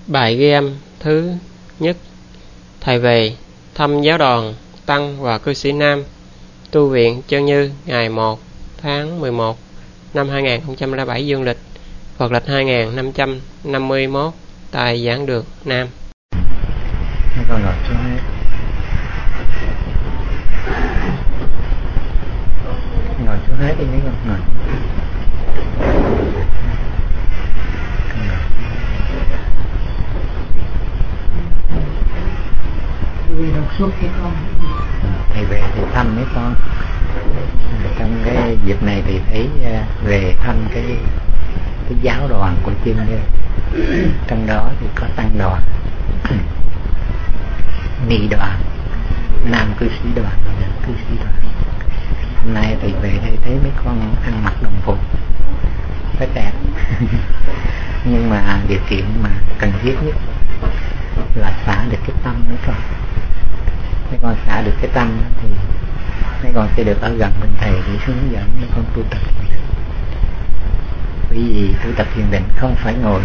Bài ghi âm thứ nhất. Thầy về thăm giáo đoàn Tăng và cư sĩ Nam, tu viện Chân Như ngày 1 tháng 11 năm 2007 dương lịch, Phật lịch 2551 tại giảng đường Nam. Con ngồi xuống hết. Ngồi xuống hết đi mấy con ngồi. Thầy về thì thăm mấy con. Trong cái dịp này thì thấy về thăm cái giáo đoàn của Chân Như. Trong đó thì có tăng đoàn, ni đoàn, nam cư sĩ đoàn, nữ cư sĩ đoàn. Hôm nay thì về đây thấy mấy con ăn mặc đồng phục rất đẹp. Nhưng mà điều kiện mà cần thiết nhất là xả được cái tâm mấy con. Mấy con xả được cái tâm thì mấy con sẽ được ở gần bên thầy để hướng dẫn mấy con tu tập thiền định. Bởi vì tu tập thiền định không phải ngồi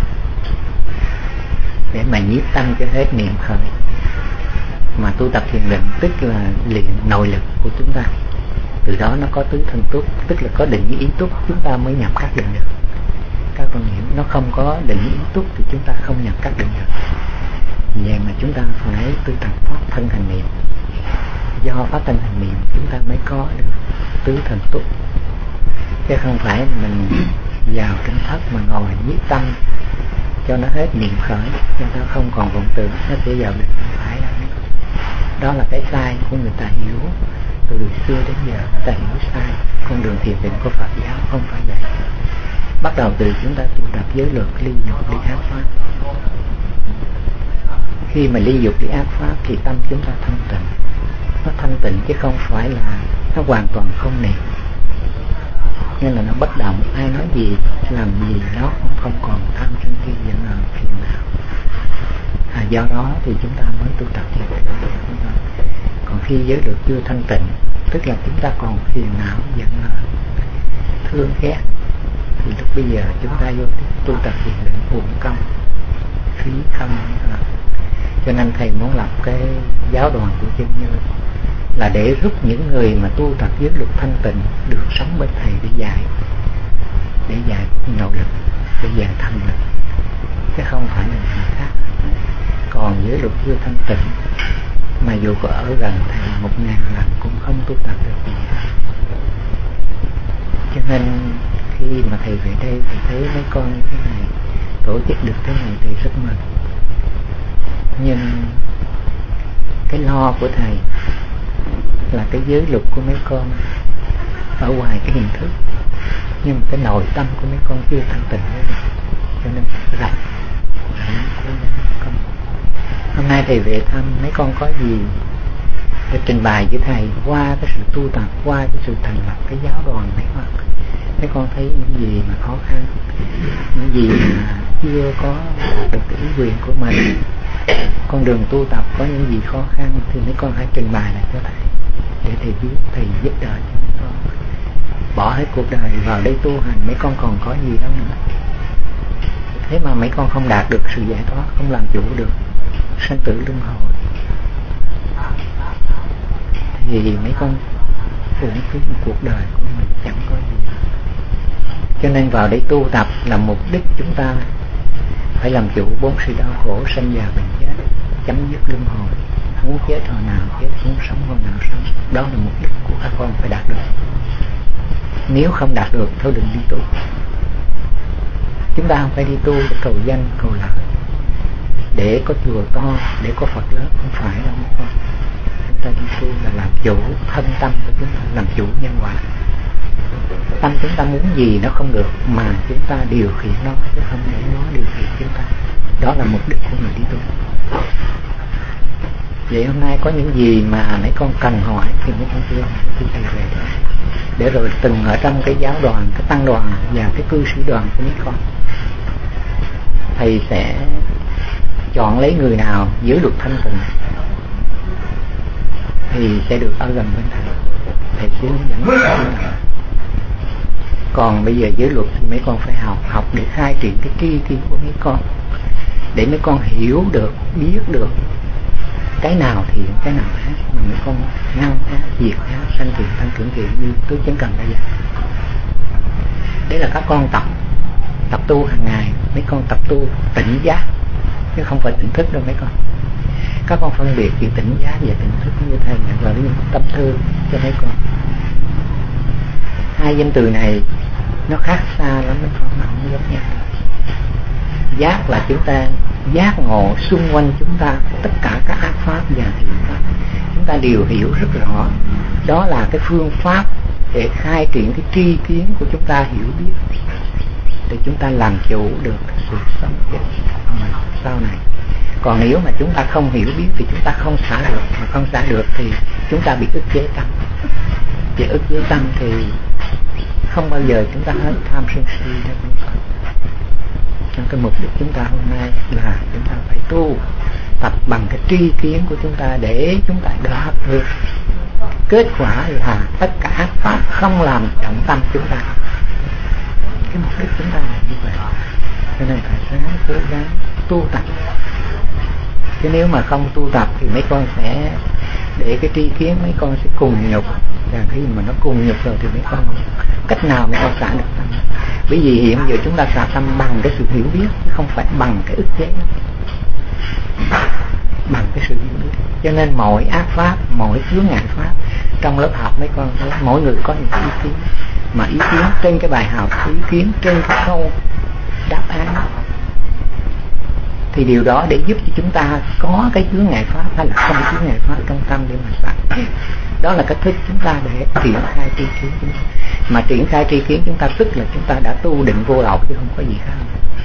để mà nhiếp tâm cho hết niệm khởi, mà tu tập thiền định tức là luyện nội lực của chúng ta. Từ đó nó có tứ thân túc, tức là có định với ý túc chúng ta mới nhập các định được. Các con hiểu, nó không có định với ý túc thì chúng ta không nhập các định được. Vậy mà chúng ta phải tu tập pháp thân hành niệm. Do pháp thân hành niệm chúng ta mới có được tứ thần túc, chứ không phải mình vào trong thất mà ngồi nhiếp tâm cho nó hết niệm khởi, cho nó không còn vọng tưởng, nó sẽ vào định. Không phải đâu. Đó là cái sai của người ta hiểu. Từ xưa đến giờ người ta hiểu sai. Con đường thiền định của Phật giáo không phải vậy. Bắt đầu từ chúng ta tu tập giới luật ly dục ly ác pháp. Khi mà ly dục ly ác pháp thì tâm chúng ta thanh tịnh. Nó thanh tịnh chứ không phải là nó hoàn toàn không niệm. Nên là nó bất động, ai nói gì làm gì nó cũng không còn tham sân si giận hờn phiền não. Do đó thì chúng ta mới tu tập thiền định. Còn khi giới luật chưa thanh tịnh, tức là chúng ta còn phiền não giận hờn thương ghét, thì lúc bây giờ chúng ta vô tu tập thiền định uổng công phí không. Cho nên thầy muốn lập cái giáo đoàn của Chân Như là để giúp những người mà tu tập giới luật thanh tịnh được sống bên thầy để dạy nội lực, để dạy thanh lực, chứ không phải là gì khác. Còn giới luật chưa thanh tịnh mà dù có ở gần thầy 1000 lần cũng không tu tập được gì. Cho nên khi mà thầy về đây thì thấy mấy con như thế này, tổ chức được thế này thầy rất mừng. Nhưng cái lo của thầy là cái giới luật của mấy con ở ngoài cái hình thức, nhưng cái nội tâm của mấy con chưa thanh tịnh với mình, cho nên rảnh cố gắng con. Hôm nay thầy về thăm, mấy con có gì để trình bày với thầy qua cái sự tu tập, qua cái sự thành lập cái giáo đoàn này không? Mấy con thấy những gì mà khó khăn, những gì mà chưa có đạt được cái ý quyền của mình, con đường tu tập có những gì khó khăn thì mấy con hãy trình bày lại cho thầy, để thầy biết, thầy giúp đỡ cho mấy con. Bỏ hết cuộc đời vào đây tu hành, mấy con còn có gì đâu nữa. Thế mà mấy con không đạt được sự giải thoát, không làm chủ được sanh tử luân hồi, thì mấy con uổng phí một cuộc đời của mình chẳng có gì. Cho nên vào đây tu tập là mục đích chúng ta phải làm chủ 4 sự đau khổ sanh già bệnh chết, chấm dứt luân hồi, muốn chết hồi nào chết, muốn sống hồi nào sống. Đó là mục đích của các con phải đạt được. Nếu không đạt được thôi đừng đi tu. Chúng ta không phải đi tu để cầu danh cầu lợi, để có chùa to, để có Phật lớn, không phải đâu mấy con. Chúng ta đi tu là làm chủ thân tâm của chúng ta, làm chủ nhân quả. Tâm chúng ta muốn gì nó không được, mà chúng ta điều khiển nó, chứ không để nó điều khiển chúng ta. Đó là mục đích của người đi tu. Vậy hôm nay có những gì mà mấy con cần hỏi thì mấy con cứ hỏi khi thầy về đó. Để rồi từng ở trong cái giáo đoàn, cái tăng đoàn và cái cư sĩ đoàn của mấy con, thầy sẽ chọn lấy người nào giữ được thanh tịnh thì sẽ được ở gần bên thầy. Thầy sẽ hướng dẫn. Còn bây giờ giới luật thì mấy con phải học để khai triển cái tri kiến của mấy con, để mấy con hiểu được, biết được cái nào thiện, cái nào ác, mà mấy con ngăn ác, diệt ác, sanh thiện, tăng trưởng thiện như tứ chánh cần đã dạy. Đấy là các con tập tu hàng ngày, mấy con tập tu tỉnh giác chứ không phải tỉnh thức đâu mấy con. Các con phân biệt giữa tỉnh giác và tỉnh thức như thầy và những tâm thư cho mấy con. Hai danh từ này nó khác xa lắm mấy con, nó không giống nhau. Giác là chúng ta giác ngộ xung quanh chúng ta tất cả các ác pháp và thiện pháp, chúng ta đều hiểu rất rõ. Đó là cái phương pháp để khai triển cái tri kiến của chúng ta, hiểu biết để chúng ta làm chủ được sự sống chết sau này. Còn nếu mà chúng ta không hiểu biết thì chúng ta không xả được, mà không xả được thì chúng ta bị ức chế tâm. Và ức chế tâm thì không bao giờ chúng ta hết tham sân si đâu. Nên cái mục đích chúng ta hôm nay là chúng ta phải tu tập bằng cái tri kiến của chúng ta để chúng ta đạt được kết quả là tất cả ác pháp không làm trọng tâm chúng ta. Cái mục đích chúng ta là như vậy. Cho nên phải ráng cố gắng tu tập. Chứ nếu mà không tu tập thì mấy con sẽ để cái tri kiến mấy con sẽ cùng nhục. Và khi mà nó cùng nhục rồi thì mấy con không cách nào mấy con xả được tâm. Bởi vì hiện giờ chúng ta xả tâm bằng cái sự hiểu biết chứ không phải bằng cái ức chế, bằng cái sự hiểu biết. Cho nên mọi ác pháp, mọi chướng ngại pháp trong lớp học mấy con thấy mỗi người có những ý kiến, mà ý kiến trên cái bài học, ý kiến trên cái câu đáp án, thì điều đó để giúp cho chúng ta có cái chướng ngại pháp hay là không chướng ngại pháp trong tâm để mà xả. Đó là cách thức chúng ta để triển khai tri kiến chúng ta. Mà triển khai tri kiến chúng ta tức là chúng ta đã tu định vô lậu chứ không có gì khác.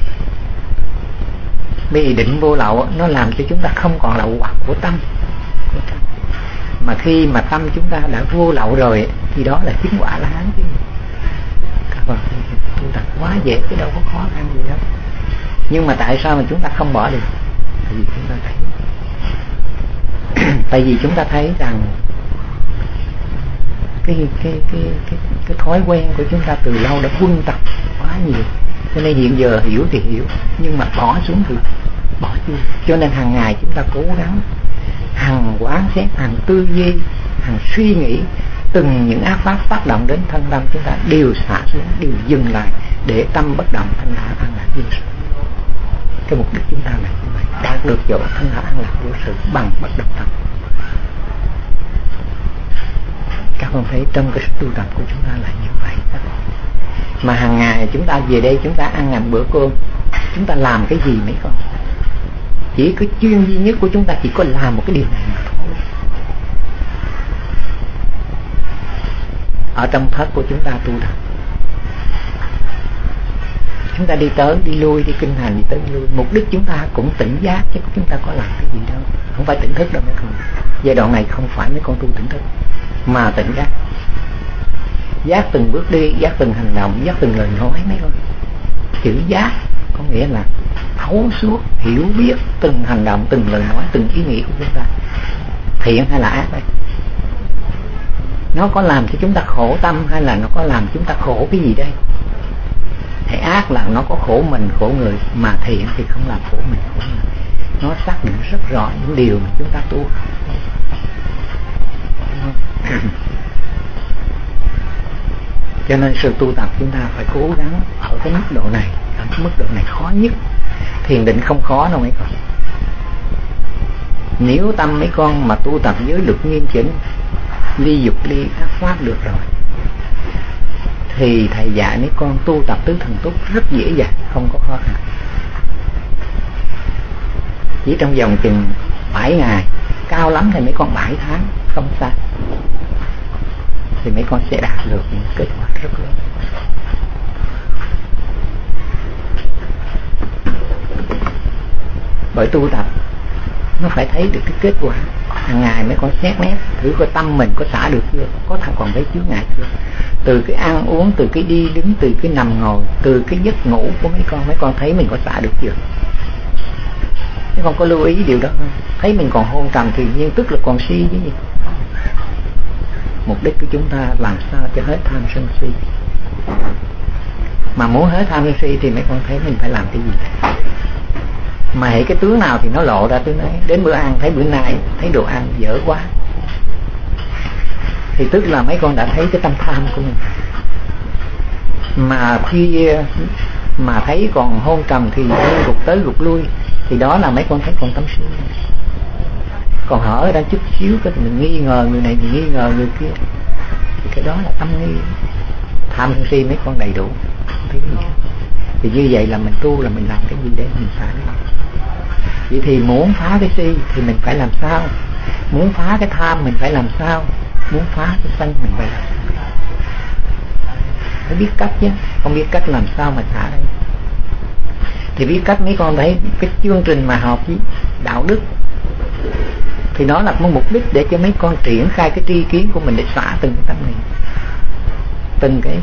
Bởi vì định vô lậu nó làm cho chúng ta không còn lậu hoặc của tâm. Mà khi mà tâm chúng ta đã vô lậu rồi thì đó là chứng quả La Hán chứ. Các bạn tu tập quá dễ chứ đâu có khó khăn gì đâu. Nhưng mà tại sao mà chúng ta không bỏ được? Tại vì chúng ta thấy tại vì chúng ta thấy rằng cái thói quen của chúng ta từ lâu đã quân tập quá nhiều, cho nên hiện giờ hiểu thì hiểu nhưng mà bỏ xuống thì bỏ chưa. Cho nên hàng ngày chúng ta cố gắng hàng quán xét, hàng tư duy, hàng suy nghĩ từng những ác pháp tác động đến thân tâm chúng ta đều xả xuống, đều dừng lại để tâm bất động, thanh thản an lạc vô sự. Cái mục đích chúng ta là như vậy, đạt được chỗ thanh thản an lạc vô sự bằng bất động tâm. Các con thấy trong cái tu tập của chúng ta là như vậy các con. Mà hàng ngày chúng ta về đây chúng ta ăn ngậm bữa cơm, chúng ta làm cái gì mấy con? Chỉ cái chuyên duy nhất của chúng ta chỉ có làm một cái điều này mà thôi. Ở trong thất của chúng ta tu tập, chúng ta đi tới đi lui, đi kinh hành, đi tới đi lui, mục đích chúng ta cũng tỉnh giác chứ chúng ta có làm cái gì đâu, không phải tỉnh thức đâu mấy con. Giai đoạn này không phải mấy con tu tỉnh thức mà tỉnh giác. Giác từng bước đi, giác từng hành động, giác từng lời nói mấy con. Chữ giác có nghĩa là thấu suốt, hiểu biết từng hành động, từng lời nói, từng ý nghĩ của chúng ta, thiện hay là ác đây. Nó có làm cho chúng ta khổ tâm hay là nó có làm chúng ta khổ cái gì đây? Thì ác là nó có khổ mình, khổ người, mà thiện thì không làm khổ mình, khổ người. Nó xác định rất rõ những điều mà chúng ta tu. Cho nên sự tu tập chúng ta phải cố gắng ở cái mức độ này. Ở cái mức độ này khó nhất. Thiền định không khó đâu mấy con. Nếu tâm mấy con mà tu tập giới luật nghiêm chỉnh, ly dục ly ác pháp được rồi, thì thầy dạy mấy con tu tập tứ thần túc rất dễ dàng, không có khó khăn. Chỉ trong vòng chừng 7 ngày, cao lắm thì mấy con 7 tháng, không xa, thì mấy con sẽ đạt được những kết quả rất lớn. Bởi tu tập nó phải thấy được cái kết quả. Hàng ngày mấy con xét nét thử coi tâm mình có xả được chưa, có thằng còn thấy chướng ngại chưa. Từ cái ăn uống, từ cái đi đứng, từ cái nằm ngồi, từ cái giấc ngủ của mấy con thấy mình có xả được chưa. Mấy con có lưu ý điều đó không? Thấy mình còn hôn trầm thì nhiên tức là còn si chứ gì. Mục đích của chúng ta làm sao cho hết tham sân si. Mà muốn hết tham sân si thì mấy con thấy mình phải làm cái gì. mà hễ cái tướng nào thì nó lộ ra tướng đấy. Đến bữa ăn thấy bữa nay thấy đồ ăn dở quá, thì tức là mấy con đã thấy cái tâm tham của mình. Mà khi mà thấy còn hôn trầm thì gục tới gục lui, thì đó là mấy con thấy còn tâm si. Còn hở ra chút xíu cái mình nghi ngờ người này, mình nghi ngờ người kia, thì cái đó là tâm nghi. Tham sân si mấy con đầy đủ, không thấy gì hết. Thì như vậy là mình tu là mình làm cái gì để mình phá nó. Vậy thì muốn phá cái si thì mình phải làm sao? Muốn phá cái tham mình phải làm sao? Muốn phá cái sân mình phải làm sao? Phải biết cách chứ, không biết cách làm sao mà xả đây. Thì biết cách mấy con thấy cái chương trình mà học với đạo đức, thì đó là một mục đích để cho mấy con triển khai cái tri kiến của mình để xả từng cái tâm này, từng cái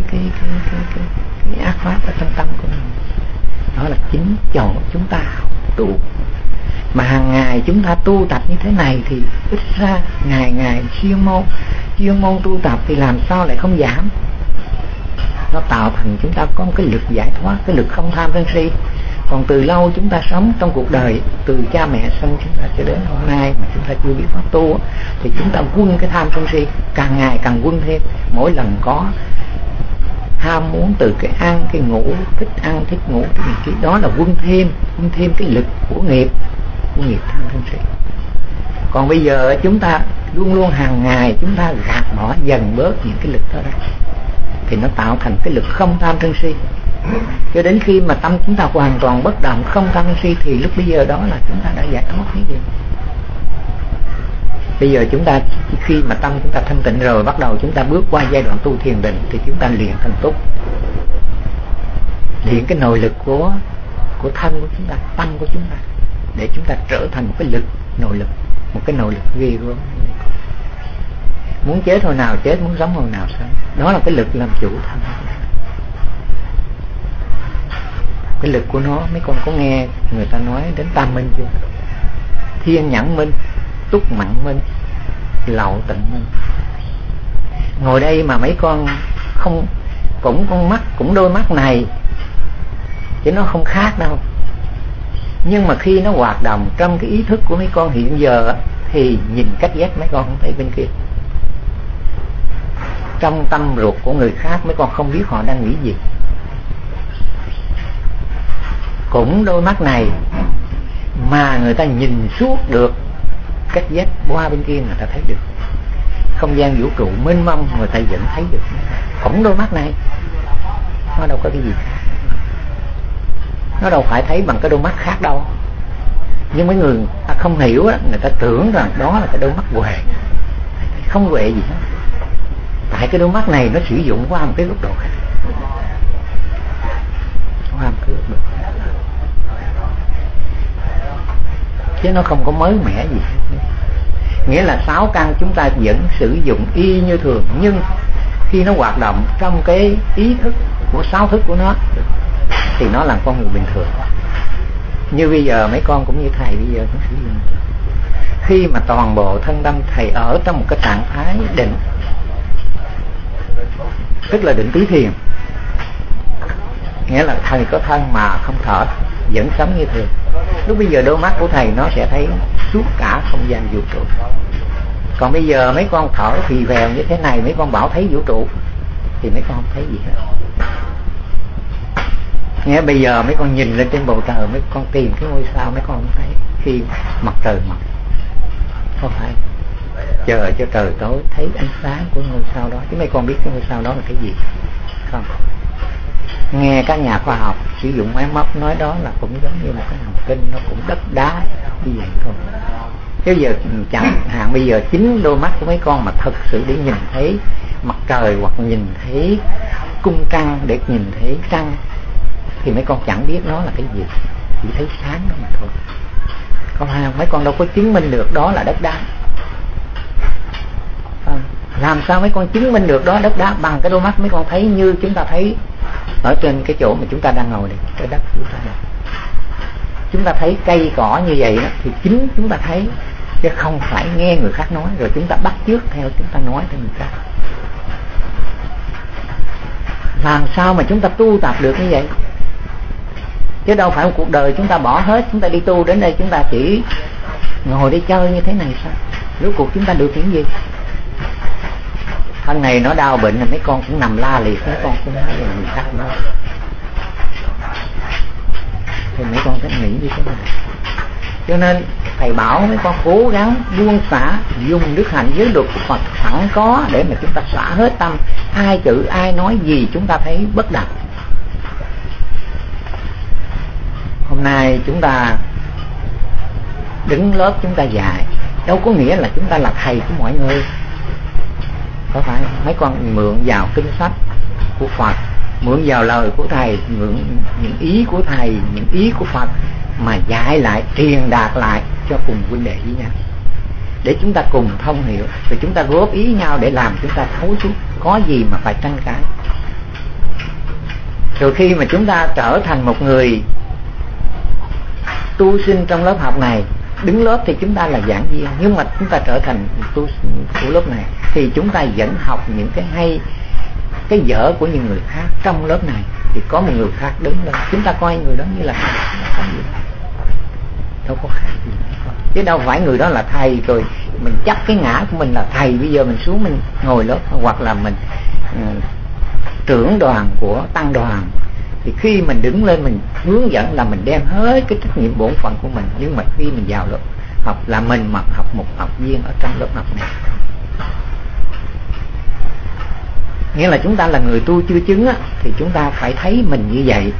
ác pháp ở trong tâm của mình. Đó là chính chỗ chúng ta học tu. Mà hàng ngày chúng ta tu tập như thế này thì ít ra ngày ngày chuyên môn tu tập thì làm sao lại không giảm. Nó tạo thành chúng ta có một cái lực giải thoát, cái lực không tham sân si. Còn từ lâu chúng ta sống trong cuộc đời, từ cha mẹ sinh chúng ta cho đến hôm nay mà chúng ta chưa biết pháp tu, thì chúng ta quân cái tham sân si càng ngày càng quân thêm. Mỗi lần có ham muốn từ cái ăn, cái ngủ, thích ăn, thích ngủ, cái gì kia, đó là quân thêm cái lực của nghiệp tham sân si. Còn bây giờ chúng ta luôn luôn hàng ngày chúng ta gạt bỏ dần bớt những cái lực đó ra, thì nó tạo thành cái lực không tham sân si. Cho đến khi mà tâm chúng ta hoàn toàn bất động, không tham sân si, thì lúc bây giờ đó là chúng ta đã giải thoát cái gì. Bây giờ chúng ta khi mà tâm chúng ta thanh tịnh rồi, bắt đầu chúng ta bước qua giai đoạn tu thiền định, thì chúng ta luyện thành túc, luyện cái nội lực của thân của chúng ta, tâm của chúng ta, để chúng ta trở thành một cái lực nội lực, một cái nội lực ghê gớm. Muốn chết hồi nào chết, muốn sống hồi nào sống. Đó là cái lực làm chủ thân. Cái lực của nó, mấy con có nghe người ta nói đến tam minh chưa? Thiên nhãn minh, túc mặn minh, lậu tịnh minh. Ngồi đây mà mấy con không, cũng con mắt, cũng đôi mắt này, chứ nó không khác đâu. Nhưng mà khi nó hoạt động trong cái ý thức của mấy con hiện giờ, thì nhìn cách giác mấy con không thấy bên kia. Trong tâm ruột của người khác mấy con không biết họ đang nghĩ gì. Cũng đôi mắt này mà người ta nhìn suốt được cách giác qua bên kia, người ta thấy được không gian vũ trụ mênh mông, người ta vẫn thấy được. Cũng đôi mắt này, nó đâu có cái gì khác, nó đâu phải thấy bằng cái đôi mắt khác đâu. Nhưng mấy người ta không hiểu á, người ta tưởng rằng đó là cái đôi mắt huệ. Không huệ gì hết, tại cái đôi mắt này nó sử dụng qua một cái góc độ khác, qua một cái góc độ khác, chứ nó không có mới mẻ gì hết. Nghĩa là 6 căn chúng ta vẫn sử dụng y như thường, nhưng khi nó hoạt động trong cái ý thức của 6 thức của nó, thì nó là con người bình thường. Như bây giờ mấy con cũng như thầy bây giờ cũng sử dụng. Khi mà toàn bộ thân tâm thầy ở trong một cái trạng thái định, tức là định tứ thiền, nghĩa là thầy có thân mà không thở, vẫn sống như thường. Lúc bây giờ đôi mắt của thầy nó sẽ thấy suốt cả không gian vũ trụ. Còn bây giờ mấy con thở phì vèo như thế này, mấy con bảo thấy vũ trụ, thì mấy con không thấy gì hết. Nghe bây giờ mấy con nhìn lên trên bầu trời, mấy con tìm cái ngôi sao, mấy con không thấy. Khi mặt trời mọc, không phải chờ cho trời tối thấy ánh sáng của ngôi sao đó, chứ mấy con biết cái ngôi sao đó là cái gì không? Nghe các nhà khoa học sử dụng máy móc nói đó là cũng giống như một cái hành tinh, nó cũng đất đá như vậy thôi. Chứ giờ chẳng hạn bây giờ chính đôi mắt của mấy con mà thật sự để nhìn thấy mặt trời, hoặc nhìn thấy cung trăng, để nhìn thấy trăng, thì mấy con chẳng biết nó là cái gì, chỉ thấy sáng đó mà thôi. Không phải không? Mấy con đâu có chứng minh được đó là đất đá. Làm sao mấy con chứng minh được đó đất đá bằng cái đôi mắt mấy con thấy như chúng ta thấy ở trên cái chỗ mà chúng ta đang ngồi đây, cái đất chúng ta này. Chúng ta thấy cây cỏ như vậy đó, thì chính chúng ta thấy, chứ không phải nghe người khác nói rồi chúng ta bắt chước theo chúng ta nói theo người khác. Làm sao mà chúng ta tu tập được như vậy? chứ đâu phải một cuộc đời chúng ta bỏ hết, chúng ta đi tu đến đây chúng ta chỉ ngồi để chơi như thế này sao? Rốt cuộc chúng ta được những gì? Thân này nó đau bệnh là mấy con cũng nằm la liệt, mấy con cũng nói là người khác nói. Thì mấy con phải nghĩ như thế này. Cho nên thầy bảo mấy con cố gắng buông xả, dùng đức hạnh giới luật của Phật sẵn có để mà chúng ta xả hết tâm. Ai chữ ai nói gì chúng ta thấy bất đồng. Hôm nay chúng ta đứng lớp chúng ta dạy, đâu có nghĩa là chúng ta là thầy của mọi người. Có phải mấy con mượn vào kinh sách của Phật, mượn vào lời của thầy, mượn những ý của thầy, những ý của Phật mà dạy lại, truyền đạt lại cho cùng huynh đệ với nhau, để chúng ta cùng thông hiểu, rồi chúng ta góp ý nhau để làm chúng ta thấu suốt, có gì mà phải tranh cãi. Rồi khi mà chúng ta trở thành một người tu sinh trong lớp học này, đứng lớp thì chúng ta là giảng viên, nhưng mà chúng ta trở thành tu sinh của lớp này thì chúng ta vẫn học những cái hay, cái dở của những người khác trong lớp này. Thì có một người khác đứng lên, chúng ta coi người đó như là thầy, đâu có khác gì, chứ đâu phải người đó là thầy rồi mình chắc cái ngã của mình là thầy, bây giờ mình xuống mình ngồi lớp, hoặc là mình trưởng đoàn của tăng đoàn, thì khi mình đứng lên mình hướng dẫn là mình đem hết cái trách nhiệm bổn phận của mình. Nhưng mà khi mình vào lớp học là mình mặc học một học viên ở trong lớp học này, nghĩa là chúng ta là người tu chưa chứng á, thì chúng ta phải thấy mình như vậy.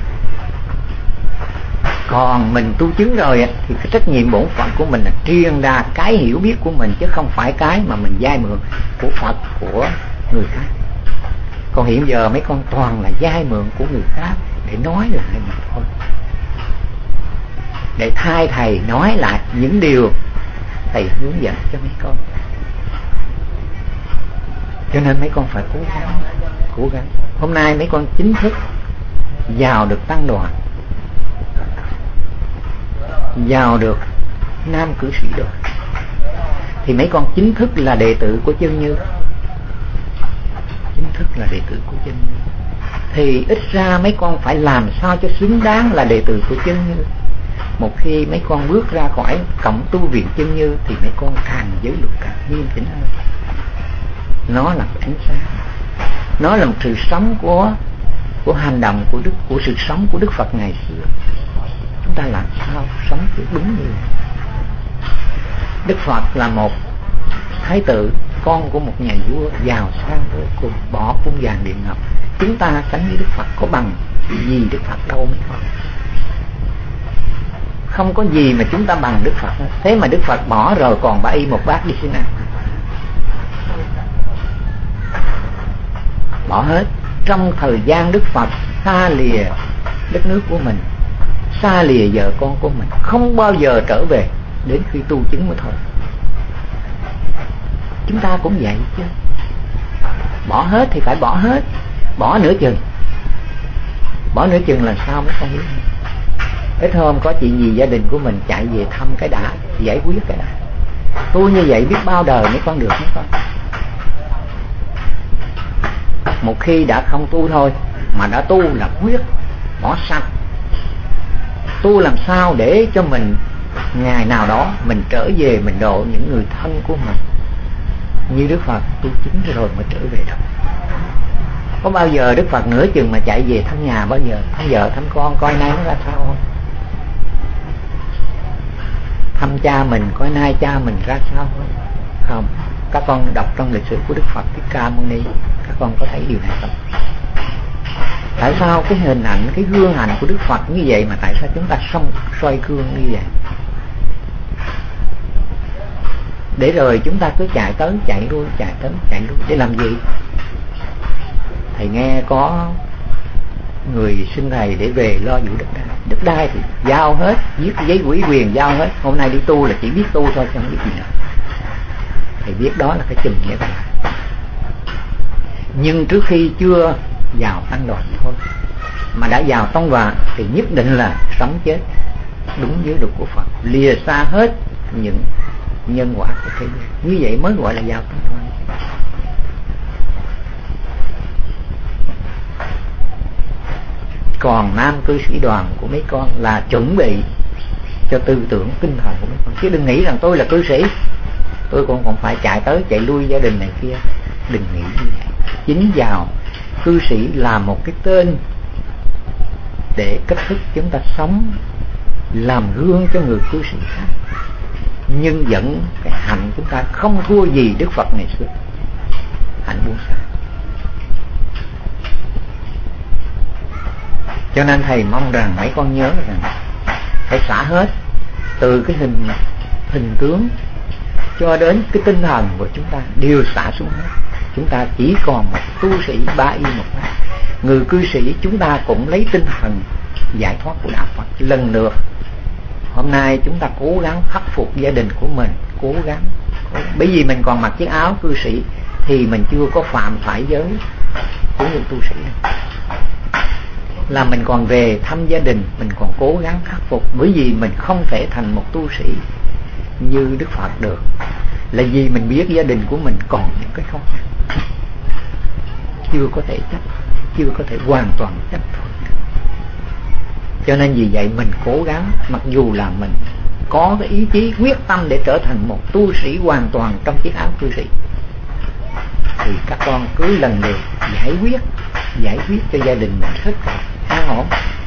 Còn mình tu chứng rồi á, thì cái trách nhiệm bổn phận của mình là truyền đạt cái hiểu biết của mình, chứ không phải cái mà mình vay mượn của Phật, của người khác. Còn hiện giờ mấy con toàn là vay mượn của người khác để nói lại mà thôi, để thay thầy nói lại những điều thầy hướng dẫn cho mấy con. Cho nên mấy con phải cố gắng. Hôm nay mấy con chính thức vào được tăng đoàn, vào được nam cử sĩ đoàn, thì mấy con chính thức là đệ tử của Chân Như. Chính thức là đệ tử của Chân Như, thì ít ra mấy con phải làm sao cho xứng đáng là đệ tử của Chân Như. Một khi mấy con bước ra khỏi cổng tu viện Chân Như thì mấy con càng giới luật càng nghiêm chỉnh hơn. Nó là ánh sáng, nó là một sự sống của hành động của Đức, của sự sống của Đức Phật ngày xưa. Chúng ta làm sao sống cho đúng như vậy? Đức Phật là một thái tử, con của một nhà vua giàu sang vô cùng, bỏ cung vàng điện ngọc. Chúng ta sánh với Đức Phật có bằng gì Đức Phật đâu mấy con? Không có gì mà chúng ta bằng Đức Phật. Thế mà Đức Phật bỏ rồi còn bả y một bát đi xin ăn, bỏ hết. Trong thời gian Đức Phật xa lìa đất nước của mình, xa lìa vợ con của mình, không bao giờ trở về, đến khi tu chứng mới thôi. Chúng ta cũng vậy chứ. Bỏ hết thì phải bỏ hết, bỏ nửa chừng. Bỏ nửa chừng là sao mới không biết. Ít hôm có chuyện gì gia đình của mình chạy về thăm cái đã, giải quyết cái đã. Tu như vậy biết bao đời mới con được mấy con. Một khi đã không tu thôi, mà đã tu là quyết bỏ sạch. Tu làm sao để cho mình ngày nào đó mình trở về mình độ những người thân của mình, như Đức Phật tu chính rồi mới trở về đâu. Có bao giờ Đức Phật nửa chừng mà chạy về thăm nhà, bao giờ thăm vợ thăm con coi nay nó ra sao không? Thăm cha mình coi nay cha mình ra sao không? Không. Các con đọc trong lịch sử của Đức Phật Thích Ca Mâu Ni, các con có thấy điều này không? Tại sao cái hình ảnh, cái gương hạnh của Đức Phật như vậy mà tại sao chúng ta soi gương như vậy? Để rồi chúng ta cứ chạy tới chạy lui, chạy tới chạy lui để làm gì? Thầy nghe có người xin thầy để về lo vụ đất đai. Đất đai thì giao hết, viết giấy ủy quyền giao hết. Hôm nay đi tu là chỉ biết tu thôi, không biết gì nữa. Thầy biết đó là cái chùm nghĩa vậy. Nhưng trước khi chưa vào tăng đoàn thôi, mà đã vào tông đoàn thì nhất định là sống chết đúng với luật của Phật, lìa xa hết những nhân quả của thế gian. Như vậy mới gọi là vào tăng đoàn. còn nam cư sĩ đoàn của mấy con là chuẩn bị cho tư tưởng tinh thần của mấy con, chứ đừng nghĩ rằng tôi là cư sĩ tôi cũng còn phải chạy tới chạy lui gia đình này kia, đừng nghĩ như vậy. Chính vào cư sĩ là một cái tên để cách thức chúng ta sống, làm gương cho người cư sĩ khác, nhưng vẫn cái hạnh chúng ta không thua gì Đức Phật ngày xưa, hạnh buông xả. Cho nên thầy mong rằng mấy con nhớ rằng phải xả hết, từ cái hình tướng cho đến cái tinh thần của chúng ta đều xả xuống hết. Chúng ta chỉ còn một tu sĩ ba y một pháp. Người cư sĩ chúng ta cũng lấy tinh thần giải thoát của đạo Phật lần lượt. Hôm nay chúng ta cố gắng khắc phục gia đình của mình, cố gắng, bởi vì mình còn mặc chiếc áo cư sĩ thì mình chưa có phạm phải giới của người tu sĩ, là mình còn về thăm gia đình, mình còn cố gắng khắc phục, bởi vì mình không thể thành một tu sĩ như Đức Phật được, là vì mình biết gia đình của mình còn những cái khó khăn, chưa có thể chấp, chưa có thể hoàn toàn chấp thuận. Cho nên vì vậy mình cố gắng, mặc dù là mình có cái ý chí quyết tâm để trở thành một tu sĩ hoàn toàn trong chiếc áo cư sĩ, thì các con cứ lần lượt giải quyết cho gia đình mình rất an ổn.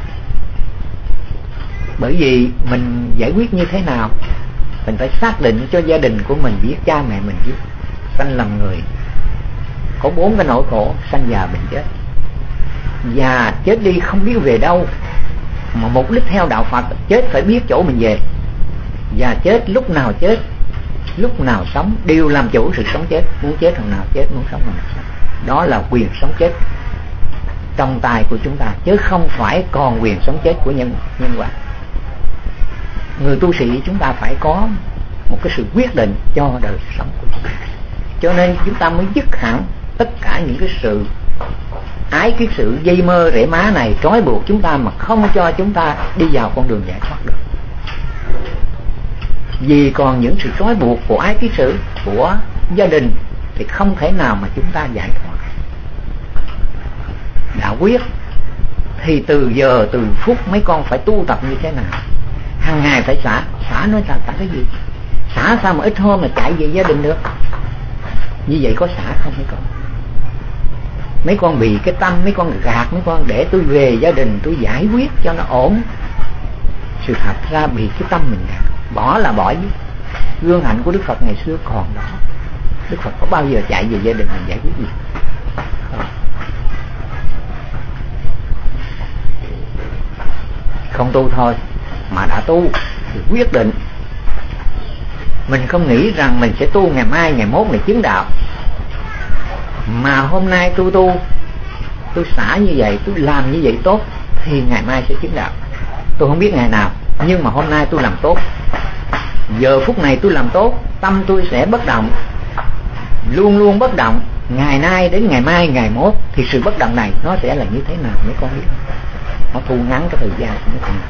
Bởi vì mình giải quyết như thế nào, mình phải xác định cho gia đình của mình biết, cha mẹ mình biết, sanh làm người có 4 cái nỗi khổ: sanh, già, bệnh, chết. Già chết đi không biết về đâu, mà mục đích theo đạo Phật chết phải biết chỗ mình về. Già chết, lúc nào chết, lúc nào sống, đều làm chủ sự sống chết. Muốn chết hồi nào chết, muốn sống hồi nào sống. Đó là quyền sống chết trong tay của chúng ta, chứ không phải còn quyền sống chết của nhân quả. Người tu sĩ chúng ta phải có một cái sự quyết định cho đời sống của chúng ta, cho nên chúng ta mới dứt hẳn tất cả những cái sự cái sự dây mơ rễ má này trói buộc chúng ta, mà không cho chúng ta đi vào con đường giải thoát được. Vì còn những sự trói buộc của cái sự của gia đình thì không thể nào mà chúng ta giải thoát. Đạo quyết thì từ giờ từ phút mấy con phải tu tập như thế nào, hàng ngày phải xả. Nói là xả cái gì? Xả sao mà ít hôm mà chạy về gia đình được? Như vậy có xả không mấy con? Mấy con bị cái tâm mấy con gạt mấy con để tôi về gia đình tôi giải quyết cho nó ổn. Sự thật ra bị cái tâm mình gạt. Bỏ là bỏ chứ. Gương hạnh của Đức Phật ngày xưa còn đó. Đức Phật có bao giờ chạy về gia đình mình giải quyết gì? Không tu thôi mà đã tu thì quyết định. Mình không nghĩ rằng mình sẽ tu ngày mai ngày mốt mình chứng đạo, mà hôm nay tôi xả như vậy, tôi làm như vậy tốt thì ngày mai sẽ chứng đạo. Tôi không biết ngày nào, nhưng mà hôm nay tôi làm tốt, giờ phút này tôi làm tốt, tâm tôi sẽ bất động, luôn luôn bất động. Ngày nay đến ngày mai ngày mốt thì sự bất động này nó sẽ là như thế nào mấy con biết không? Nó thu ngắn cái thời gian của mấy con.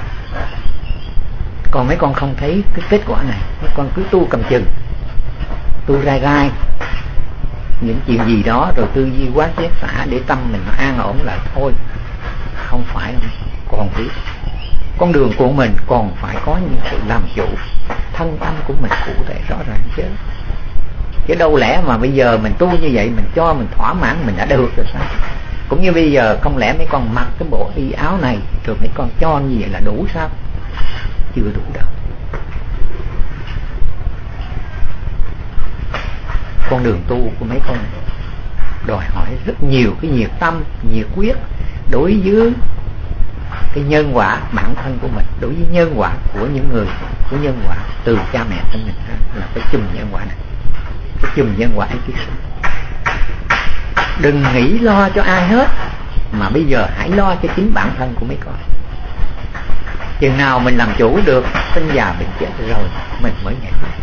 Còn mấy con không thấy cái kết quả này, mấy con cứ tu cầm chừng, tu rai những chuyện gì đó rồi tư duy quán xét xả để tâm mình nó an ổn là thôi. Không phải đâu, còn biết con đường của mình còn phải có những sự làm chủ thân tâm của mình cụ thể rõ ràng chứ đâu lẽ mà bây giờ mình tu như vậy mình cho mình thỏa mãn mình đã được rồi sao? Cũng như bây giờ không lẽ mấy con mặc cái bộ y áo này rồi mấy con cho như vậy là đủ sao? Chưa đủ đâu. Con đường tu của mấy con đòi hỏi rất nhiều cái nhiệt tâm, nhiệt quyết đối với cái nhân quả bản thân của mình, đối với nhân quả của những người, của nhân quả từ cha mẹ sinh mình ra, là cái chùm nhân quả này, cái chùm nhân quả ấy kiết. Đừng nghĩ lo cho ai hết, mà bây giờ hãy lo cho chính bản thân của mấy con. Chừng nào mình làm chủ được sinh già bệnh chết rồi mình mới giải quyết.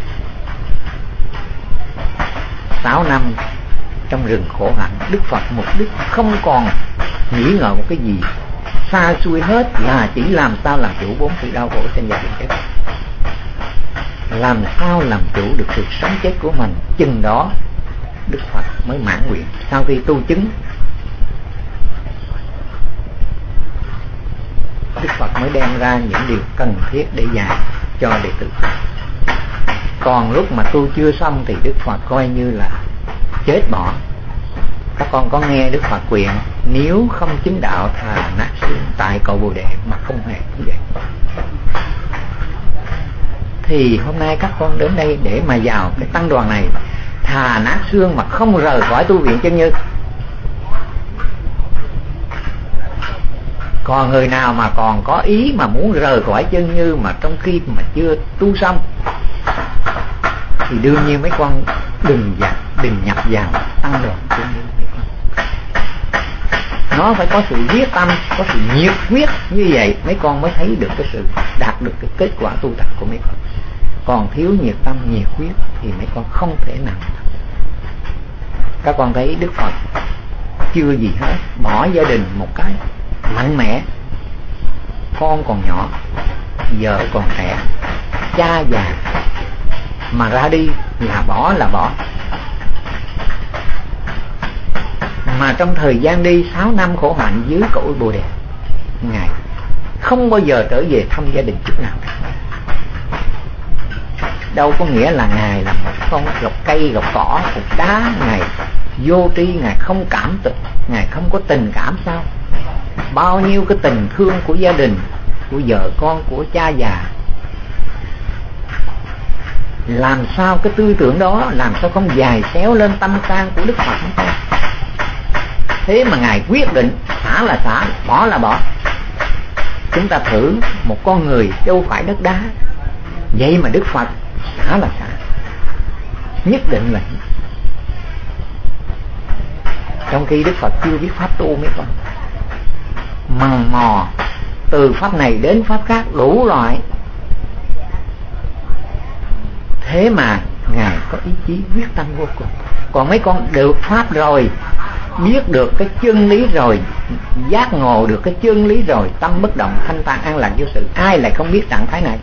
6 năm trong rừng khổ hạnh, Đức Phật mục đích không còn nghĩ ngợi một cái gì xa xui hết, là chỉ làm sao làm chủ 4 sự đau khổ sinh già bệnh chết, làm sao làm chủ được sự sống chết của mình. Chừng đó Đức Phật mới mãn nguyện. Sau khi tu chứng Đức Phật mới đem ra những điều cần thiết để dạy cho đệ tử. Còn lúc mà tu chưa xong thì Đức Phật coi như là chết bỏ. Các con có nghe Đức Phật quyền nếu không chứng đạo thà nát xương tại cội Bồ Đề, mà không hề như vậy. Thì hôm nay các con đến đây để mà vào cái tăng đoàn này, thà nát xương mà không rời khỏi tu viện Chân Như. Còn người nào mà còn có ý mà muốn rời khỏi Chân Như mà trong khi mà chưa tu xong thì đương nhiên mấy con đừng nhập vào tăng đoàn Chân Như. Nó phải có sự quyết tâm, có sự nhiệt huyết, như vậy mấy con mới thấy được cái sự đạt được cái kết quả tu tập của mấy con. Còn thiếu nhiệt tâm, nhiệt huyết thì mấy con không thể nào. Các con thấy Đức Phật chưa gì hết, bỏ gia đình một cái mạnh mẽ. Con còn nhỏ, vợ còn trẻ, cha già, mà ra đi là bỏ. Mà trong thời gian đi 6 năm khổ hạnh dưới cội Bồ Đề, Ngài không bao giờ trở về thăm gia đình chút nào. Đâu có nghĩa là Ngài là một con gọc cây, gọc cỏ, cục đá. Ngài vô tri, Ngài không cảm tình, Ngài không có tình cảm sao? Bao nhiêu cái tình thương của gia đình, của vợ con, của cha già, làm sao cái tư tưởng đó làm sao không dày xéo lên tâm can của Đức Phật không? Thế mà Ngài quyết định xả là xả, bỏ là bỏ. Chúng ta thử một con người đâu phải đất đá, vậy mà Đức Phật xả là xả, nhất định là. Trong khi Đức Phật chưa biết pháp tu mấy con, mằng mò từ pháp này đến pháp khác đủ loại. Thế mà Ngài có ý chí quyết tâm vô cùng. Còn mấy con được pháp rồi, biết được cái chân lý rồi, giác ngộ được cái chân lý rồi, tâm bất động, thanh tạng, an lạc vô sự, ai lại không biết trạng thái này?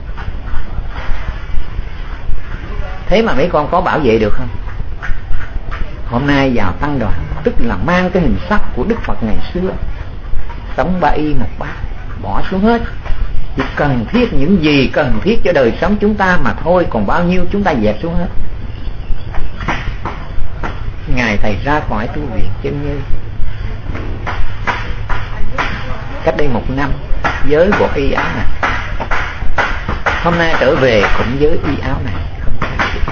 Thế mà mấy con có bảo vệ được không? Hôm nay vào tăng đoàn tức là mang cái hình sắc của Đức Phật ngày xưa, sống ba y một bát, bỏ xuống hết. Chỉ cần thiết những gì cần thiết cho đời sống chúng ta mà thôi, còn bao nhiêu chúng ta dẹp xuống hết. Ngài thầy ra khỏi tu viện Chân Như cách đây 1 năm với bộ y áo này, hôm nay trở về cũng với y áo này, không khác gì.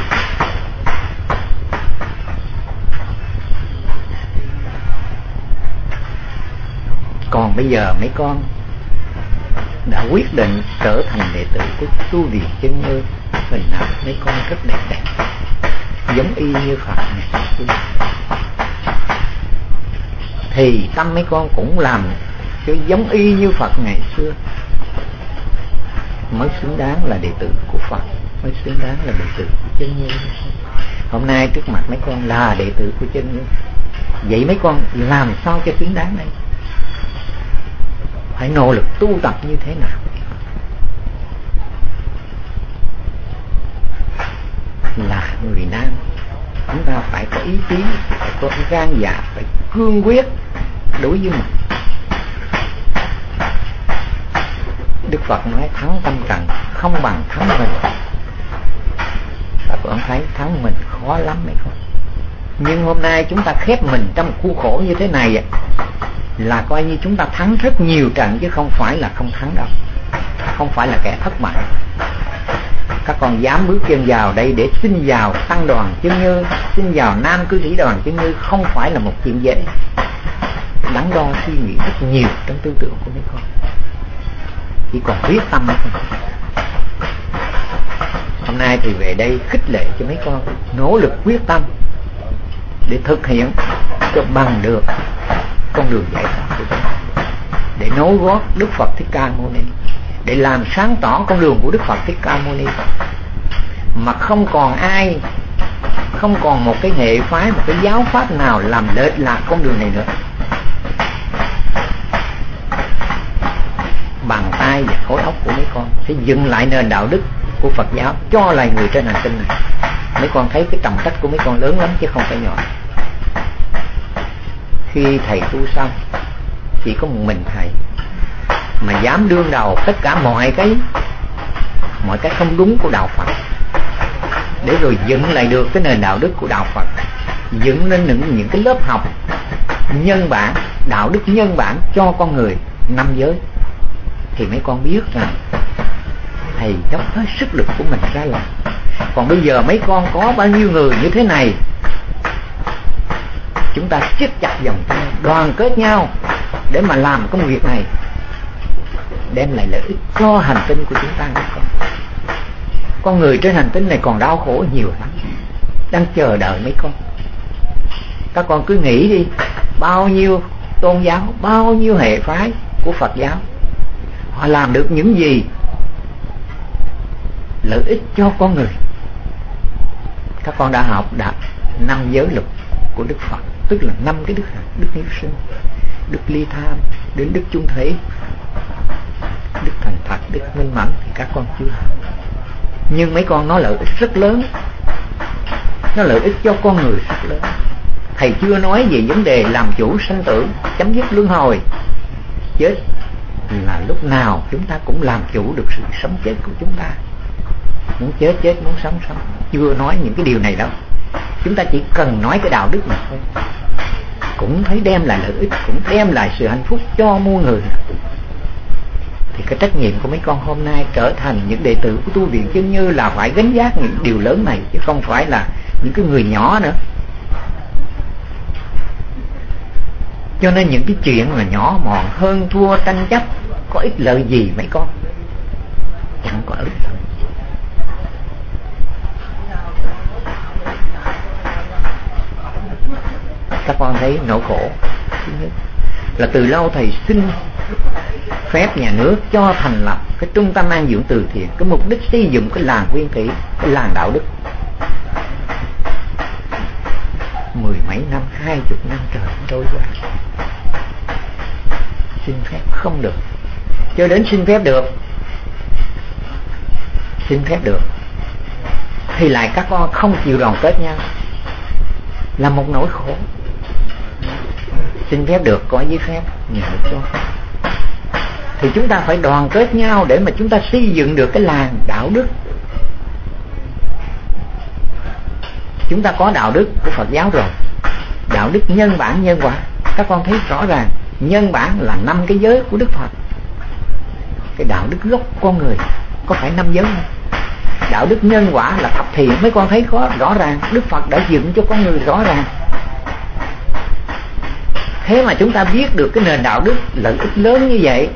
Còn bây giờ mấy con đã quyết định trở thành đệ tử của tu viện Chân Như, hình nào mấy con rất đẹp, giống y như Phật này. Thì tâm mấy con cũng làm cho giống y như Phật ngày xưa, mới xứng đáng là đệ tử của Phật, mới xứng đáng là đệ tử của Chân Như. Hôm nay trước mặt mấy con là đệ tử của Chân Như, vậy mấy con làm sao cho xứng đáng đây? Phải nỗ lực tu tập như thế nào? Là người nam, chúng ta phải có ý chí, phải có gan dạ, phải cương quyết đối với mình. Đức Phật nói thắng tâm trần không bằng thắng mình. Các bạn thấy thắng mình khó lắm mấy con. Nhưng hôm nay chúng ta khép mình trong khu khổ như thế này là coi như chúng ta thắng rất nhiều trận, chứ không phải là không thắng đâu, không phải là kẻ thất bại. Các con dám bước chân vào đây để xin vào tăng đoàn Chân Như, xin vào nam cư sĩ đoàn Chân Như không phải là một chuyện dễ. Đắn đo suy nghĩ rất nhiều trong tư tưởng của mấy con, chỉ còn quyết tâm thôi. Hôm nay thì về đây khích lệ cho mấy con nỗ lực quyết tâm để thực hiện cho bằng được con đường giải thoát của chúng ta, để nối gót Đức Phật Thích Ca Mâu Ni, để làm sáng tỏ con đường của Đức Phật Thích Ca Mâu Ni, mà không còn ai, không còn một cái hệ phái, một cái giáo pháp nào làm lệch lạc con đường này nữa. Bàn tay và khối óc của mấy con sẽ dựng lại nền đạo đức của Phật giáo cho loài người trên hành tinh này. Mấy con thấy cái trọng trách của mấy con lớn lắm chứ không phải nhỏ. Khi thầy tu xong chỉ có một mình thầy, mà dám đương đầu tất cả mọi cái không đúng của đạo Phật, để rồi dựng lại được cái nền đạo đức của đạo Phật, dựng lên những cái lớp học nhân bản, đạo đức nhân bản cho con người 5 giới, thì mấy con biết rằng thầy dốc hết sức lực của mình ra làm. Còn bây giờ mấy con có bao nhiêu người như thế này, chúng ta siết chặt vòng tay, đoàn kết nhau để mà làm công việc này, đem lại lợi ích cho hành tinh của chúng ta. Con người trên hành tinh này còn đau khổ nhiều lắm, đang chờ đợi mấy con. Các con cứ nghĩ đi, bao nhiêu tôn giáo, bao nhiêu hệ phái của Phật giáo, họ làm được những gì lợi ích cho con người. Các con đã học 5 giới luật của Đức Phật, tức là 5 cái đức hạnh: đức hiếu sinh, đức ly tham, đến đức chung thủy, đức thành thật, đức minh mẫn, thì các con chưa học. Nhưng mấy con nó lợi ích rất lớn, nó lợi ích cho con người rất lớn. Thầy chưa nói về vấn đề làm chủ sanh tử, chấm dứt luân hồi. Chết là lúc nào chúng ta cũng làm chủ được sự sống chết của chúng ta. Muốn chết chết, muốn sống sống. Chưa nói những cái điều này đâu. Chúng ta chỉ cần nói cái đạo đức này thôi, cũng thấy đem lại lợi ích, cũng đem lại sự hạnh phúc cho muôn người. Thì cái trách nhiệm của mấy con hôm nay trở thành những đệ tử của tu viện Chân Như là phải gánh vác những điều lớn này, chứ không phải là những cái người nhỏ nữa. Cho nên những cái chuyện mà nhỏ mọn, hơn thua, tranh chấp, có ích lợi gì mấy con? Chẳng có ích lợi. Các con thấy nỗi khổ. Thứ nhất là từ lâu thầy xin phép nhà nước cho thành lập cái trung tâm an dưỡng từ thiện, cái mục đích xây dựng cái làng Nguyên Thủy, cái làng đạo đức. 10 mấy năm, 20 năm trời trôi qua, xin phép không được. Cho đến xin phép được thì lại các con không chịu đoàn kết nhau, là một nỗi khổ. Xin phép được, có giấy phép nhà nước cho phép, thì chúng ta phải đoàn kết nhau để mà chúng ta xây dựng được cái làng đạo đức. Chúng ta có đạo đức của Phật giáo rồi, đạo đức nhân bản nhân quả. Các con thấy rõ ràng, nhân bản là 5 cái giới của Đức Phật. Cái đạo đức gốc con người có phải 5 giới không? Đạo đức nhân quả là thập thiện. Mấy con thấy có rõ ràng, Đức Phật đã dựng cho con người rõ ràng. Thế mà chúng ta biết được cái nền đạo đức lợi ích lớn như vậy,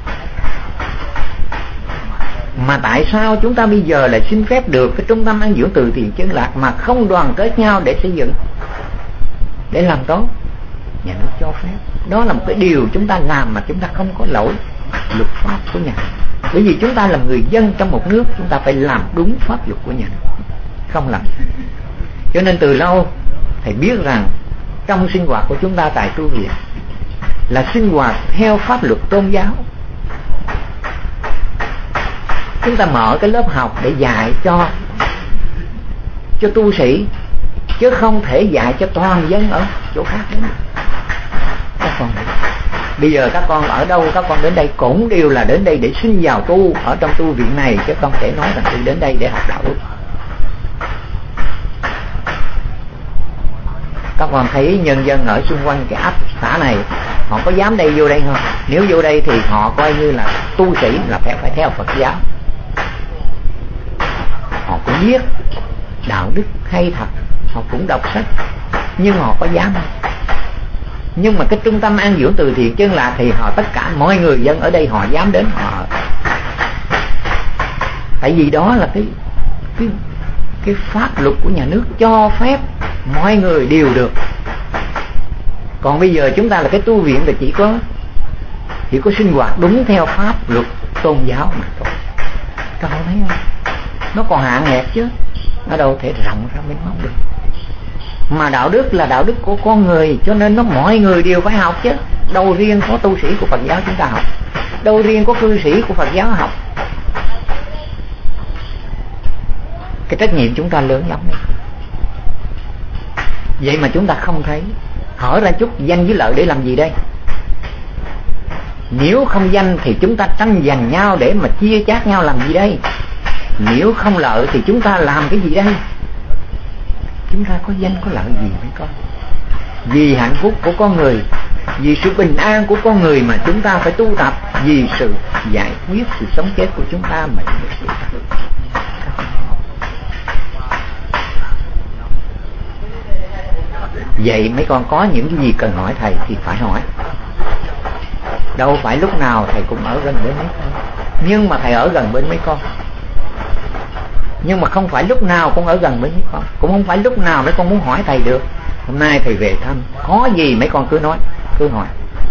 mà tại sao chúng ta bây giờ lại xin phép được cái trung tâm an dưỡng từ thiện Chân Lạc mà không đoàn kết nhau để xây dựng, để làm tốt? Nhà nước cho phép. Đó là một cái điều chúng ta làm mà chúng ta không có lỗi luật pháp của nhà nước. Bởi vì chúng ta là người dân trong một nước, chúng ta phải làm đúng pháp luật của nhà nước, không làm. Cho nên từ lâu thầy biết rằng trong sinh hoạt của chúng ta tại tu viện là sinh hoạt theo pháp luật tôn giáo. Chúng ta mở cái lớp học để dạy cho tu sĩ, chứ không thể dạy cho toàn dân ở chỗ khác đến. Các con bây giờ các con ở đâu, các con đến đây cũng đều là đến đây để xin vào tu ở trong tu viện này, chứ không thể nói rằng tôi đến đây để học đạo đức. Các con thấy nhân dân ở xung quanh cái ấp xã này, họ có dám vô đây không? Nếu vô đây thì họ coi như là tu sĩ, là phải theo Phật giáo. Họ cũng biết đạo đức hay thật, họ cũng đọc sách, nhưng họ có dám không? Nhưng mà cái trung tâm an dưỡng từ thiện Chân Lạc thì họ, tất cả mọi người dân ở đây họ dám đến họ. Tại vì đó là cái pháp luật của nhà nước cho phép mọi người đều được. Còn bây giờ chúng ta là cái tu viện là chỉ có sinh hoạt đúng theo pháp luật tôn giáo mà thôi. Các bạn thấy không? Nó còn hạn hẹp chứ, nó đâu thể rộng ra mênh mông được. Mà đạo đức là đạo đức của con người, cho nên nó mọi người đều phải học chứ. Đâu riêng có tu sĩ của Phật giáo chúng ta học, đâu riêng có cư sĩ của Phật giáo học. Cái trách nhiệm chúng ta lớn lắm đấy. Vậy mà chúng ta không thấy. Hỏi ra chút danh với lợi để làm gì đây? Nếu không danh thì chúng ta tranh giành nhau để mà chia chác nhau làm gì đây? Nếu không lợi thì chúng ta làm cái gì đây? Chúng ta có danh có lợi gì mấy con? Vì hạnh phúc của con người, vì sự bình an của con người mà chúng ta phải tu tập. Vì sự giải quyết sự sống chết của chúng ta mà vậy mấy con có những cái gì cần hỏi thầy thì phải hỏi. Đâu phải lúc nào thầy cũng ở gần bên mấy con. Nhưng mà thầy ở gần bên mấy con. Nhưng mà không phải lúc nào cũng ở gần bên mấy con. Cũng không phải lúc nào mấy con muốn hỏi thầy được. Hôm nay thầy về thăm, có gì mấy con cứ nói, cứ hỏi.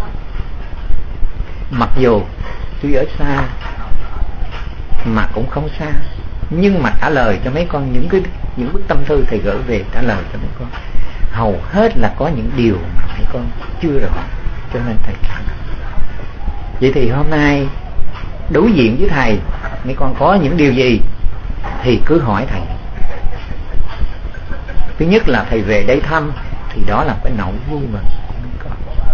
Mặc dù tuy ở xa mà cũng không xa, nhưng mà trả lời cho mấy con những bức tâm thư thầy gửi về, trả lời cho mấy con hầu hết là có những điều mà mấy con chưa rõ, cho nên thầy trả lời. Vậy thì hôm nay đối diện với thầy, mấy con có những điều gì thì cứ hỏi thầy. Thứ nhất là thầy về đây thăm thì đó là cái nỗi vui mừng của mấy con.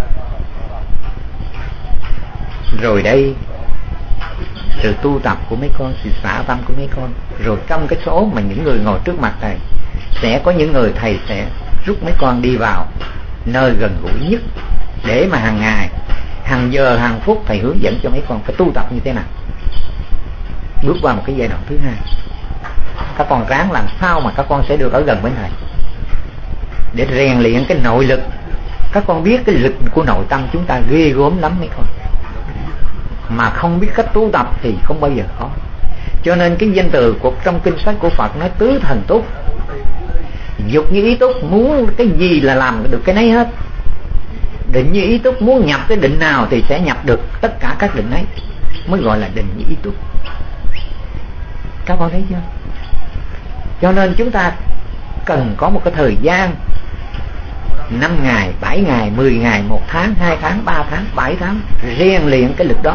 Rồi đây sự tu tập của mấy con, sự xả tâm của mấy con. Rồi trong cái số mà những người ngồi trước mặt thầy, sẽ có những người thầy sẽ rút mấy con đi vào nơi gần gũi nhất, để mà hàng ngày, hàng giờ, hàng phút thầy hướng dẫn cho mấy con phải tu tập như thế nào. Bước vào một cái giai đoạn thứ hai, các con ráng làm sao mà các con sẽ được ở gần bên thầy, để rèn luyện cái nội lực. Các con biết cái lực của nội tâm chúng ta ghê gớm lắm mấy con, mà không biết cách tu tập thì không bao giờ có. Cho nên cái danh từ của trong kinh sách của Phật nói tứ thần túc, dục như ý túc, muốn cái gì là làm được cái nấy hết. Định như ý túc, muốn nhập cái định nào thì sẽ nhập được tất cả các định ấy, mới gọi là định như ý túc. Các con thấy chưa? Cho nên chúng ta cần có một cái thời gian 5 ngày, 7 ngày, 10 ngày, 1 tháng, 2 tháng, 3 tháng, 7 tháng rèn luyện cái lực đó.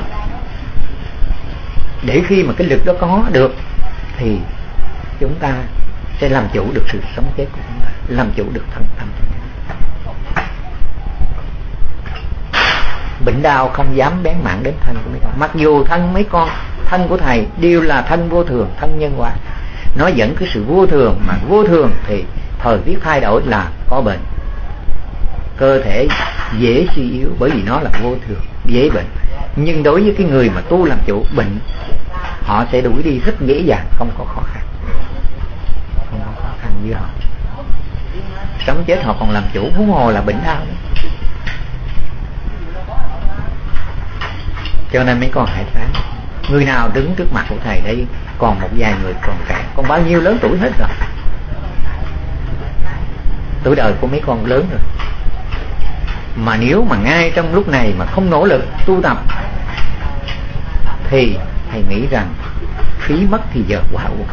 Để khi mà cái lực đó có được thì chúng ta sẽ làm chủ được sự sống chết của chúng ta, làm chủ được thân tâm. Bệnh đau không dám bén mảng đến thân của mấy con. Mặc dù thân mấy con, thân của thầy đều là thân vô thường, thân nhân quả, nó vẫn cái sự vô thường. Mà vô thường thì thời tiết thay đổi là có bệnh, cơ thể dễ suy yếu bởi vì nó là vô thường, dễ bệnh. Nhưng đối với cái người mà tu làm chủ, bệnh họ sẽ đuổi đi rất dễ dàng, không có khó khăn, không có khó khăn như họ. Sống chết họ còn làm chủ, huống hồ là bệnh đau nữa. Cho nên mấy con hãy sáng. Người nào đứng trước mặt của thầy đây, còn một vài người còn trẻ, còn bao nhiêu lớn tuổi hết rồi. Tuổi đời của mấy con lớn rồi. Mà nếu mà ngay trong lúc này mà không nỗ lực tu tập thì thầy nghĩ rằng phí mất thì giờ quá uổng.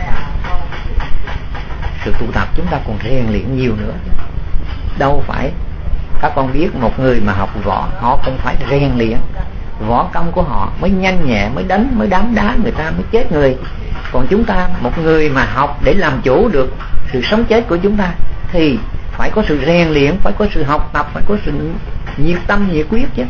Sự tu tập chúng ta còn rèn luyện nhiều nữa. Đâu phải các con biết một người mà học võ, họ cũng phải rèn luyện võ công của họ mới nhanh nhẹ, mới đánh, mới đấm đá người ta mới chết người. Còn chúng ta, một người mà học để làm chủ được sự sống chết của chúng ta thì phải có sự rèn luyện, phải có sự học tập, phải có sự nhiệt tâm, nhiệt quyết chứ.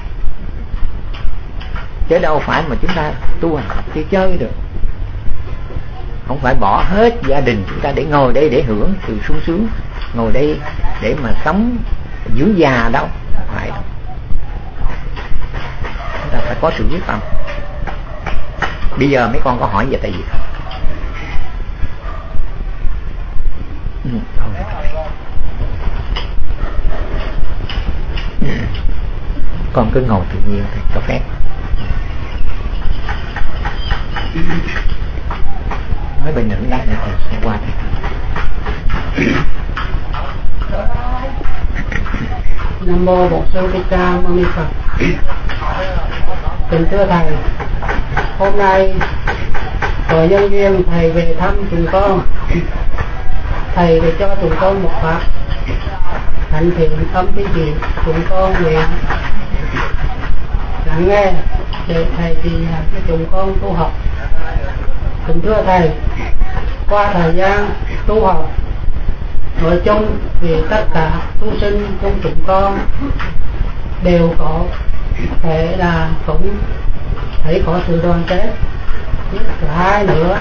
Chứ đâu phải mà chúng ta tu hành học chơi chơi được. Không phải bỏ hết gia đình chúng ta để ngồi đây để hưởng sự sung sướng, ngồi đây để mà sống dưỡng già đâu, không phải đâu. Chúng ta phải có sự quyết tâm. Bây giờ mấy con có hỏi về tại gì không? Con cứ ngồi tự nhiên thì cho phép. Nói bên nữ lát nữa thì sẽ qua đây. Nam mô Bổn Sư Thích Ca Mâu Ni Phật. Kính thưa thầy, hôm nay có nhân duyên thầy về thăm chúng con. Thầy để cho chúng con một pháp hành thiện tâm cái gì chúng con nguyện lắng nghe để thầy chỉ cho chúng con tu học. Kính thưa thầy, qua thời gian tu học nói chung thì tất cả tu sinh trong chúng con đều có thế là cũng thấy có sự đoàn kết. Nhất thứ hai nữa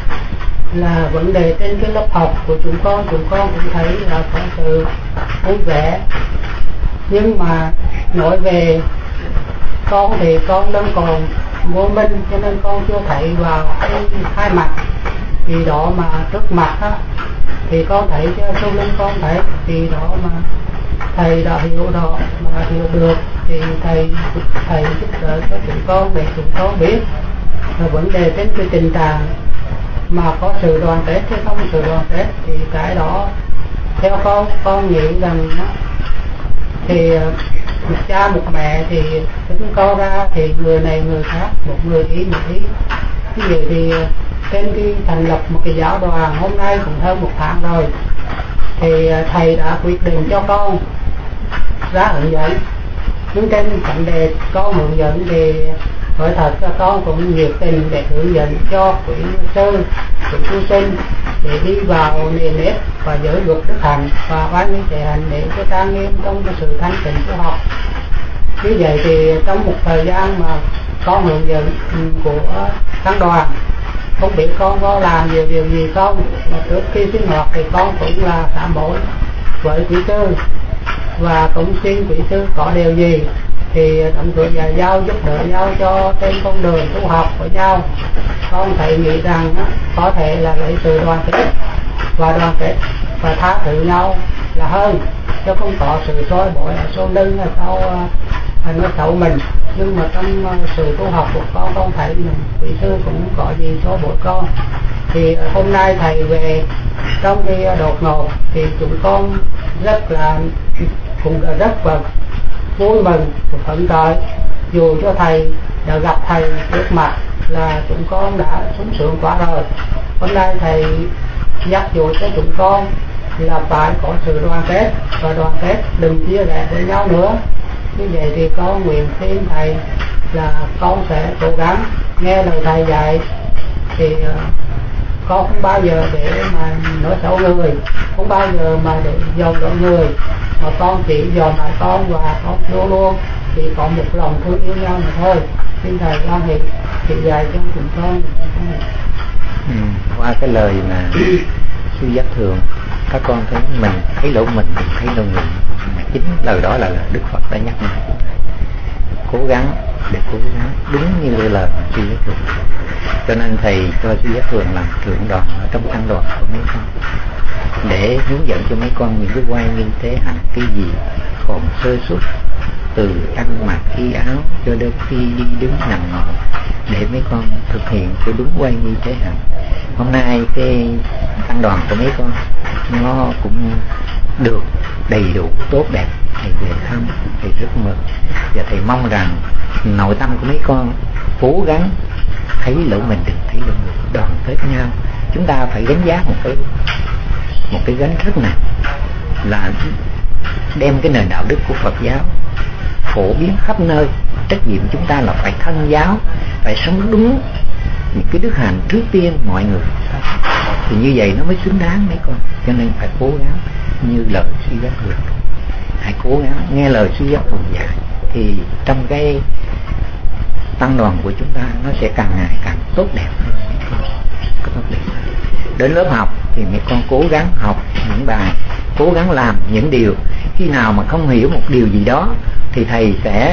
là vấn đề trên cái lớp học của chúng con cũng thấy là có sự vui vẻ. Nhưng mà nói về con thì con đang còn vô minh, cho nên con chưa thấy vào cái hai mặt. Thì đó mà trước mặt á thì con thấy, chứ sau lưng con thấy, thì đó mà thầy đã hiểu đó mà hiểu được thì thầy giúp đỡ cho chúng con để chúng con biết là vấn đề trên cái tình trạng mà có sự đoàn kết hay không sự đoàn kết. Thì cái đó theo con nghĩ rằng thì một cha một mẹ thì chúng con ra thì người này người khác, một người ý một ý. Như vậy thì trên cái thành lập một cái giáo đoàn hôm nay cũng hơn 1 tháng rồi, thì thầy đã quyết định cho con ra hướng dẫn. Nhưng trên vấn đề con hướng dẫn thì hỏi thật cho con cũng nhiệt tình để hướng dẫn cho quý sư, quý tu sinh để đi vào nền nếp và giới luật đức hạnh và ban những thể hành để cho trang nghiêm trong cái sự thanh tịnh của học. Như vậy thì trong một thời gian mà con hướng dẫn của tăng đoàn, không biết con có làm nhiều điều gì không, mà trước khi sinh hoạt thì con cũng là sám hối với quý sư và cũng xin quý sư có điều gì thì đóng cửa và giao giúp đỡ nhau cho trên con đường tu học của nhau. Con thấy nghĩ rằng có thể là lấy sự đoàn kết và tha thứ nhau là hơn, chứ không có sự soi bói ở sau lưng hay sau nó xấu mình. Nhưng mà trong sự tu học của con thấy quý sư cũng có gì cho bố con. Thì hôm nay thầy về trong cái đột ngột thì chúng con cũng rất là vui mừng và phấn khởi. Dù cho thầy đã gặp thầy trước mặt là chúng con đã sung sướng quá rồi. Hôm nay thầy nhắc nhủ cho chúng con là phải có sự đoàn kết, và đoàn kết đừng chia rẽ với nhau nữa. Như vậy thì con nguyện xin thầy là con sẽ cố gắng nghe lời thầy dạy. Thì con không bao giờ để mà nói xấu người, không bao giờ mà để dòm đổ người, mà con chỉ dòm lại con và con luôn luôn chỉ có một lòng thương yêu nhau mà thôi. Xin thầy quan hệ chỉ dạy cho chúng con. Qua cái lời mà sư giác thường, các con thấy mình thấy lỗi mình thấy lỗi người, mà chính lời đó là Đức Phật đã nhắc nhở chúng ta cố gắng đúng như lời sư giác thường. Cho nên thầy cho sư giác thường làm trưởng đoàn ở trong tăng đoàn của mấy con để hướng dẫn cho mấy con những cái oai nghi tế hạnh, cái gì còn sơ suất từ ăn mặc y áo cho đến khi đi đứng nằm ngồi, để mấy con thực hiện cái đúng oai nghi tế hạnh. Hôm nay cái tăng đoàn của mấy con nó cũng được đầy đủ tốt đẹp. Thầy về thăm thầy rất mừng, và thầy mong rằng nội tâm của mấy con cố gắng thấy lỗi mình, đừng thấy lỗi người, đoàn kết nhau. Chúng ta phải gánh vác một cái gánh rất nặng, là đem cái nền đạo đức của Phật giáo phổ biến khắp nơi. Trách nhiệm chúng ta là phải thân giáo, phải sống đúng những cái đức hạnh trước tiên mọi người, thì như vậy nó mới xứng đáng mấy con. Cho nên phải cố gắng như lời sư giác thường, hãy cố gắng nghe lời sư giác thường dạy, thì trong cái tăng đoàn của chúng ta nó sẽ càng ngày càng tốt đẹp hơn mấy con. Tốt đẹp hơn. Đến lớp học thì mấy con cố gắng học những bài, cố gắng làm những điều. Khi nào mà không hiểu một điều gì đó thì thầy sẽ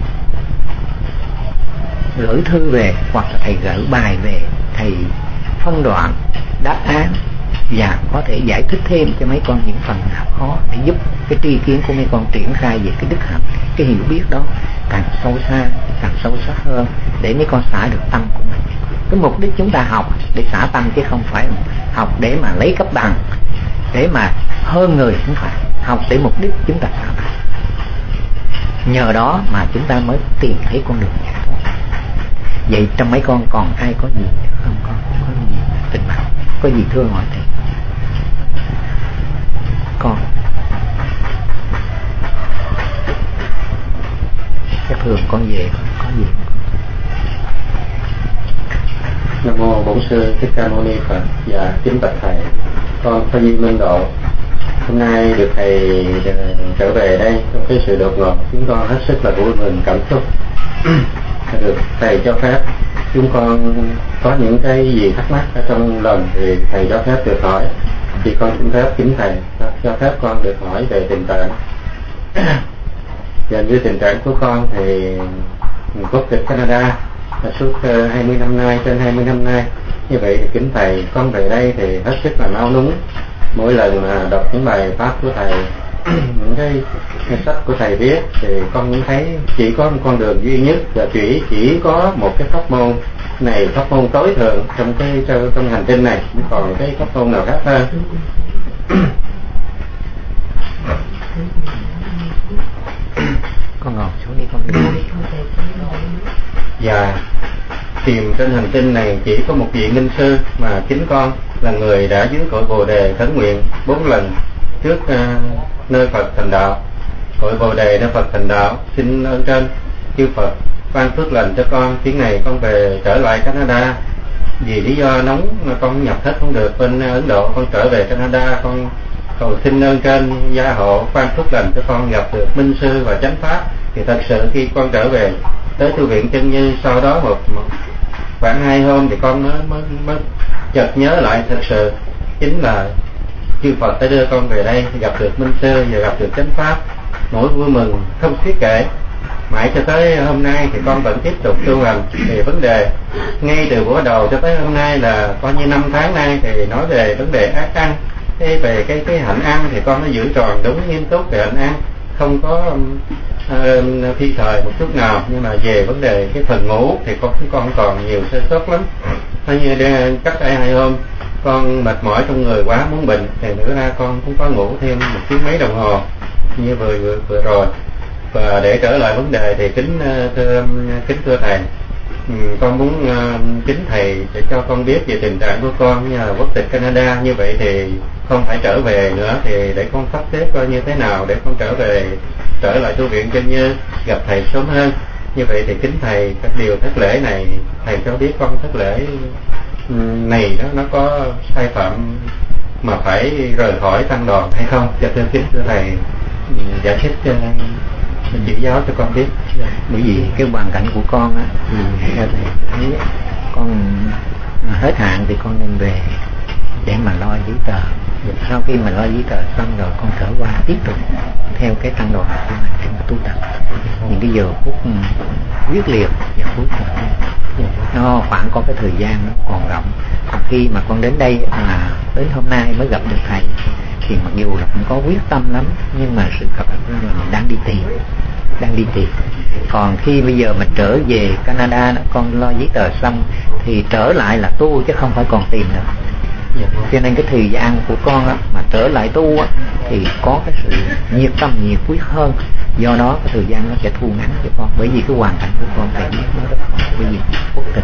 gửi thư về, hoặc là thầy gửi bài về, thầy phân đoạn đáp án và có thể giải thích thêm cho mấy con những phần nào khó, để giúp cái tri kiến của mấy con triển khai về cái đức hạnh, cái hiểu biết đó càng sâu xa, càng sâu sắc hơn, để mấy con xả được tâm của mình. Cái mục đích chúng ta học để xả tâm, chứ không phải học để mà lấy cấp bằng, để mà hơn người, không phải. Học để mục đích chúng ta xả tâm. Nhờ đó mà chúng ta mới tìm thấy con đường giải thoát. Vậy trong mấy con còn ai có gì không? Con có gì tình bạn, có gì thưa hỏi thầy? Con chắc thường con về có gì không con? Nam mô Bổn Sư Thích Ca Mâu Ni Phật. Và kính bạch thầy, con Phan Duy Minh Độ Hôm nay được thầy trở về đây trong cái sự đột ngột, chúng con hết sức là vui mừng cảm xúc. Được thầy cho phép chúng con có những cái gì thắc mắc ở trong lòng thì thầy cho phép được hỏi, thì con xin phép kính thầy cho phép con được hỏi về tình trạng. Và như tình trạng của con thì quốc tịch Canada suốt 20 năm nay, trên 20 năm nay. Như vậy thì kính thầy, con về đây thì hết sức là nao núng. Mỗi lần mà đọc những bài pháp của thầy, những cái sách của thầy viết thì con cũng thấy chỉ có một con đường duy nhất, và chỉ có một cái pháp môn này, pháp môn tối thượng trong hành tinh này, không còn cái pháp môn nào khác hơn. Con ngồi xuống đi con đi. Và tìm trên hành tinh này chỉ có một vị minh sư mà chính con là người đã dưới cội Bồ Đề khấn nguyện 4 lần trước nơi Phật thành đạo. Cội Bồ Đề nơi Phật thành đạo xin ơn trên chư Phật ban phước lành cho con. Chuyến này con về trở lại Canada vì lý do nóng mà con nhập hết không được bên Ấn Độ. Con trở về Canada, con cầu xin ơn trên gia hộ ban phước lành cho con gặp được minh sư và chánh pháp. Thì thật sự khi con trở về tới tu viện Chân Như, sau đó khoảng 2 hôm thì con mới chợt nhớ lại, thật sự chính là chư Phật đã đưa con về đây gặp được minh sư và gặp được chánh pháp. Nỗi vui mừng không xiết kể. Mãi cho tới hôm nay thì con vẫn tiếp tục tu hành. Thì vấn đề ngay từ buổi đầu cho tới hôm nay là coi như 5 tháng nay thì nói về vấn đề ác ăn. Về cái hạnh ăn thì con nó giữ tròn đúng nghiêm túc về hạnh ăn, không có phi thời một chút nào. Nhưng mà về vấn đề cái phần ngủ thì con còn nhiều sơ suất lắm. Như cách đây 2 hôm con mệt mỏi trong người quá muốn bệnh, thì nữa ra con cũng có ngủ thêm 1 tiếng mấy đồng hồ như vừa rồi. Và để trở lại vấn đề thì kính thưa thầy, con muốn kính thầy để cho con biết về tình trạng của con như là quốc tịch Canada. Như vậy thì không phải trở về nữa, thì để con sắp xếp coi như thế nào để con trở lại tu viện Chân Như gặp thầy sớm hơn. Như vậy thì kính thầy, các điều thất lễ này thầy cho biết con thất lễ này nó có sai phạm mà phải rời khỏi tăng đoàn hay không? Dạ thưa kính thưa thầy giải thích chỉ giáo cho con biết. Bởi vì cái hoàn cảnh của con á, thì theo thầy thấy con hết hạn thì con nên về để mà lo giấy tờ. Sau khi mà lo giấy tờ xong rồi con trở qua tiếp tục theo cái tăng đoàn của mình để mà tu tập. Những cái giờ phút quyết liệt và cuối cùng nó khoảng có cái thời gian nó còn rộng. Còn khi mà con đến đây mà đến hôm nay mới gặp được thầy thì mặc dù là cũng có quyết tâm lắm, nhưng mà sự thật là mình đang đi tìm. Còn khi bây giờ mình trở về Canada, con lo giấy tờ xong thì trở lại là tu chứ không phải còn tìm nữa. Cho nên cái thời gian của con á, mà trở lại tu á, thì có cái sự nhiệt tâm nhiệt quyết hơn. Do đó cái thời gian nó sẽ thu ngắn cho con. Bởi vì cái hoàn cảnh của con phải biết nó rất khó. Bởi vì quốc tịch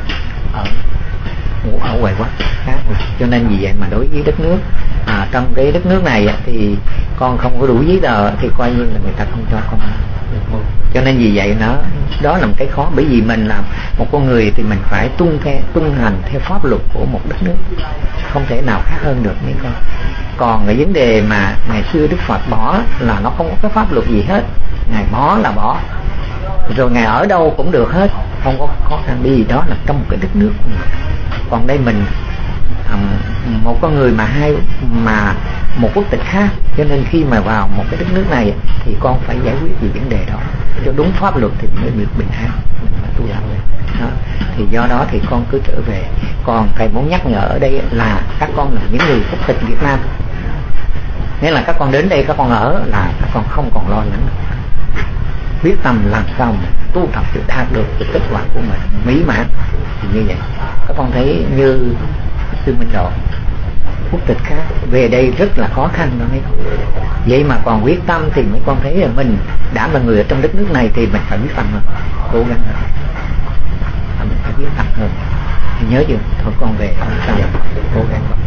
ở ngoài quốc khác, cho nên vì vậy mà đối với đất nước trong cái đất nước này thì con không có đủ giấy tờ thì coi như là người ta không cho con. Cho nên vì vậy đó là một cái khó. Bởi vì mình là một con người thì mình phải tuân hành theo pháp luật của một đất nước, không thể nào khác hơn được mấy con. Còn cái vấn đề mà ngày xưa Đức Phật bỏ là nó không có cái pháp luật gì hết, Ngài bỏ là bỏ, rồi Ngài ở đâu cũng được hết, không có khó khăn gì. Đó là trong một cái đất nước. Còn đây mình một con người mà một quốc tịch khác, cho nên khi mà vào một cái đất nước này thì con phải giải quyết về vấn đề đó cho đúng pháp luật thì mới được bình an, mình phải tu đạo đó. Thì do đó thì con cứ trở về. Còn thầy muốn nhắc nhở ở đây là các con là những người quốc tịch Việt Nam, nghĩa là các con đến đây các con ở là các con không còn lo lắng, quyết tâm làm sao mà tu tập để đạt được cái kết quả của mình mỹ mãn. Thì như vậy các con thấy như sư Minh Độ quốc tịch khác về đây rất là khó khăn đó mấy con. Vậy mà còn quyết tâm thì mấy con thấy là mình đã là người ở trong đất nước này thì mình phải quyết tâm hơn, cố gắng hơn, mình phải quyết tâm hơn. Nhớ chưa? Thôi con về sao cố gắng hơn.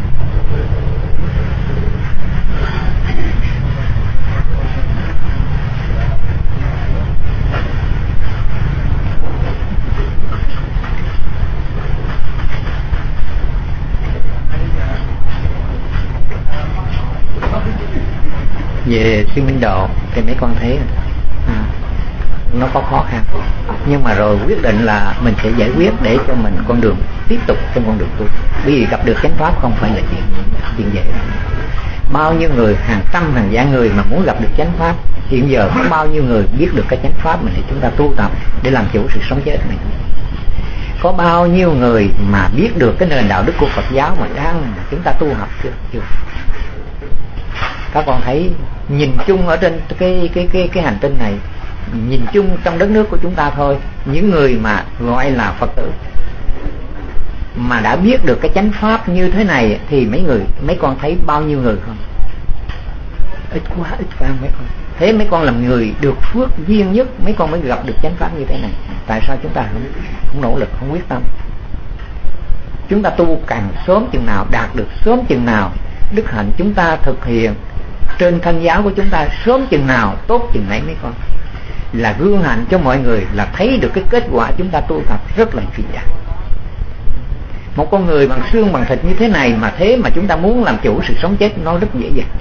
về siêu minh độ thì mấy con thấy nó có khó khăn, nhưng mà rồi quyết định là mình sẽ giải quyết để cho mình con đường tiếp tục trên con đường tu. Bởi vì gặp được chánh pháp không phải là chuyện dễ. Bao nhiêu người, hàng trăm hàng vạn người mà muốn gặp được chánh pháp. Hiện giờ có bao nhiêu người biết được cái chánh pháp mình để chúng ta tu tập để làm chủ sự sống chết này. Có bao nhiêu người mà biết được cái nền đạo đức của Phật giáo mà đang chúng ta tu học chưa? Các con thấy nhìn chung ở trên cái hành tinh này, nhìn chung trong đất nước của chúng ta thôi, những người mà gọi là Phật tử mà đã biết được cái chánh pháp như thế này thì mấy con thấy bao nhiêu người không? Ít quá, ít phải mấy con. Thế mấy con làm người được phước duyên nhất, mấy con mới gặp được chánh pháp như thế này. Tại sao chúng ta không nỗ lực, không quyết tâm? Chúng ta tu càng sớm chừng nào, đạt được sớm chừng nào, đức hạnh chúng ta thực hiện trên thân giáo của chúng ta sớm chừng nào, tốt chừng nấy mấy con. Là gương hạnh cho mọi người, là thấy được cái kết quả chúng ta tu tập rất là vĩ đại. Một con người bằng xương bằng thịt như thế này mà thế mà chúng ta muốn làm chủ sự sống chết nó rất dễ dàng.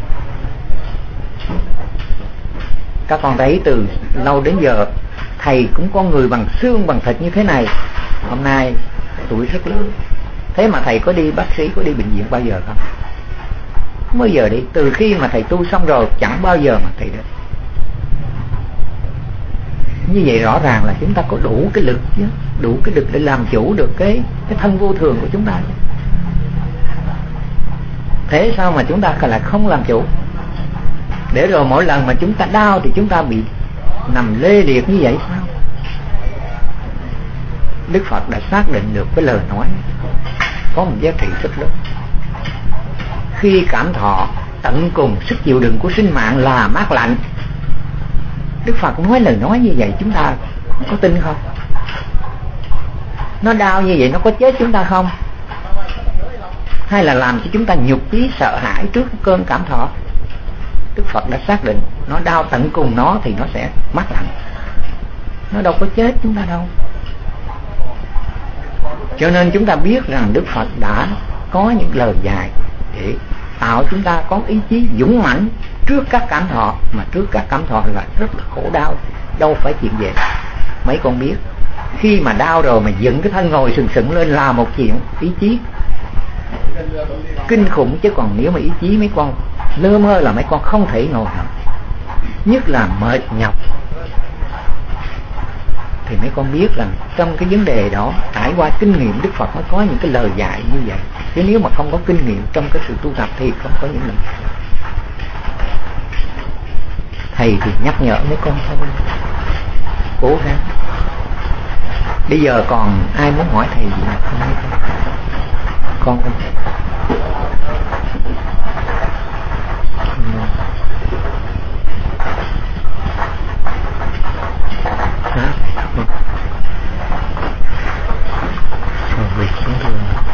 Các con thấy từ lâu đến giờ thầy cũng có người bằng xương bằng thịt như thế này, hôm nay tuổi rất lớn. Thế mà thầy có đi bác sĩ, có đi bệnh viện bao giờ không? Không bao giờ đi. Từ khi mà thầy tu xong rồi chẳng bao giờ mà thầy đến. Như vậy rõ ràng là chúng ta có đủ cái lực chứ, đủ cái lực để làm chủ được cái thân vô thường của chúng ta chứ. Thế sao mà chúng ta lại không làm chủ? Để rồi mỗi lần mà chúng ta đau thì chúng ta bị nằm lê liệt như vậy sao? Đức Phật đã xác định được cái lời nói có một giá trị rất lớn. Khi cảm thọ tận cùng sức chịu đựng của sinh mạng là mát lạnh, Đức Phật nói lời nói như vậy chúng ta có tin không? Nó đau như vậy nó có chết chúng ta không? Hay là làm cho chúng ta nhục chí sợ hãi trước cơn cảm thọ? Đức Phật đã xác định nó đau tận cùng nó thì nó sẽ mát lạnh, nó đâu có chết chúng ta đâu. Cho nên chúng ta biết rằng Đức Phật đã có những lời dạy để tạo chúng ta có ý chí dũng mãnh trước các cảm thọ. Mà trước các cảm thọ là rất là khổ đau, đâu phải chuyện dễ. Mấy con biết khi mà đau rồi mà dựng cái thân ngồi sừng sững lên là một chuyện ý chí kinh khủng, chứ còn nếu mà ý chí mấy con lơ mơ là mấy con không thể ngồi nổi, nhất là mệt nhọc. Thì mấy con biết rằng trong cái vấn đề đó trải qua kinh nghiệm Đức Phật mới có những cái lời dạy như vậy. Chứ nếu mà không có kinh nghiệm trong cái sự tu tập thì không có những lời. Thầy thì nhắc nhở mấy con thôi, cố gắng. Bây giờ còn ai muốn hỏi thầy gì nào không? Con không? Hả? Việc xuống đường.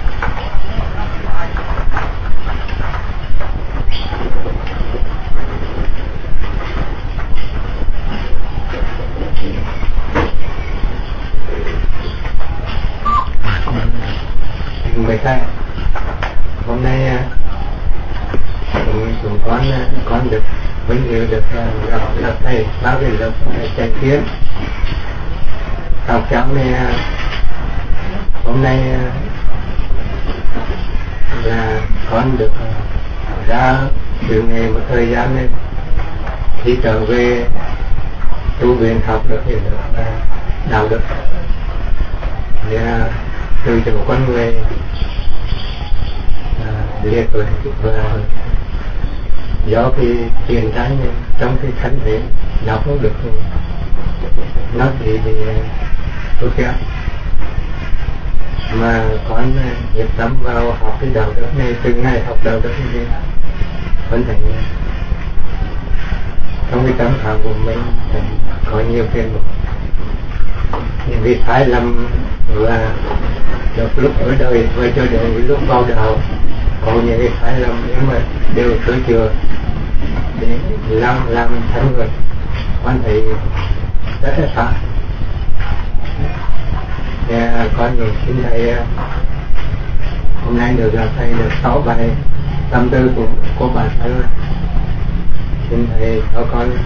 Mời thầy, hôm nay chúng con được vinh dự được gặp thầy báo về lớp chạy kiến. Học cháu này hôm nay là con được ra từ nghề một thời gian này, khi trở về tu viện học được thì được đạo đức để từ chỗ con người liệt rồi và do cái tiền tranh trong cái thân thể nó không được, nó thì tốt kém, mà con nhiệt tâm vào học cái đạo đức này. Từ ngày học đạo đức này con thấy trong cái tâm trạng của mình có nhiều phiền muộn, những cái sai lầm và được lúc ở đời và cho đến lúc vào đạo có những cái sai lầm nhưng mà đều sửa chữa để làm thành người. Con thấy rất là sợ. Con được xin thầy hôm nay được gặp thầy được 6 bài tâm tư của bản thân, xin thầy cho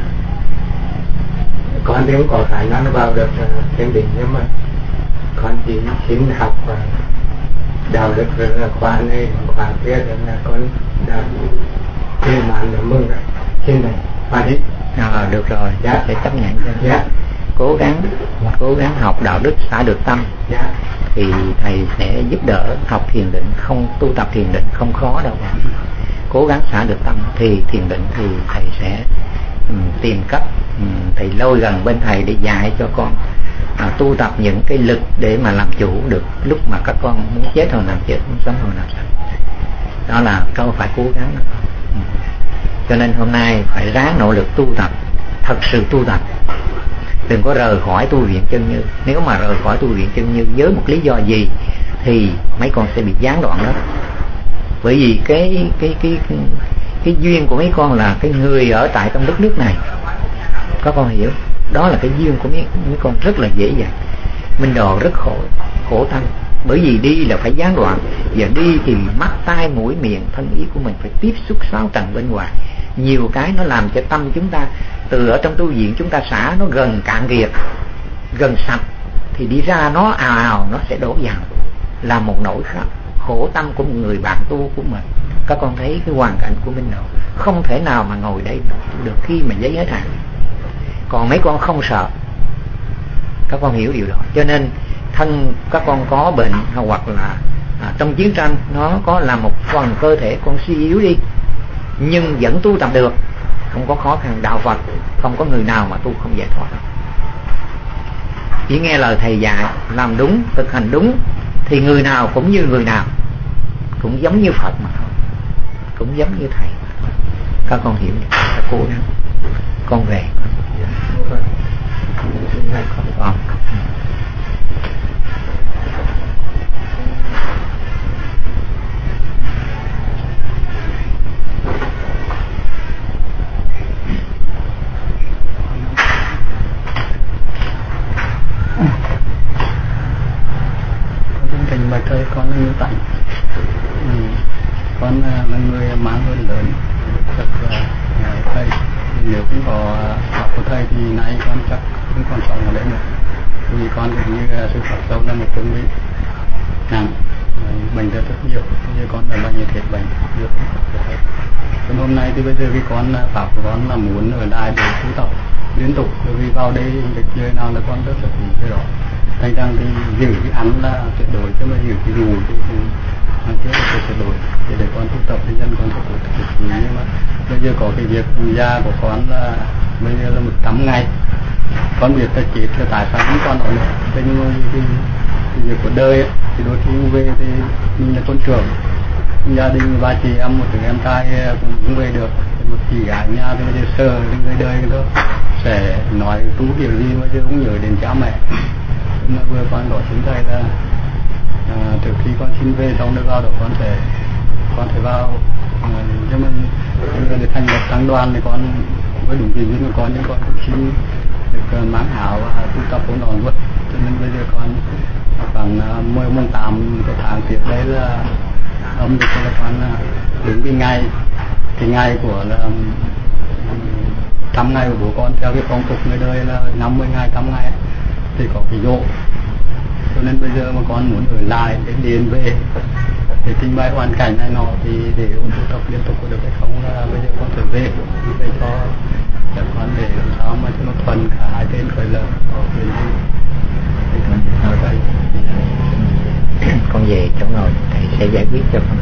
con thì không có khả năng vào được thiền định, nhưng mà con chỉ xin học và đạo đức rồi là khóa này khóa kia rồi là con đã viên mãn được mừng rồi. Xin thầy và đi. Được rồi, dạ. Sẽ chấp nhận cho dạ. Cố gắng học đạo đức xả được tâm. dạ. Thì thầy sẽ giúp đỡ học thiền định. Không tu tập thiền định không khó đâu, cố gắng xả được tâm thì thiền định thì thầy sẽ tìm cách thầy lôi gần bên thầy để dạy cho con tu tập những cái lực để mà làm chủ được lúc mà các con muốn chết hồi nào chết, muốn sống hồi nào sống. Đó là câu phải cố gắng. Cho nên hôm nay phải ráng nỗ lực tu tập, thật sự tu tập, đừng có rời khỏi tu viện Chân Như. Nếu mà rời khỏi tu viện Chân Như với một lý do gì thì mấy con sẽ bị gián đoạn đó. Bởi vì cái duyên của mấy con là cái người ở tại trong đất nước này, các con hiểu, đó là cái duyên của mấy con rất là dễ dàng. Minh Đồ rất khổ tâm, bởi vì đi là phải gián đoạn, và đi thì mắt tai mũi miệng thân ý của mình phải tiếp xúc sáu trần bên ngoài. Nhiều cái nó làm cho tâm chúng ta từ ở trong tu viện chúng ta xả nó gần cạn kiệt, gần sạch, thì đi ra nó ào nó sẽ đổ vào, là một nỗi khổ tâm của một người bạn tu của mình. Các con thấy cái hoàn cảnh của Minh Đồ không thể nào mà ngồi đây được khi mà giấy hết hạn. Còn mấy con không sợ, các con hiểu điều đó. Cho nên thân các con có bệnh hoặc là trong chiến tranh nó có làm một phần cơ thể con suy yếu đi, nhưng vẫn tu tập được, không có khó khăn. Đạo Phật không có người nào mà tu không giải thoát. Chỉ nghe lời thầy dạy, làm đúng, thực hành đúng thì người nào cũng như người nào, cũng giống như Phật mà thôi, cũng giống như thầy mà thôi. Các con hiểu được, các cố gắng. Con về con. Trình bạch thầy, con là Như Tạnh. Con là người mang ơn lớn rất là thầy. Nếu không có học của thầy thì nay con chắc không còn sống ở đây nữa. Vì con cũng như sư Phật Châu là một chứng bị nặng, bệnh rất nhiều. Bây giờ con là bao nhiêu thiệt bệnh rất của thầy. Còn hôm nay thì bây giờ vì con pháp của con là muốn ở lại để tu tập liên tục, bởi vì vào đây việc chơi nào là con rất là thích cái đó. Thành ra thì giữ cái ăn là tuyệt đối, chứ mà giữ cái ngủ thì chưa được tuyệt đối. Để con tu tập thì dân con sẽ được tuyệt đối. Nhưng mà bây giờ có cái việc gia của con là bây giờ là 100 ngày. Con biết là chết là tại sao không con nói nữa. Thế nhưng mà cái việc của đời ấy, thì đôi khi về thì mình là con trưởng, gia đình ba chị em, một đứa em trai cũng không về được, một chị gái nhà thì bây giờ sợ đến người đời thôi, sẽ nói tú kiểu gì mà chứ không nhớ đến cha mẹ. Mà vừa con gọi chúng thầy là từ khi con xin về trong nước vào đó con sẽ vào, nhưng mà để thành lập tăng đoàn thì con với đúng cái duyên của con, nhưng con cũng xin được mãn áo và tu tập ổn đòn luôn. Cho nên bây giờ con khoảng 18 cái tháng tiếp đấy là âm được là con đứng cái ngày của là 100 ngày của bố con theo cái phong tục người đời là 50 ngày 100 ngày thì có cái dỗ. Cho nên bây giờ mà con muốn ở lại để điền về để trình bày hoàn cảnh này nọ thì để ông tu tập liên tục có được hay không, là bây giờ con phải về cho các con để làm sao mà cho nó thuần cả hai bên khởi lợi có quyền gì thì con ở đây con về chỗ ngồi thầy sẽ giải quyết cho con.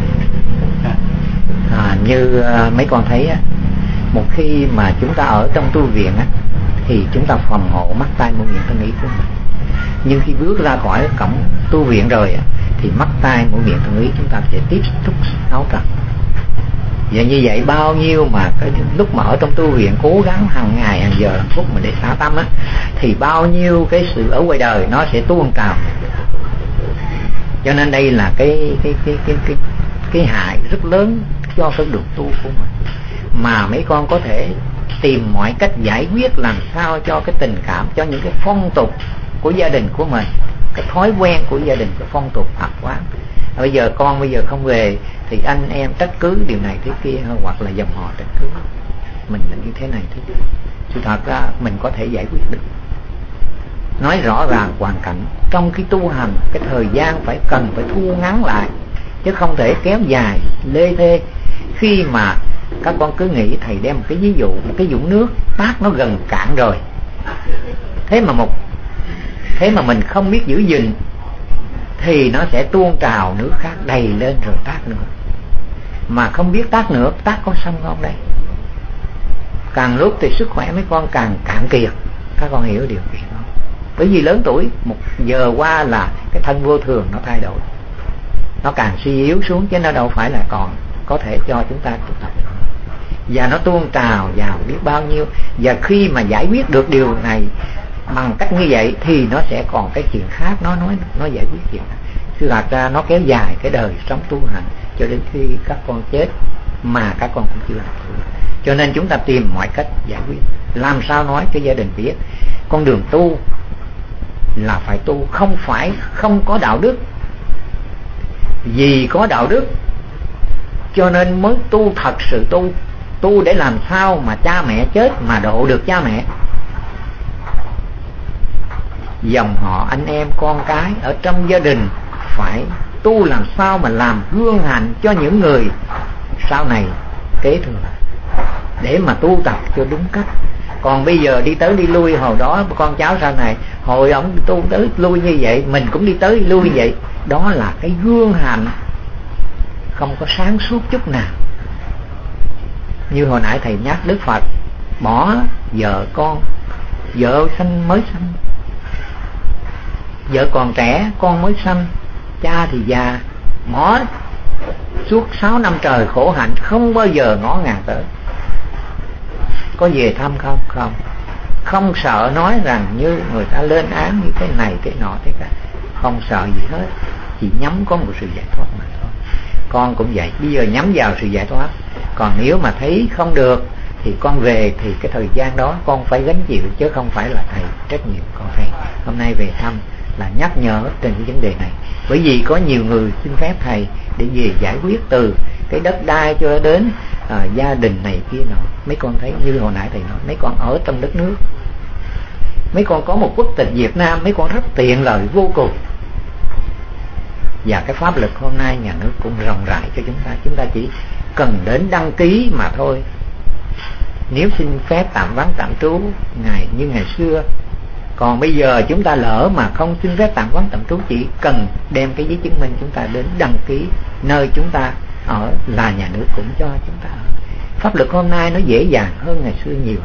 Như mấy con thấy á, một khi mà chúng ta ở trong tu viện á, thì chúng ta phòng hộ mắt tai mũi miệng thân ý của mình. Nhưng khi bước ra khỏi cổng tu viện rồi á, thì mắt tai mũi miệng thân ý chúng ta sẽ tiếp xúc sáu trần. Và như vậy bao nhiêu mà cái lúc mà ở trong tu viện cố gắng hàng ngày hàng giờ hàng phút mà để xả tâm á, thì bao nhiêu cái sự ở ngoài đời nó sẽ tuôn trào. Cho nên đây là cái hại rất lớn cho cái đường tu của mình, mà mấy con có thể tìm mọi cách giải quyết làm sao cho cái tình cảm, cho những cái phong tục của gia đình của mình, cái thói quen của gia đình, cái phong tục tập quán. Bây giờ con bây giờ không về thì anh em trách cứ điều này thế kia, hoặc là dòng họ trách cứ. mình là như thế này thế kia. Sự thật ra mình có thể giải quyết được. Nói rõ ràng hoàn cảnh trong khi tu hành, cái thời gian phải thu ngắn lại, chứ không thể kéo dài lê thê. Khi mà các con cứ nghĩ thầy đem một cái ví dụ, một cái vũng nước tát nó gần cạn rồi, thế mà mình không biết giữ gìn thì nó sẽ tuôn trào nước khác đầy lên rồi tát nữa. Mà không biết tát nữa, tát có xong không đây? Càng lúc thì sức khỏe mấy con càng cạn kiệt. Các con hiểu điều kiện không? Bởi vì lớn tuổi, 1 giờ qua là cái thân vô thường nó thay đổi, nó càng suy yếu xuống, chứ nó đâu phải là còn có thể cho chúng ta tu tập nữa. Và nó tuôn trào vào biết bao nhiêu. Và khi mà giải quyết được điều này bằng cách như vậy thì nó sẽ còn cái chuyện khác, nó giải quyết chuyện khác. Sự thật ra nó kéo dài cái đời sống tu hành cho đến khi các con chết mà các con cũng chưa làm được. Cho nên chúng ta tìm mọi cách giải quyết. Làm sao nói cho gia đình biết con đường tu là phải tu, không phải không có đạo đức. Vì có đạo đức cho nên mới tu, thật sự tu để làm sao mà cha mẹ chết mà độ được cha mẹ, dòng họ anh em con cái ở trong gia đình. Phải tu làm sao mà làm gương hạnh cho những người sau này kế thừa, để mà tu tập cho đúng cách. Còn bây giờ đi tới đi lui, hồi đó con cháu sau này, hồi ông tu tới lui như vậy, mình cũng đi tới đi lui như vậy. Đó là cái gương hạnh không có sáng suốt chút nào. Như hồi nãy thầy nhắc Đức Phật bỏ vợ con, vợ mới sanh, vợ còn trẻ con mới sanh, cha thì già, bỏ suốt 6 năm trời khổ hạnh, không bao giờ ngó ngàng tới. Có về thăm không? Không sợ nói rằng như người ta lên án như thế này thế nọ thế cả, không sợ gì hết. Chỉ nhắm có một sự giải thoát mà thôi. Con cũng vậy, bây giờ nhắm vào sự giải thoát. Còn nếu mà thấy không được thì con về, thì cái thời gian đó con phải gánh chịu, chứ không phải là thầy trách nhiệm con. Thầy hôm nay về thăm là nhắc nhở trên cái vấn đề này, bởi vì có nhiều người xin phép thầy để về giải quyết từ cái đất đai cho đến gia đình này kia nọ. Mấy con thấy như hồi nãy thầy nói, mấy con ở trong đất nước, mấy con có một quốc tịch Việt Nam, mấy con rất tiện lợi vô cùng. Và cái pháp lực hôm nay nhà nước cũng rộng rãi cho chúng ta chỉ cần đến đăng ký mà thôi. Nếu xin phép tạm vắng tạm trú như ngày xưa. Còn bây giờ chúng ta lỡ mà không xin phép tạm vắng tạm trú, chỉ cần đem cái giấy chứng minh chúng ta đến đăng ký nơi chúng ta ở là nhà nước cũng cho chúng ta ở. Pháp lực hôm nay nó dễ dàng hơn ngày xưa nhiều.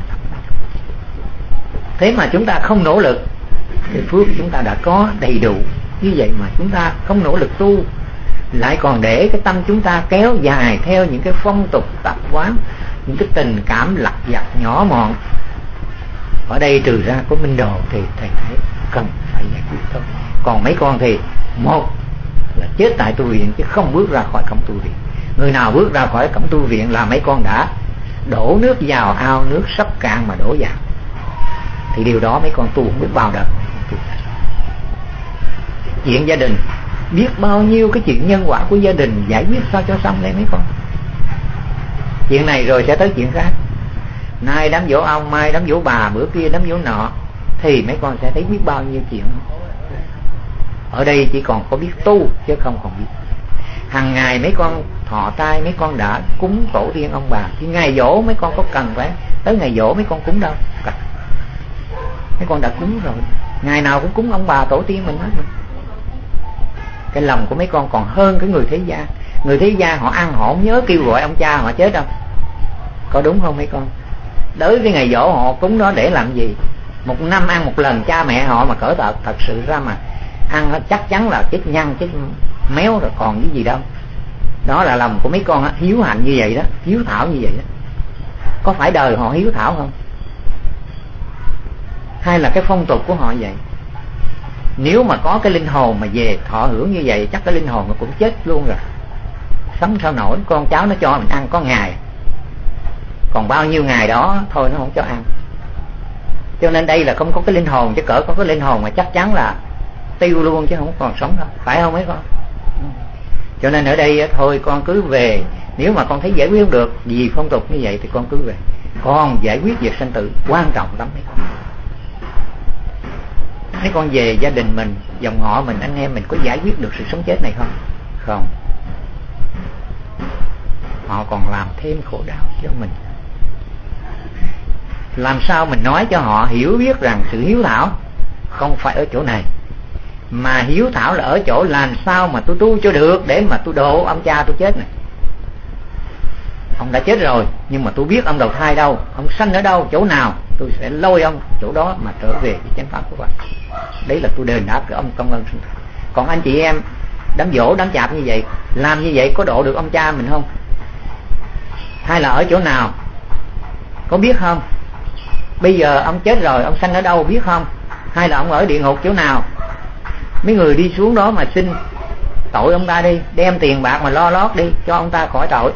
Thế mà chúng ta không nỗ lực thì phước chúng ta đã có đầy đủ. Như vậy mà chúng ta không nỗ lực tu, lại còn để cái tâm chúng ta kéo dài theo những cái phong tục tập quán, những cái tình cảm lặt vặt nhỏ mọn. Ở đây trừ ra có minh đồ thì thầy thấy cần phải giải quyết thôi. Còn mấy con thì một là chết tại tu viện, chứ không bước ra khỏi cổng tu viện. Người nào bước ra khỏi cổng tu viện là mấy con đã đổ nước vào ao nước sắp cạn mà đổ vào. Thì điều đó mấy con tu không biết bao đời. Chuyện gia đình, biết bao nhiêu cái chuyện nhân quả của gia đình giải quyết sao cho xong đây mấy con. Chuyện này rồi sẽ tới chuyện khác. Nay đám dỗ ông, mai đám dỗ bà, bữa kia đám dỗ nọ, thì mấy con sẽ thấy biết bao nhiêu chuyện. Ở đây chỉ còn có biết tu chứ không còn biết. Hằng ngày mấy con thọ trai, mấy con đã cúng tổ tiên ông bà, thì ngày dỗ mấy con có cần phải tới ngày dỗ mấy con cúng đâu. Mấy con đã cúng rồi, ngày nào cũng cúng ông bà tổ tiên mình hết rồi. Cái lòng của mấy con còn hơn cái người thế gian. Người thế gian họ ăn họ không nhớ kêu gọi ông cha họ chết đâu. Có đúng không mấy con? Tới cái ngày dỗ họ cúng đó để làm gì? Một năm ăn một lần cha mẹ họ mà cỡ thật sự ra mà ăn chắc chắn là chết nhăn chết méo rồi còn cái gì đâu. Đó là lòng của mấy con hiếu hạnh như vậy đó, hiếu thảo như vậy đó. Có phải đời họ hiếu thảo không? Hay là cái phong tục của họ vậy? Nếu mà có cái linh hồn mà về thọ hưởng như vậy, chắc cái linh hồn nó cũng chết luôn rồi. Sống sao nổi, con cháu nó cho mình ăn có ngày, còn bao nhiêu ngày đó thôi nó không cho ăn. Cho nên đây là không có cái linh hồn, chứ cỡ có cái linh hồn mà chắc chắn là tiêu luôn chứ không còn sống đâu. Phải không mấy con? Cho nên ở đây thôi con cứ về. Nếu mà con thấy giải quyết không được vì phong tục như vậy thì con cứ về. Còn giải quyết việc sanh tử quan trọng lắm mấy con. Mấy con về gia đình mình, dòng họ mình, anh em mình có giải quyết được sự sống chết này không? Không. Họ còn làm thêm khổ đau cho mình. Làm sao mình nói cho họ hiểu biết rằng sự hiếu thảo không phải ở chỗ này, mà hiếu thảo là ở chỗ làm sao mà tôi tu cho được để mà tôi độ ông cha tôi chết này. Ông đã chết rồi, nhưng mà tôi biết ông đầu thai đâu, ông sanh ở đâu, chỗ nào, tôi sẽ lôi ông chỗ đó mà trở về với chánh pháp của bạn. Đấy là tôi đền đáp cái ông công ơn sinh. Còn anh chị em đám dỗ đám chạp như vậy, làm như vậy có độ được ông cha mình không? Hay là ở chỗ nào, có biết không? Bây giờ ông chết rồi, ông sanh ở đâu biết không? Hay là ông ở địa ngục chỗ nào? Mấy người đi xuống đó mà xin tội ông ta đi, đem tiền bạc mà lo lót đi cho ông ta khỏi tội.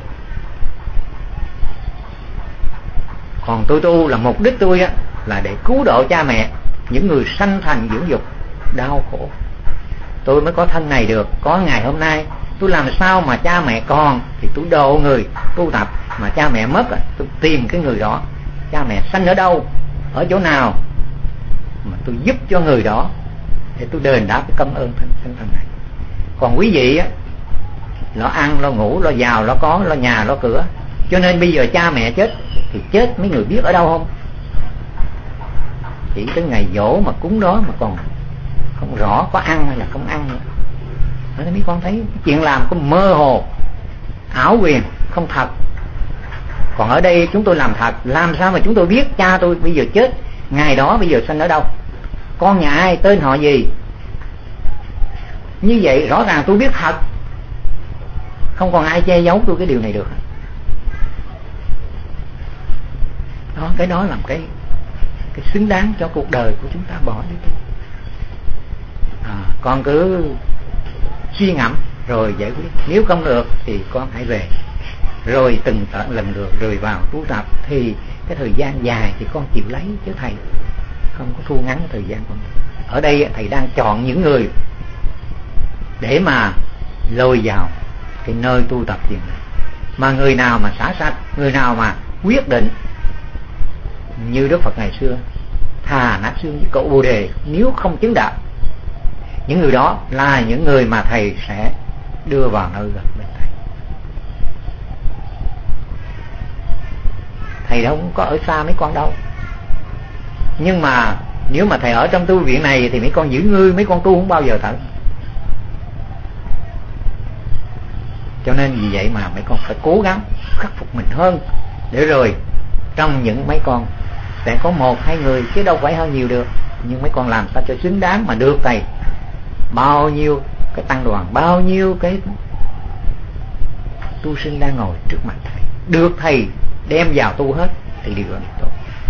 Còn tôi tu là mục đích tôi á, là để cứu độ cha mẹ, những người sanh thành dưỡng dục đau khổ. Tôi mới có thân này được, có ngày hôm nay. Tôi làm sao mà cha mẹ còn thì tôi độ người tu tập, mà cha mẹ mất tôi tìm cái người đó, cha mẹ sanh ở đâu, ở chỗ nào, mà tôi giúp cho người đó để tôi đền đáp cái công ơn sanh thần này. Còn quý vị á, lo ăn, lo ngủ, lo giàu, lo có, lo nhà, lo cửa, cho nên bây giờ cha mẹ chết thì chết mấy người biết ở đâu không? Chỉ tới ngày dỗ mà cúng đó mà còn không rõ có ăn hay là không ăn nữa. Nên mấy con thấy chuyện làm có mơ hồ, ảo quyền, không thật. Còn ở đây chúng tôi làm thật. Làm sao mà chúng tôi biết cha tôi bây giờ chết, ngày đó bây giờ sanh ở đâu, con nhà ai, tên họ gì? Như vậy rõ ràng tôi biết thật, không còn ai che giấu tôi cái điều này được. Đó, cái đó là cái xứng đáng cho cuộc đời của chúng ta bỏ đi. Con cứ suy ngẫm rồi giải quyết. Nếu không được thì con hãy về, rồi từng lần lượt rồi vào tu tập. Thì cái thời gian dài thì con chịu lấy, chứ thầy không có thu ngắn thời gian con. Ở đây thầy đang chọn những người để mà lôi vào cái nơi tu tập thiền này. Mà người nào mà xả sạch, người nào mà quyết định như Đức Phật ngày xưa, thà nát xương với cội Bồ Đề nếu không chứng đạo, những người đó là những người mà thầy sẽ đưa vào nơi gần bên thầy. Thầy đâu có ở xa mấy con đâu. Nhưng mà nếu mà thầy ở trong tu viện này thì mấy con giữ ngươi, mấy con tu không bao giờ thở. Cho nên vì vậy mà mấy con phải cố gắng khắc phục mình hơn, để rồi trong những mấy con sẽ có 1-2 người, chứ đâu phải hơn nhiều được. Nhưng mấy con làm sao cho xứng đáng mà được thầy. Bao nhiêu cái tăng đoàn, bao nhiêu cái tu sinh đang ngồi trước mặt thầy, được thầy đem vào tu hết thì điều đó tốt.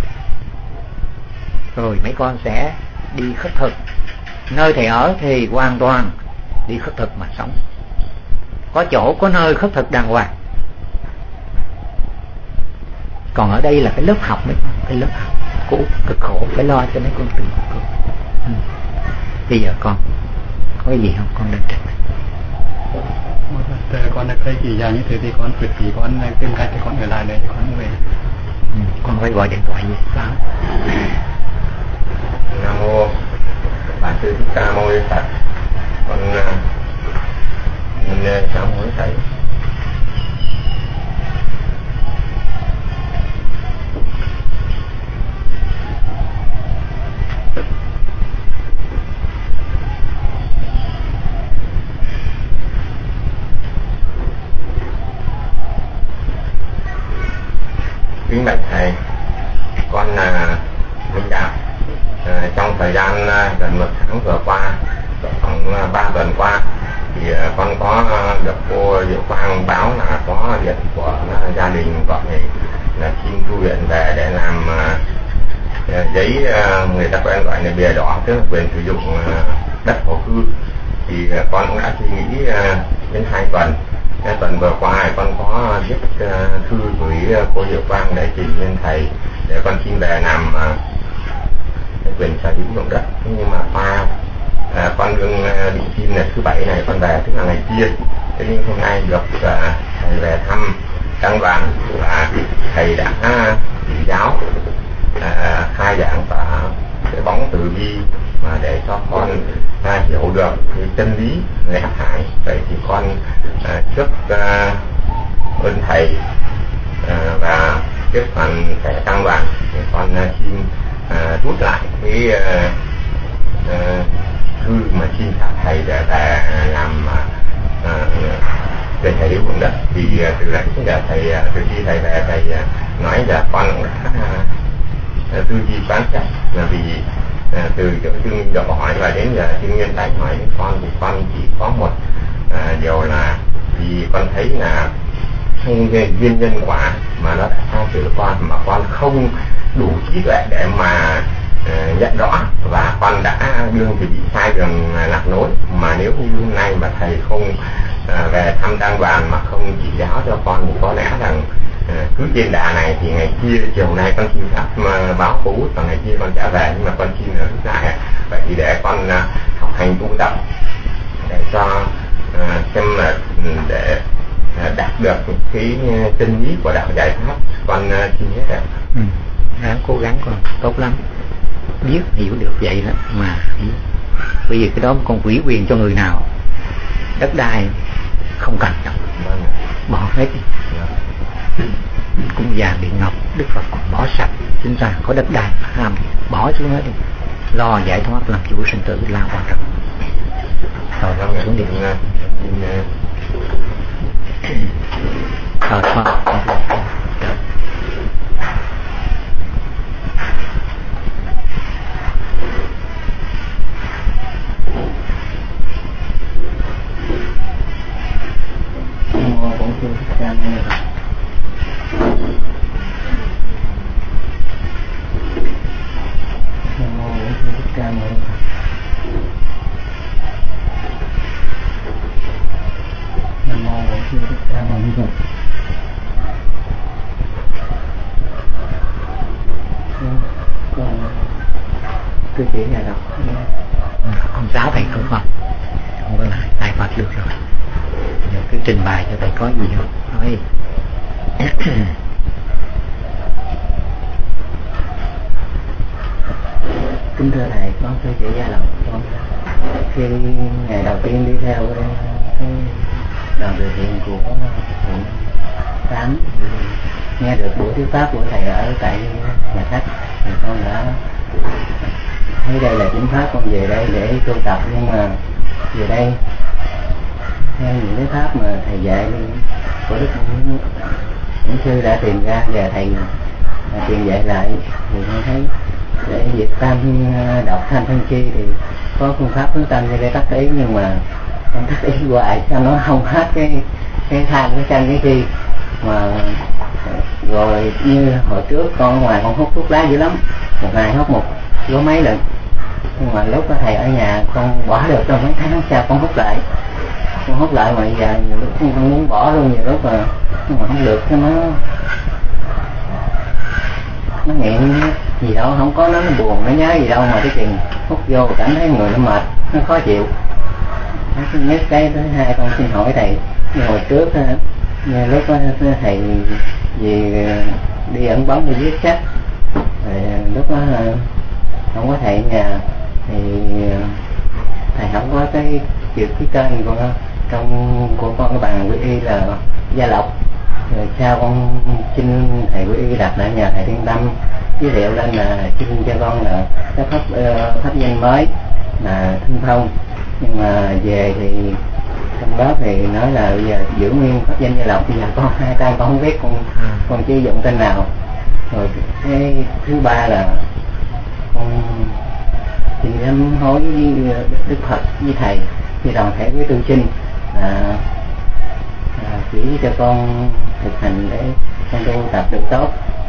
Rồi mấy con sẽ đi khất thực. Nơi thầy ở thì hoàn toàn đi khất thực mà sống. Có chỗ, có nơi khất thực đàng hoàng. Còn ở đây là cái lớp học mấy con, cái lớp học cũ cực khổ, phải lo cho mấy con tự cực. Bây giờ con có cái gì không, con định trình? Con đã thấy chỉ dạng như thế thì con quyết thì con tìm cách thì con ở lại đấy, con về. Con phải gọi điện thoại gì đó. Nam mô Bản Sư Thích Ca Mâu Ni Phật. Con mình sám hối thầy. Kính bạch thầy, con là Minh Đạo. Trong thời gian gần 1 tháng vừa qua, khoảng 3 tuần qua, thì con có được cô Diệu Quang báo là có việc của gia đình gọi là xin tu viện về để làm giấy, người ta quen gọi là bìa đỏ, tức là quyền sử dụng đất thổ cư. Thì con cũng đã suy nghĩ đến 2 tuần. Cái tuần vừa qua con có viết thư gửi cô Diệu Quang để trình lên thầy để con xin về làm cái quyền sở hữu ruộng đất. Nhưng mà qua con đương định xin là thứ Bảy này con về, tức là ngày kia. Thế nhưng hôm nay được thầy về thăm tăng đoàn và thầy đã chỉ giáo khai giảng và cái bóng từ bi mà để cho con hiểu được cái chân lý lẽ phải. Vậy thì con trước ơn thầy và trước phần thể tăng đoàn thì con xin rút lại cái thư mà xin trả thầy để về làm để thầy đi ruộng đất. Thì từ đấy giờ thầy, từ khi thầy về thầy nói là con cũng đã tư duy quán xét, là vì từ chỗ chương độ hỏi và đến giờ chương nhân tái hỏi đến con thì con chỉ có một điều là vì con thấy là nguyên nhân quả mà nó đã sai từ con, mà con không đủ trí tuệ để mà nhận rõ, và con đã đương thì bị sai đường lạc lối. Mà nếu như hôm nay mà thầy không về thăm tăng đoàn mà không chỉ giáo cho con thì có lẽ rằng cứ trên đà này thì ngày kia, chiều nay con xin phép báo cô Út và ngày kia con sẽ về, nhưng mà con xin rút lại. Vậy thì để con học hành tu tập để cho xem là để đạt được cái chân lý của đạo giải thoát, con xin hết ạ. Ráng cố gắng con, tốt lắm. Biết hiểu được vậy đó mà bởi vì cái đó con ủy quyền cho người nào, đất đai không cần đâu, bỏ hết. Cung vàng điện ngọc Đức Phật còn bỏ sạch, chúng ta có đất đai mà ham bỏ xuống hết đi, lo giải thoát làm chủ sinh tử là quan trọng. Rồi xuống điện thôi. Cứ chỉ là đọc ông giáo thầy không có lại tài Phật được rồi. Giờ cứ trình bày cho thầy có gì không nói. Kính thưa thầy, con thưa chị Gia Lộc, con khi ngày đầu tiên đi theo cái đoàn từ thiện của quận 8 nghe được buổi thuyết pháp của thầy ở tại nhà khách thì con đã thấy đây là chính pháp, con về đây để tu tập. Nhưng mà về đây theo những cái pháp mà thầy dạy của Đức Những Sư đã tìm ra và thầy truyền dạy lại, thì con thấy để việc tam độc thanh thân chi thì có phương pháp hướng tâm như để tắt ý, nhưng mà con tắt ý hoài sao nó không hết cái tham cái sân cái chi. Mà rồi như hồi trước con ở ngoài con hút thuốc lá dữ lắm, một ngày hút một gói mấy lần, nhưng mà lúc có thầy ở nhà con bỏ được trong mấy tháng sau con hút lại mà giờ nhiều lúc con muốn bỏ luôn, nhiều lúc mà nhưng mà không được, cho nó nghiện gì đâu, không có nó buồn nó nhớ gì đâu, mà cái chuyện hút vô cảm thấy người nó mệt, nó khó chịu. Thứ nhất. Cái thứ hai con xin hỏi thầy, như hồi trước như lúc đó thầy vì đi ẩn bóng đi viết sách, rồi lúc đó không có thầy ở nhà thì thầy không có cái chữ cái tên của con cái bằng quy y là Gia Lộc. Rồi sau con xin thầy quy y đặt lại nhà thầy Thiên Tâm giới thiệu lên là xin cho con là cái pháp danh mới là Thanh Thông. Nhưng mà về thì trong đó thì nói là bây giờ giữ nguyên pháp danh Gia Lộc, bây giờ con hai tay con không biết con sử dụng tên nào. Rồi cái thứ ba là con xin sám hối với Đức Phật với thầy với đoàn thể với tu sinh là chỉ cho con thực hành để con tu tập được tốt.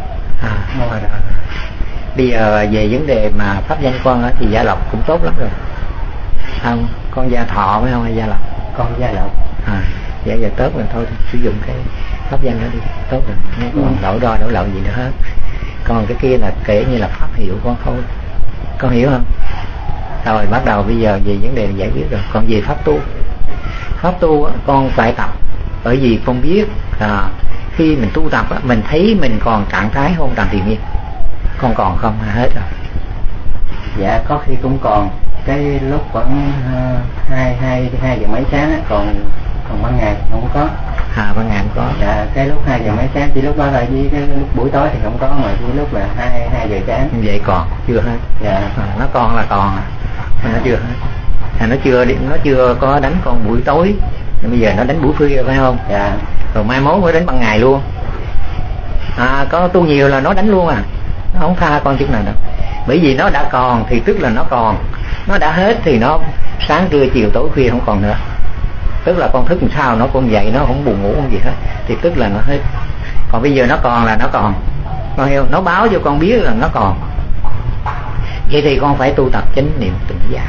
Bây giờ về vấn đề mà pháp danh con thì Gia Lộc cũng tốt lắm rồi, không? Con Gia Thọ phải không hay Gia Lộc? Con Gia Lộc. Vậy giờ tốt rồi, thôi sử dụng cái pháp danh đó đi, tốt rồi, không còn đổi lộn gì nữa hết. Còn cái kia là kể như là pháp hiệu con thôi, con hiểu không? Rồi bắt đầu bây giờ về vấn đề giải quyết rồi. Còn về pháp tu con phải tập, bởi vì con biết khi mình tu tập mình thấy mình còn trạng thái hôn trầm thiền nhiên, con còn không hết rồi? Dạ có khi cũng còn, cái lúc khoảng hai giờ mấy sáng còn ban ngày không có. Ban ngày không có. Dạ cái lúc 2 giờ mấy sáng chỉ lúc đó là với cái lúc buổi tối thì không có, mà chỉ lúc là 2 giờ sáng. Vậy còn chưa hết. Dạ. Nó còn là còn, nó chưa hết. Nó chưa có đánh con buổi tối, bây giờ nó đánh buổi khuya phải không? Dạ. Rồi mai mốt mới đánh ban ngày luôn. Có tu nhiều là nó đánh luôn nó không tha con chút nào đâu. Bởi vì nó đã còn thì tức là nó còn, nó đã hết thì nó sáng trưa chiều tối khuya không còn nữa. Tức là con thức làm sao nó cũng vậy, nó không buồn ngủ không gì hết, thì tức là nó hết. Còn bây giờ nó còn là nó còn, con hiểu, nó báo cho con biết là nó còn. Vậy thì con phải tu tập chánh niệm tỉnh giác,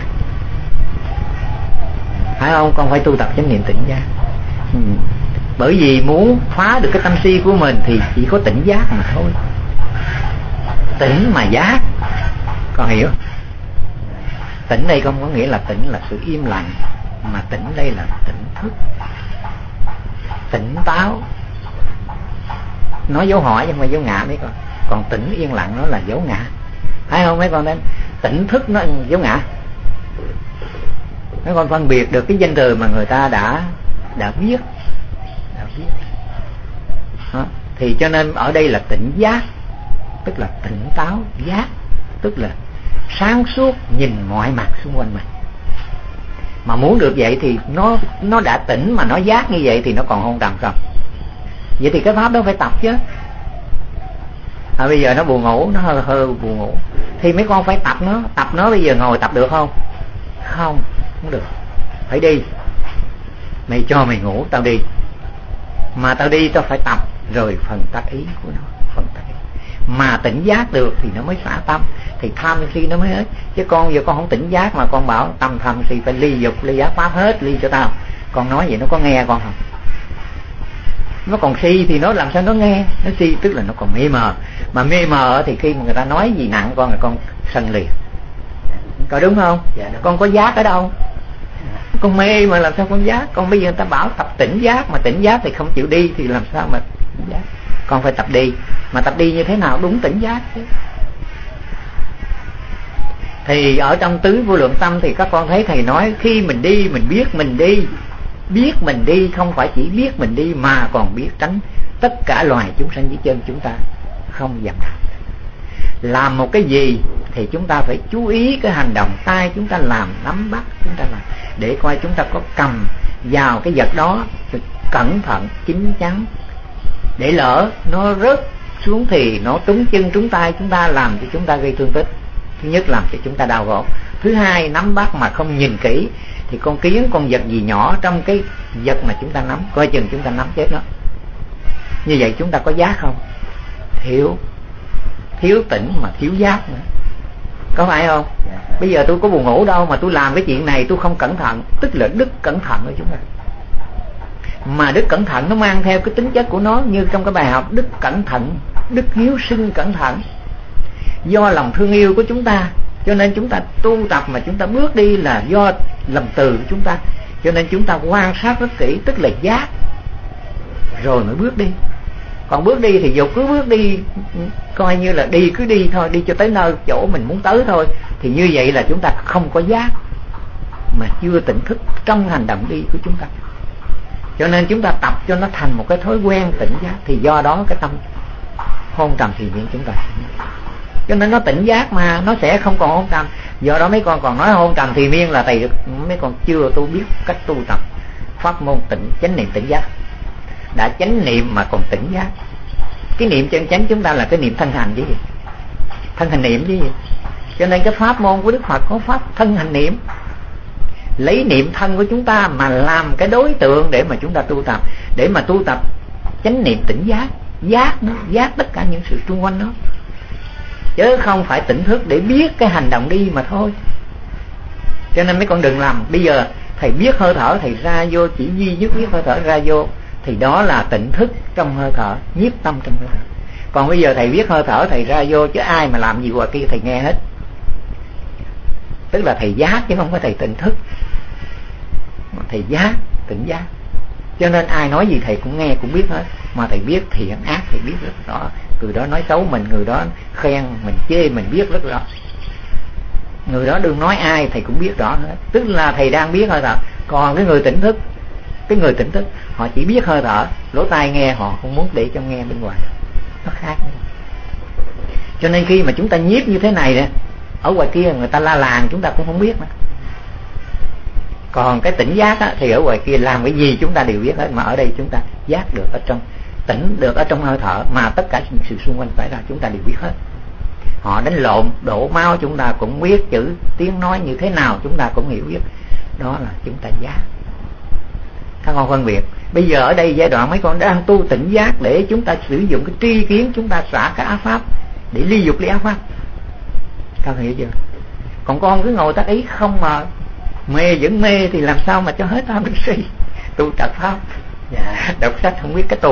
phải không? Con phải tu tập chánh niệm tỉnh giác. Bởi vì muốn phá được cái tâm si của mình thì chỉ có tỉnh giác mà thôi. Tỉnh mà giác, con hiểu? Tỉnh đây không có nghĩa là tỉnh là sự im lặng, mà tỉnh đây là tỉnh thức, tỉnh táo. Nói dấu hỏi chứ không phải dấu ngã mấy con. Còn tỉnh yên lặng nó là dấu ngã, phải không mấy con? Nên tỉnh thức nó dấu ngã. Mấy con phân biệt được cái danh từ mà người ta đã viết. Đó. Thì cho nên ở đây là tỉnh giác, tức là tỉnh táo. Giác tức là sáng suốt nhìn mọi mặt xung quanh mình. Mà muốn được vậy thì nó đã tỉnh mà nó giác như vậy thì nó còn hôn trầm không? Vậy thì cái pháp đó phải tập chứ. Bây giờ nó buồn ngủ, nó hơi buồn ngủ thì mấy con phải tập nó. Bây giờ ngồi tập được không? Không được. Phải đi. Mày cho mày ngủ tao đi, mà tao đi tao phải tập rồi phần tác ý của nó, phần tác ý. Mà tỉnh giác được thì nó mới xả tâm, thì tham si nó mới hết. Chứ con giờ con không tỉnh giác mà con bảo tâm tham si phải ly dục ly giác pháp hết, ly cho tao. Con nói vậy nó có nghe con không? Nó còn si thì nó làm sao nó nghe? Nó si tức là nó còn mê mờ. Mà mê mờ thì khi mà người ta nói gì nặng con là con sân liền. Có đúng không? Dạ, đúng. Con có giác ở đâu? Con mê mà làm sao con giác? Con bây giờ người ta bảo tập tỉnh giác, mà tỉnh giác thì không chịu đi thì làm sao mà tỉnh giác? Con phải tập đi. Mà tập đi như thế nào đúng tỉnh giác chứ? Thì ở trong tứ vô lượng tâm thì các con thấy thầy nói khi mình đi mình biết mình đi. Biết mình đi không phải chỉ biết mình đi mà còn biết tránh tất cả loài chúng sanh dưới chân chúng ta không dám làm. Làm một cái gì thì chúng ta phải chú ý cái hành động tay chúng ta làm, nắm bắt chúng ta làm, để coi chúng ta có cầm vào cái vật đó cẩn thận chín chắn, để lỡ nó rớt xuống thì nó trúng chân trúng tay chúng ta, làm cho chúng ta gây thương tích. Thứ nhất làm cho chúng ta đau khổ. Thứ hai nắm bắt mà không nhìn kỹ thì con kiến con vật gì nhỏ trong cái vật mà chúng ta nắm, coi chừng chúng ta nắm chết nó. Như vậy chúng ta có giác không? Thiếu tỉnh mà thiếu giác nữa, có phải không? Bây giờ tôi có buồn ngủ đâu mà tôi làm cái chuyện này tôi không cẩn thận, tức là đức cẩn thận của chúng ta. Mà đức cẩn thận nó mang theo cái tính chất của nó, như trong cái bài học đức cẩn thận, đức hiếu sinh cẩn thận. Do lòng thương yêu của chúng ta cho nên chúng ta tu tập, mà chúng ta bước đi là do lòng từ của chúng ta, cho nên chúng ta quan sát rất kỹ, tức là giác rồi mới bước đi. Còn bước đi thì dù cứ bước đi coi như là đi, cứ đi thôi, đi cho tới nơi chỗ mình muốn tới thôi, thì như vậy là chúng ta không có giác, mà chưa tỉnh thức trong hành động đi của chúng ta. Cho nên chúng ta tập cho nó thành một cái thói quen tỉnh giác, thì do đó cái tâm hôn trầm thì miệng chúng ta, cho nên nó tỉnh giác mà nó sẽ không còn hôn trầm. Do đó mấy con còn nói hôn trầm thì miên là thầy, mấy con chưa tu biết cách tu tập pháp môn tỉnh chánh niệm tỉnh giác. Đã chánh niệm mà còn tỉnh giác. Cái niệm chân chánh chúng ta là cái niệm thân hành chứ gì, thân hành niệm chứ gì. Cho nên cái pháp môn của Đức Phật có pháp thân hành niệm, lấy niệm thân của chúng ta mà làm cái đối tượng để mà chúng ta tu tập, để mà tu tập chánh niệm tỉnh giác. Giác nó, giác tất cả những sự xung quanh nó, chứ không phải tỉnh thức để biết cái hành động đi mà thôi. Cho nên mấy con đừng làm. Bây giờ thầy biết hơi thở, thầy ra vô, chỉ duy nhất biết hơi thở ra vô, thì đó là tỉnh thức trong hơi thở, nhiếp tâm trong hơi thở. Còn bây giờ thầy biết hơi thở, thầy ra vô, chứ ai mà làm gì qua kia thầy nghe hết. Tức là thầy giác chứ không phải thầy tỉnh thức. Thầy giác, tỉnh giác. Cho nên ai nói gì thầy cũng nghe, cũng biết hết. mà thầy biết thiện ác, thầy biết rất rõ. Người đó nói xấu mình, người đó khen mình, chê mình biết rất rõ. Người đó đừng nói ai thầy cũng biết rõ hết. Tức là thầy đang biết hơi thở. Còn cái người tỉnh thức, họ chỉ biết hơi thở, lỗ tai nghe, họ không muốn để cho nghe bên ngoài. Nó khác. Cho nên khi mà chúng ta nhiếp như thế này nè, ở ngoài kia người ta la làng chúng ta cũng không biết nữa. Còn cái tỉnh giác á, thì ở ngoài kia làm cái gì chúng ta đều biết hết, mà ở đây chúng ta giác được ở trong, tỉnh được ở trong hơi thở, mà tất cả những sự xung quanh xảy ra chúng ta đều biết hết. Họ đánh lộn, đổ máu chúng ta cũng biết, chữ tiếng nói như thế nào chúng ta cũng hiểu biết. Đó là chúng ta giác. Các con phân biệt. Bây giờ ở đây giai đoạn mấy con đang tu tỉnh giác để chúng ta sử dụng cái tri kiến, chúng ta xả cái ác pháp để ly dục ly ác pháp. Các con hiểu chưa? Còn con cứ ngồi tác ý không mà mê vẫn mê thì làm sao mà cho hết tham sân si. Tu trật pháp, đọc sách không biết cái tu.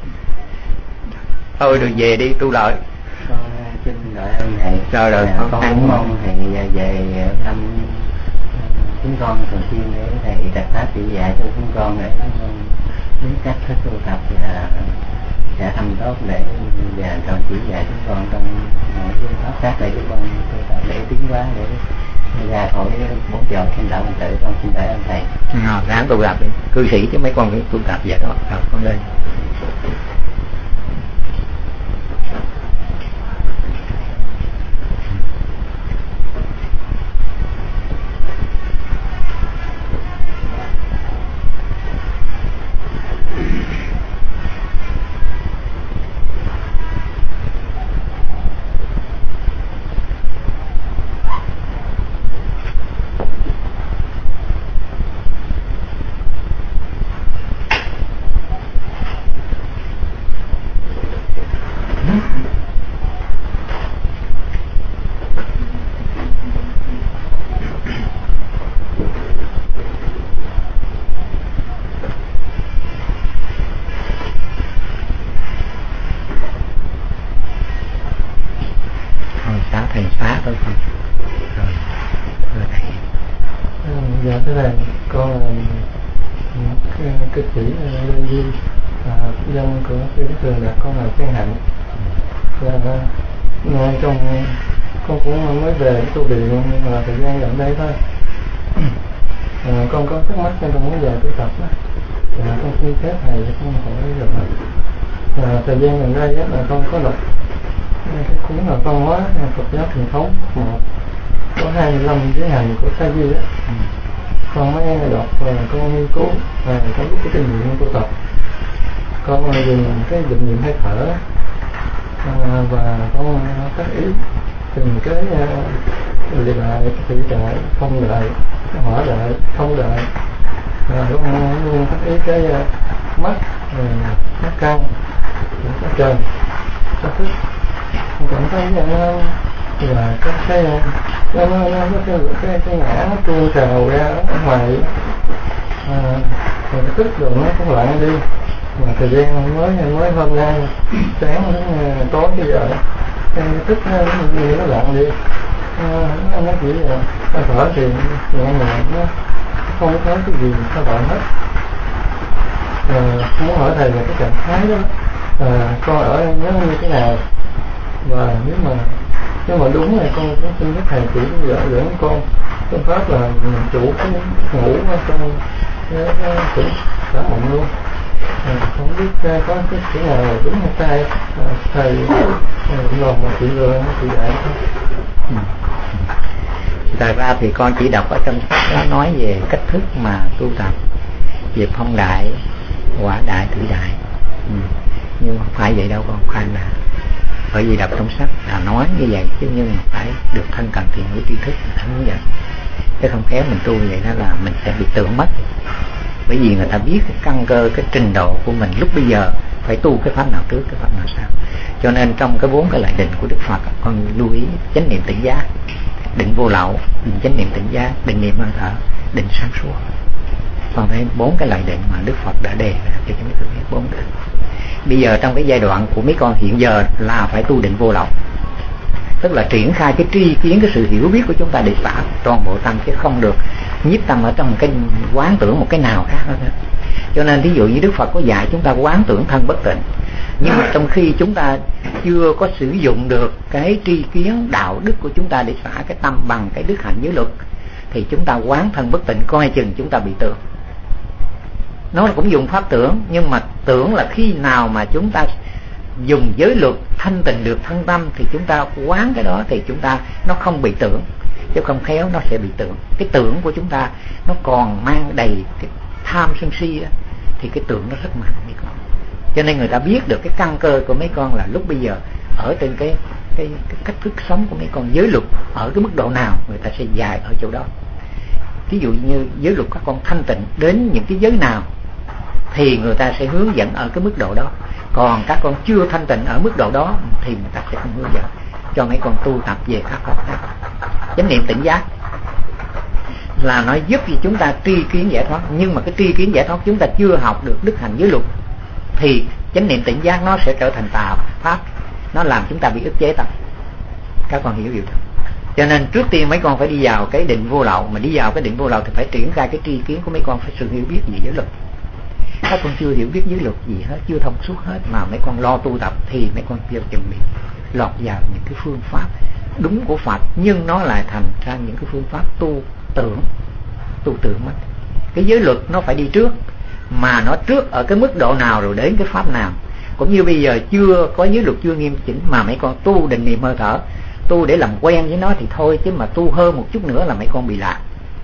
Thôi rồi về đi tu lợi. Con xin đợi ơn thầy. Rồi con cũng mong thầy về thăm chúng con thường xuyên để thầy đặt pháp chỉ dạy cho chúng con để biết cách thức tu tập và thăm tốt để và con chỉ dạy chúng con trong mọi phương pháp khác để chúng con tu tập để tiến hóa, để ra khỏi bốn chỗ sinh đạo hành tử. Con xin đợi ơn thầy. Ráng tu tập đi, cư sĩ chứ mấy con phải tu tập vậy đó. Rồi con lên. Dạ thế này, con là cái sĩ Lê Duy, dân của Tiểu Thường là con làm Sen Hạnh. Ngay trong con cũng mới về tu viện nhưng mà thời gian gần đây thôi. Con có thắc mắc trong cái giờ tu tập đó, con xin phép thầy để con hỏi rồi. Thời gian gần đây là con có đọc cái cuốn là Văn hóa Phật giáo truyền thống một có 25 giới hành của Sa Di á. Con mới đọc và con nghiên cứu và con biết cái kinh nghiệm tu tập. Con dùng cái định niệm hơi thở và con tác ý từng cái lì đại, thủy đại, phong đại, hỏa đại, thông đại. Con luôn tác ý cái mắt, mắt căn, mắt trần, mắt thức. Con cảm thấy là cái ngã nó tuôn trào ra ở ngoài, rồi cái tức rồi nó cũng lặng đi. Mà thời gian mới hôm nay sáng đến tối bây giờ cái tức nó lặng đi, nó chỉ là thở thì nhẹ nhàng, nó không có cái gì sao động hết. Muốn hỏi thầy là cái trạng thái đó con ở nó như thế nào, và nếu mà đúng thì con cũng xin các thầy chỉ dẫn con phương pháp là mình chủ cái ngủ ở trong cái xã mộng luôn. Không biết có cái chữ nào đúng hay sai, thầy lòng mà chị vừa chị dạy không? Thật ra thì con chỉ đọc ở trong sách đó nói về cách thức mà tu tập về phong đại, hỏa đại, thủy đại. Nhưng không phải vậy đâu con, khoan là bởi vì đọc trong sách là nói như vậy chứ, nhưng mà phải được thân cận thiện hữu tri thức là như vậy, chứ không khéo mình tu vậy đó là mình sẽ bị tưởng mất. Bởi vì người ta biết cái căn cơ, cái trình độ của mình lúc bây giờ phải tu cái pháp nào trước, cái pháp nào sau. Cho nên trong cái 4 cái lại định của Đức Phật, con lưu ý chánh niệm tỉnh giác, định vô lậu, định chánh niệm tỉnh giác, định niệm hơi thở, định sáng suốt. Còn thấy 4 cái lại định mà Đức Phật đã đề ra cho chúng ta biết 4 cái. Bây giờ trong cái giai đoạn của mấy con hiện giờ là phải tu định vô lậu, tức là triển khai cái tri kiến, cái sự hiểu biết của chúng ta để xả toàn bộ tâm, chứ không được nhiếp tâm ở trong cái quán tưởng một cái nào khác nữa. Cho nên ví dụ như Đức Phật có dạy chúng ta quán tưởng thân bất tịnh, nhưng mà trong khi chúng ta chưa có sử dụng được cái tri kiến đạo đức của chúng ta để xả cái tâm bằng cái đức hạnh giới luật, thì chúng ta quán thân bất tịnh, coi chừng chúng ta bị tưởng. Nó cũng dùng pháp tưởng, nhưng mà tưởng là khi nào mà chúng ta dùng giới luật thanh tịnh được thân tâm, thì chúng ta quán cái đó thì chúng ta nó không bị tưởng, chứ không khéo nó sẽ bị tưởng. Cái tưởng của chúng ta nó còn mang đầy cái tham sân si đó, thì cái tưởng nó rất mạnh mấy con. Cho nên người ta biết được cái căn cơ của mấy con là lúc bây giờ ở trên cái cách thức sống của mấy con, giới luật ở cái mức độ nào người ta sẽ dạy ở chỗ đó. Ví dụ như giới luật các con thanh tịnh đến những cái giới nào thì người ta sẽ hướng dẫn ở cái mức độ đó. Còn các con chưa thanh tịnh ở mức độ đó thì người ta sẽ không hướng dẫn cho mấy con tu tập về các pháp khác. Chánh niệm tỉnh giác là nó giúp cho chúng ta tri kiến giải thoát, nhưng mà cái tri kiến giải thoát chúng ta chưa học được đức hạnh giới luật thì chánh niệm tỉnh giác nó sẽ trở thành tà pháp, nó làm chúng ta bị ức chế tâm. Các con hiểu điều đó. Cho nên trước tiên mấy con phải đi vào cái định vô lậu, mà đi vào cái định vô lậu thì phải triển khai cái tri kiến của mấy con, phải sự hiểu biết về giới luật. Các con chưa hiểu biết giới luật gì hết, chưa thông suốt hết, mà mấy con lo tu tập thì mấy con chưa chuẩn bị lọt vào những cái phương pháp đúng của Phật, nhưng nó lại thành ra những cái phương pháp tu tưởng mất. Cái giới luật nó phải đi trước, mà nó trước ở cái mức độ nào rồi đến cái pháp nào. Cũng như bây giờ chưa có giới luật, chưa nghiêm chỉnh, mà mấy con tu định niệm hơi thở, tu để làm quen với nó thì thôi, chứ mà tu hơn một chút nữa là mấy con bị lạc.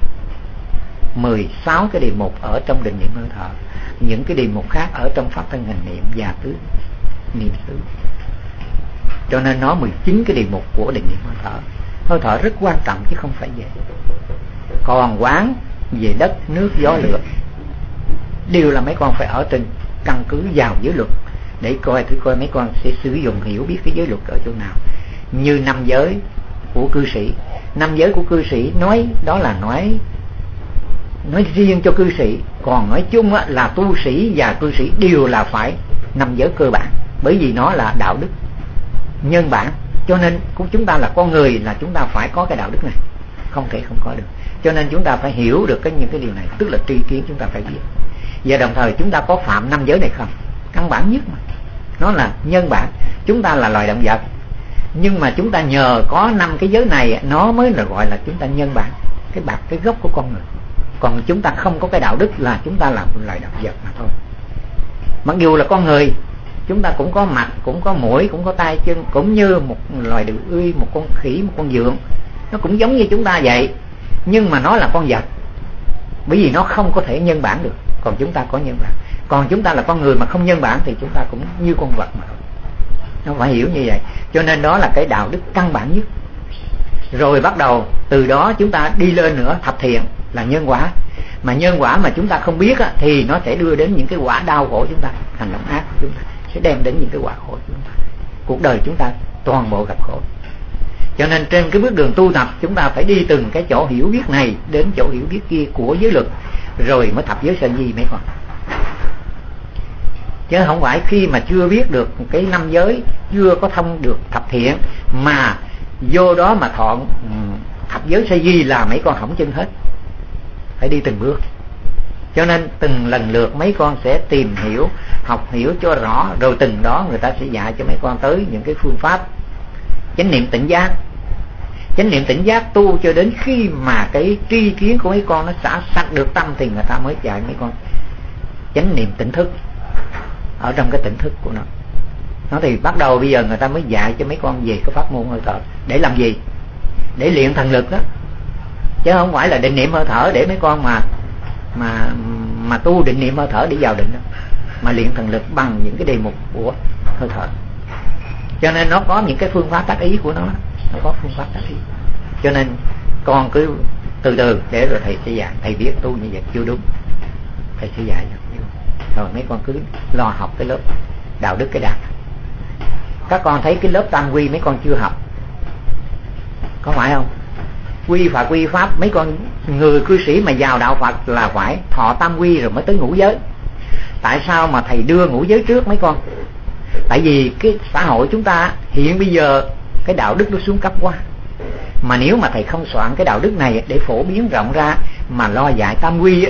16 cái đề mục ở trong định niệm hơi thở, những cái đề mục khác ở trong pháp thân hành niệm và tứ niệm xứ. Cho nên nó 19 cái đề mục của định niệm hơi thở. Hơi thở rất quan trọng chứ không phải vậy. Còn quán về đất, nước, gió, lửa đều là mấy con phải ở trên căn cứ vào giới luật để coi thử coi mấy con sẽ sử dụng hiểu biết cái giới luật ở chỗ nào. Như 5 giới của cư sĩ, 5 giới của cư sĩ nói đó là nói riêng cho cư sĩ, còn nói chung là tu sĩ và cư sĩ đều là phải 5 giới cơ bản, bởi vì nó là đạo đức nhân bản. Cho nên chúng ta là con người, là chúng ta phải có cái đạo đức này, không thể không có được. Cho nên chúng ta phải hiểu được những cái điều này, tức là tri kiến chúng ta phải biết. Và đồng thời chúng ta có phạm 5 giới này không? Căn bản nhất mà, nó là nhân bản. Chúng ta là loài động vật, nhưng mà chúng ta nhờ có 5 cái giới này, nó mới là gọi là chúng ta nhân bản, cái gốc của con người. Còn chúng ta không có cái đạo đức là chúng ta là một loài động vật mà thôi. Mặc dù là con người, chúng ta cũng có mặt, cũng có mũi, cũng có tay chân, cũng như một loài đực uy, một con khỉ, một con vượn, nó cũng giống như chúng ta vậy, nhưng mà nó là con vật, bởi vì nó không có thể nhân bản được. Còn chúng ta có nhân bản. Còn chúng ta là con người mà không nhân bản thì chúng ta cũng như con vật mà thôi. Nó phải hiểu như vậy. Cho nên đó là cái đạo đức căn bản nhất. Rồi bắt đầu từ đó chúng ta đi lên nữa, thập thiện là nhân quả. Mà nhân quả mà chúng ta không biết thì nó sẽ đưa đến những cái quả đau khổ chúng ta, hành động ác của chúng ta sẽ đem đến những cái quả khổ chúng ta. Cuộc đời chúng ta toàn bộ gặp khổ. Cho nên trên cái bước đường tu tập, chúng ta phải đi từng cái chỗ hiểu biết này đến chỗ hiểu biết kia của giới luật, rồi mới thập giới sanh di mấy con. Chứ không phải khi mà chưa biết được cái 5 giới, chưa có thông được thập thiện mà vô đó mà thọ thập giới sanh di là mấy con hỏng chân hết. Phải đi từng bước. Cho nên từng lần lượt mấy con sẽ tìm hiểu, học hiểu cho rõ, rồi từng đó người ta sẽ dạy cho mấy con tới những cái phương pháp chánh niệm tỉnh giác. Chánh niệm tỉnh giác tu cho đến khi mà cái tri kiến của mấy con nó xả sạch được tâm thì người ta mới dạy mấy con chánh niệm tỉnh thức. Ở trong cái tỉnh thức của nó thì bắt đầu bây giờ người ta mới dạy cho mấy con về cái pháp môn hơi thở. Để làm gì? Để luyện thần lực đó, chứ không phải là định niệm hơi thở để mấy con mà tu định niệm hơi thở để vào định đó, mà luyện thần lực bằng những cái đề mục của hơi thở. Cho nên nó có những cái phương pháp tác ý của nó có phương pháp tác ý. Cho nên con cứ từ từ để rồi thầy sẽ dạy. Thầy biết tu như vậy chưa đúng, thầy sẽ dạy rồi mấy con cứ lo học cái lớp đạo đức cái đạt. Các con thấy cái lớp tam quy mấy con chưa học, có phải không? Quy Phật quy pháp, mấy con người cư sĩ mà vào đạo Phật là phải thọ tam quy rồi mới tới ngũ giới. Tại sao mà thầy đưa ngũ giới trước mấy con? Tại vì cái xã hội chúng ta hiện bây giờ cái đạo đức nó xuống cấp quá. Mà nếu mà thầy không soạn cái đạo đức này để phổ biến rộng ra mà lo dạy tam quy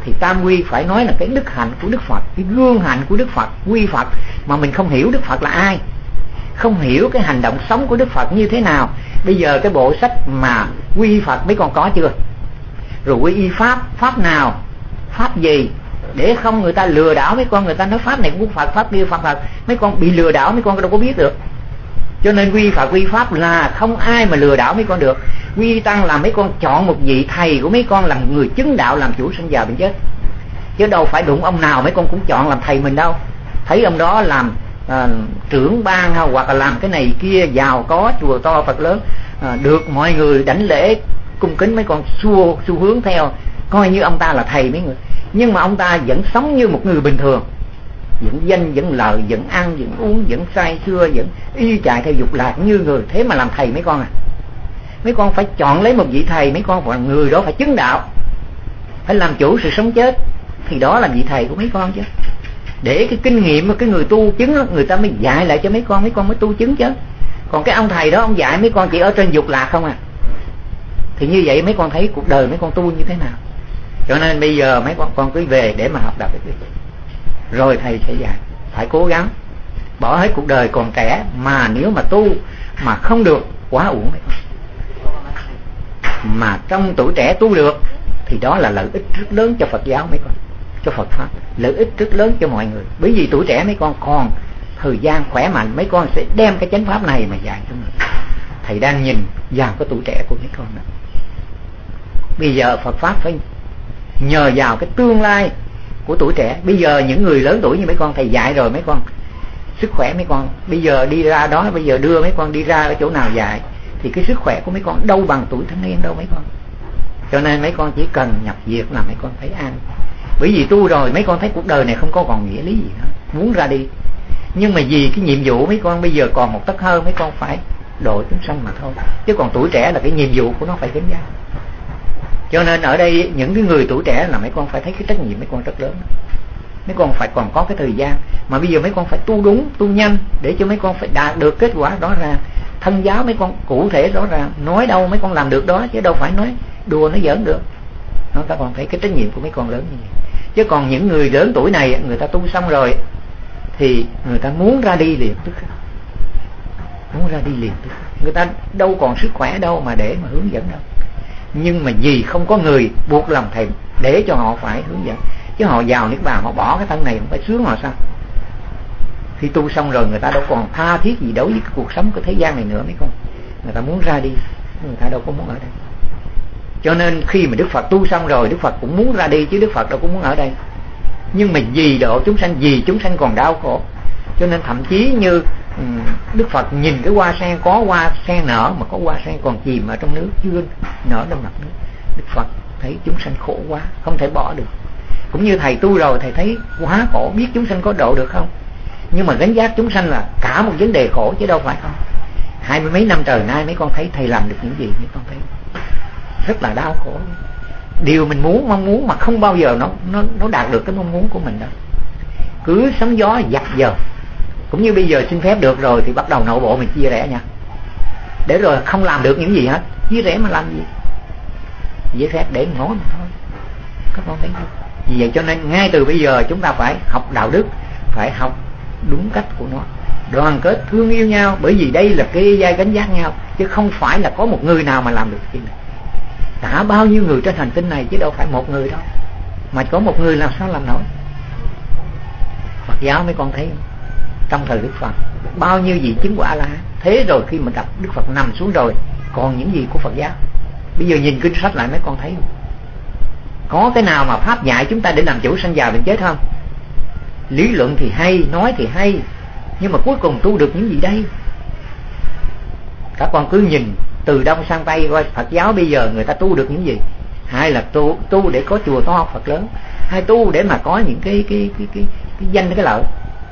thì tam quy phải nói là cái đức hạnh của Đức Phật, cái gương hạnh của Đức Phật, quy Phật. Mà mình không hiểu Đức Phật là ai, không hiểu cái hành động sống của Đức Phật như thế nào. Bây giờ cái bộ sách mà quy Phật mấy con có chưa? Rồi quy y Pháp, Pháp nào, Pháp gì, để không người ta lừa đảo mấy con. Người ta nói Pháp này cũng Phật, Pháp kia Phật, mấy con bị lừa đảo, mấy con đâu có biết được. Cho nên quy Phật quy Pháp là không ai mà lừa đảo mấy con được. Quy Tăng là mấy con chọn một vị thầy của mấy con làm người chứng đạo, làm chủ sinh già bệnh chết, chứ đâu phải đụng ông nào mấy con cũng chọn làm thầy mình đâu. Thấy ông đó làm trưởng ban hoặc là làm cái này kia, giàu có, chùa to Phật lớn, được mọi người đảnh lễ cung kính, mấy con xu hướng theo, coi như ông ta là thầy mấy người. Nhưng mà ông ta vẫn sống như một người bình thường, vẫn danh vẫn lợi, vẫn ăn vẫn uống, vẫn say sưa, vẫn y chạy theo dục lạc như người. Thế mà làm thầy mấy con à? Mấy con phải chọn lấy một vị thầy, mấy con phải người đó phải chứng đạo, phải làm chủ sự sống chết, thì đó là vị thầy của mấy con chứ. Để cái kinh nghiệm của cái người tu chứng đó, người ta mới dạy lại cho mấy con mới tu chứng chứ. Còn cái ông thầy đó ông dạy mấy con chỉ ở trên dục lạc không à. Thì như vậy mấy con thấy cuộc đời mấy con tu như thế nào. Cho nên bây giờ mấy con cứ về để mà học đạo Đức, rồi thầy sẽ dạy. Phải cố gắng bỏ hết cuộc đời còn trẻ, mà nếu mà tu mà không được quá uổng mấy con. Mà trong tuổi trẻ tu được thì đó là lợi ích rất lớn cho Phật giáo mấy con, cho Phật Pháp, lợi ích rất lớn cho mọi người. Bởi vì tuổi trẻ mấy con còn thời gian khỏe mạnh, mấy con sẽ đem cái chánh pháp này mà dạy cho người. Thầy đang nhìn vào cái tuổi trẻ của mấy con đó. Bây giờ Phật Pháp phải nhờ vào cái tương lai của tuổi trẻ. Bây giờ những người lớn tuổi như mấy con thầy dạy rồi, mấy con sức khỏe mấy con bây giờ đi ra đó, bây giờ đưa mấy con đi ra ở chỗ nào dạy thì cái sức khỏe của mấy con đâu bằng tuổi thanh niên đâu mấy con. Cho nên mấy con chỉ cần nhập diệt là mấy con thấy an. Bởi vì tu rồi mấy con thấy cuộc đời này không có còn nghĩa lý gì nữa, muốn ra đi. Nhưng mà vì cái nhiệm vụ mấy con bây giờ còn một tấc hơn, mấy con phải độ chúng sanh mà thôi. Chứ còn tuổi trẻ là cái nhiệm vụ của nó phải gánh vác. Cho nên ở đây những cái người tuổi trẻ là mấy con phải thấy cái trách nhiệm mấy con rất lớn. Mấy con phải còn có cái thời gian. Mà bây giờ mấy con phải tu đúng, tu nhanh, để cho mấy con phải đạt được kết quả rõ ràng. Thân giáo mấy con cụ thể rõ ràng, nói đâu mấy con làm được đó, chứ đâu phải nói đùa nói giỡn được. Nó ta còn thấy cái trách nhiệm của mấy con lớn như vậy. Chứ còn những người lớn tuổi này, người ta tu xong rồi thì người ta muốn ra đi liền tức khắc, muốn ra đi liền tức khắc. Người ta đâu còn sức khỏe đâu mà để mà hướng dẫn đâu. Nhưng mà vì không có người buộc lòng thầy để cho họ phải hướng dẫn, chứ họ vào Niết Bàn họ bỏ cái thân này không phải sướng họ sao? Khi tu xong rồi người ta đâu còn tha thiết gì đối với cái cuộc sống của thế gian này nữa mấy con. Người ta muốn ra đi, người ta đâu có muốn ở đây. Cho nên khi mà Đức Phật tu xong rồi, Đức Phật cũng muốn ra đi, chứ Đức Phật đâu có muốn ở đây. Nhưng mà vì độ chúng sanh, vì chúng sanh còn đau khổ, cho nên thậm chí như Đức Phật nhìn cái hoa sen, có hoa sen nở mà có hoa sen còn chìm ở trong nước, chưa nở trong mặt nước. Đức Phật thấy chúng sanh khổ quá, không thể bỏ được. Cũng như thầy tu rồi, thầy thấy quá khổ, biết chúng sanh có độ được không, nhưng mà gánh vác chúng sanh là cả một vấn đề khổ chứ đâu phải không. 20 mấy năm trời nay mấy con thấy thầy làm được những gì, mấy con thấy rất là đau khổ. Điều mình muốn, mong muốn mà không bao giờ nó đạt được cái mong muốn của mình đâu. Cứ sóng gió dập dờn. Cũng như bây giờ xin phép được rồi thì bắt đầu nội bộ mình chia rẽ nha. Để rồi không làm được những gì hết, chia rẽ mà làm gì? Giấy phép để ngó mà thôi. Các con thấy không? Vì vậy cho nên ngay từ bây giờ chúng ta phải học đạo đức, phải học đúng cách của nó, đoàn kết thương yêu nhau. Bởi vì đây là kê vai gánh vác nhau, chứ không phải là có một người nào mà làm được chuyện này. Cả bao nhiêu người trên hành tinh này chứ đâu phải một người đâu. Mà có một người làm sao làm nổi. Phật giáo mấy con thấy không? Trong thời Đức Phật bao nhiêu vị chứng quả là thế rồi, khi mà gặp Đức Phật nằm xuống rồi còn những gì của Phật giáo. Bây giờ nhìn kinh sách lại mấy con thấy không? Có cái nào mà pháp dạy chúng ta để làm chủ sanh già bệnh chết không? Lý luận thì hay, nói thì hay, nhưng mà cuối cùng tu được những gì đây? Các con cứ nhìn từ đông sang tây coi Phật giáo bây giờ người ta tu được những gì. Hay là tu để có chùa to Phật lớn, hay tu để mà có những cái danh cái lợi.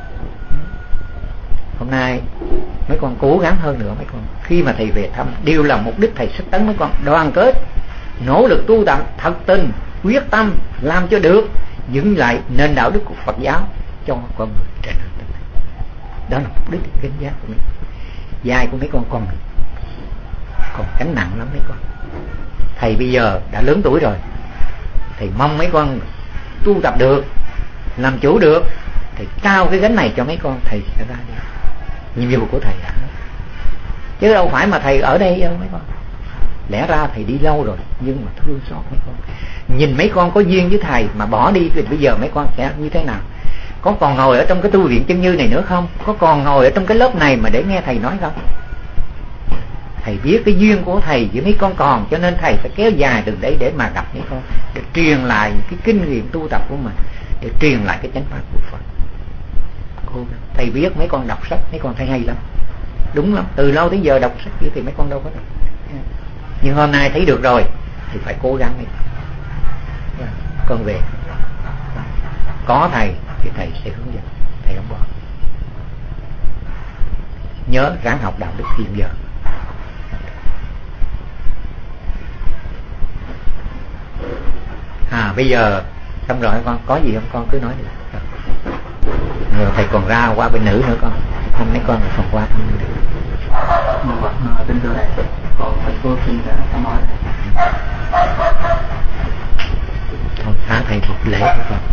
Hôm nay mấy con cố gắng hơn nữa mấy con. Khi mà thầy về thăm, đều là mục đích thầy sức tấn mấy con đoàn kết, nỗ lực tu tập thật tình, quyết tâm làm cho được, dựng lại nền đạo đức của Phật giáo cho con người trên hành tinh này. Đó là mục đích gánh vác của mình. Vai của mấy con còn gánh nặng lắm mấy con. Thầy bây giờ đã lớn tuổi rồi, thầy mong mấy con tu tập được, làm chủ được, thì trao cái gánh này cho mấy con, thầy sẽ ra đi. Nhiệm vụ của thầy đã, chứ đâu phải mà thầy ở đây đâu mấy con. Lẽ ra thầy đi lâu rồi, nhưng mà thương xót mấy con. Nhìn mấy con có duyên với thầy mà bỏ đi thì bây giờ mấy con sẽ như thế nào? Có còn ngồi ở trong cái tu viện Chân Như này nữa không? Có còn ngồi ở trong cái lớp này mà để nghe thầy nói không? Thầy biết cái duyên của thầy với mấy con còn, cho nên thầy phải kéo dài từ đấy để mà gặp mấy con, để truyền lại cái kinh nghiệm tu tập của mình, để truyền lại cái chánh pháp của Phật. Thầy biết mấy con đọc sách, mấy con thấy hay lắm, đúng lắm. Từ lâu đến giờ đọc sách thì mấy con đâu có đọc, nhưng hôm nay thấy được rồi thì phải cố gắng đi. Con về có thầy thì thầy sẽ hướng dẫn, thầy không bỏ. Nhớ ráng học đạo đức hiện giờ. Bây giờ xong rồi con có gì không con cứ nói đi. Rồi thầy còn ra qua bên nữ nữa con, thăm mấy con còn qua thăm bên nữ. Tin thưa thầy, còn mình cô xin thăm hỏi. Thôi xá thầy một lễ của con.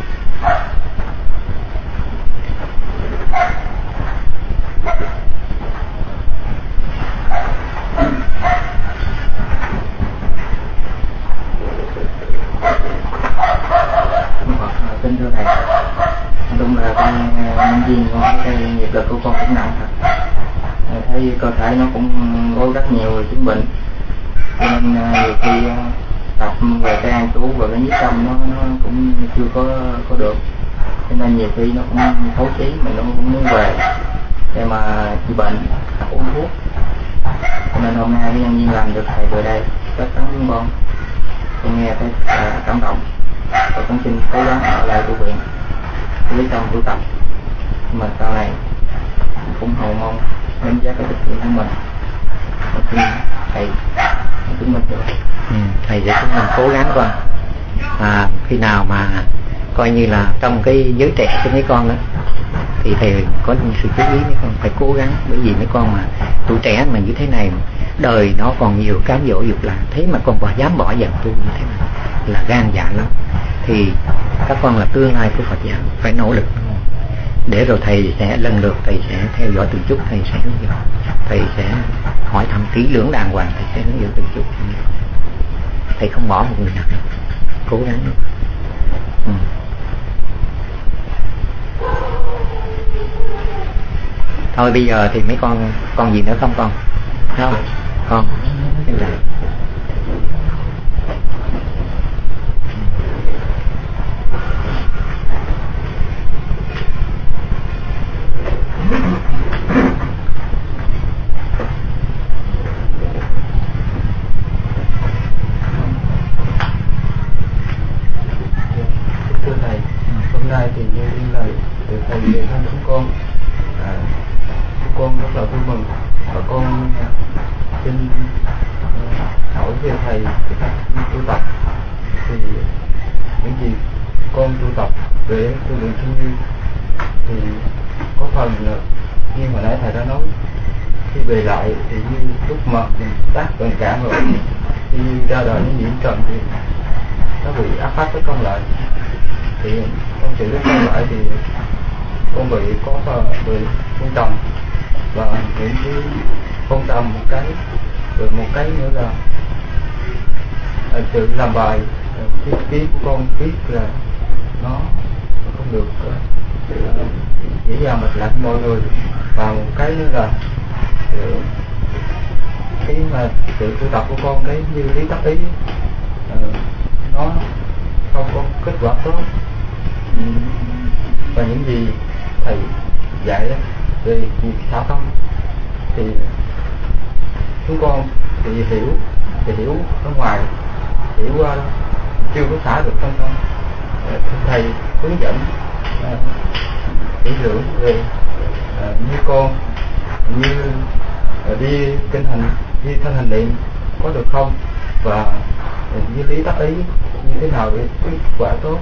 Tin thưa thầy, đúng là con nhân viên con cái nghiệp lực của con cũng nặng thật. Thấy cơ thể nó cũng có rất nhiều chứng bệnh, cho nên nhiều khi tập về cái an trú và cái nhiếp tâm nó cũng chưa có được, cho nên nhiều khi nó cũng thấu chí mình nó cũng muốn về để mà trị bệnh hoặc uống thuốc. Cho nên hôm nay cái nhân viên làm được thầy về đây rất cảm ơn con nghe thấy cảm động. Tôi cũng xin cố gắng ở lại tu viện với tâm tu tập, nhưng mà sau này cũng hầu mong đánh giá cái thực hiện của mình. Con xin thầy chứng minh được. Thầy sẽ chứng minh cố gắng con. Khi nào mà coi như là trong cái giới trẻ của mấy con đó thì thầy có sự chú ý mấy con phải cố gắng, bởi vì mấy con mà tuổi trẻ mà như thế này, đời nó còn nhiều cám dỗ dục lạc, thế mà con còn dám bỏ dần tu như thế này là gan dạ lắm. Thì các con là tương lai của Phật giáo, phải nỗ lực để rồi thầy sẽ lần lượt thầy sẽ theo dõi từng chút, thầy sẽ hướng dẫn, thầy sẽ hỏi thăm kỹ lưỡng đàng hoàng, thầy sẽ hướng dẫn từng chút. Thầy không bỏ một người nào đâu, cố gắng. Thôi bây giờ thì mấy con gì nữa không con? Không con cái này. Thưa thầy, hôm nay thì như in lời từ thầy về thăm chúng con rất là vui mừng, và con xin hỏi về thầy cái cách tu tập. Thì những gì con tu tập về tu luyện Chân Như thì có phần là như hồi nãy thầy đã nói, khi về lại thì như lúc mà mình tác toàn cản rồi, khi ra đời những nhiễm trần thì nó bị áp phát với con lại, thì trong sự với con lại thì con bị con trầm, và những cái con trầm một cái, rồi một cái nữa là sự làm bài ký của con viết là nó không được dễ dàng mạch lạc mọi người, và một cái nữa là cái mà sự tu tập của con, cái như lý tác ý nó không có kết quả tốt. Và những gì thầy dạy về việc xả tâm thì chúng con thì hiểu ở ngoài, hiểu qua chưa có xả được trong tâm. Thầy hướng dẫn kỹ lưỡng về như con như đi kinh hành, đi thanh hành niệm có được không, và như lý tác ý như thế nào để kết quả tốt,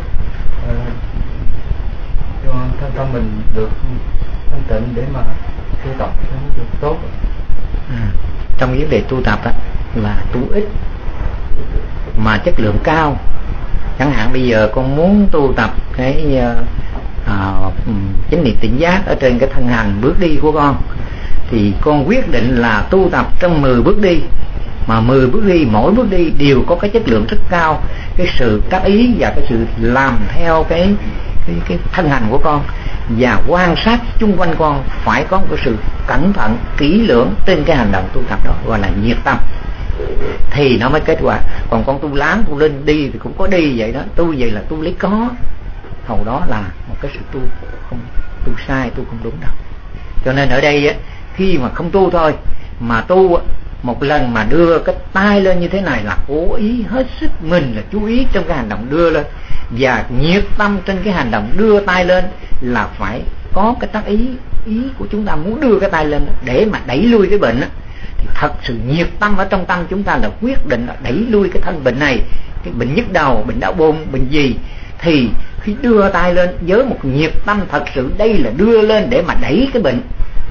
cho thân tâm mình được thanh tịnh để mà tu tập nó được tốt. Trong vấn đề tu tập là tu ít mà chất lượng cao, Chẳng hạn bây giờ con muốn tu tập cái chánh niệm tỉnh giác ở trên cái thân hành bước đi của con, thì con quyết định là tu tập trong 10 bước đi, mà 10 bước đi, mỗi bước đi đều có cái chất lượng rất cao, cái sự tác ý và cái sự làm theo cái thân hành của con, và quan sát chung quanh con phải có một cái sự cẩn thận kỹ lưỡng trên cái hành động tu tập đó, gọi là nhiệt tâm, thì nó mới kết quả. Còn con tu láng tu lên đi thì cũng có đi vậy đó, tu vậy là tu lấy có, hầu đó là một cái sự tu không, tu sai, tu không đúng đâu. Cho nên ở đây á, khi mà không tu thôi mà tu một lần mà đưa cái tay lên như thế này là cố ý hết sức mình là chú ý trong cái hành động đưa lên, và nhiệt tâm trên cái hành động đưa tay lên là phải có cái tác ý của chúng ta muốn đưa cái tay lên để mà đẩy lui cái bệnh đó. Thì thật sự nhiệt tâm ở trong tâm chúng ta là quyết định là đẩy lui cái thân bệnh này, cái bệnh nhức đầu, bệnh đau bụng, bệnh gì, thì khi đưa tay lên với một nhiệt tâm thật sự đây là đưa lên để mà đẩy cái bệnh,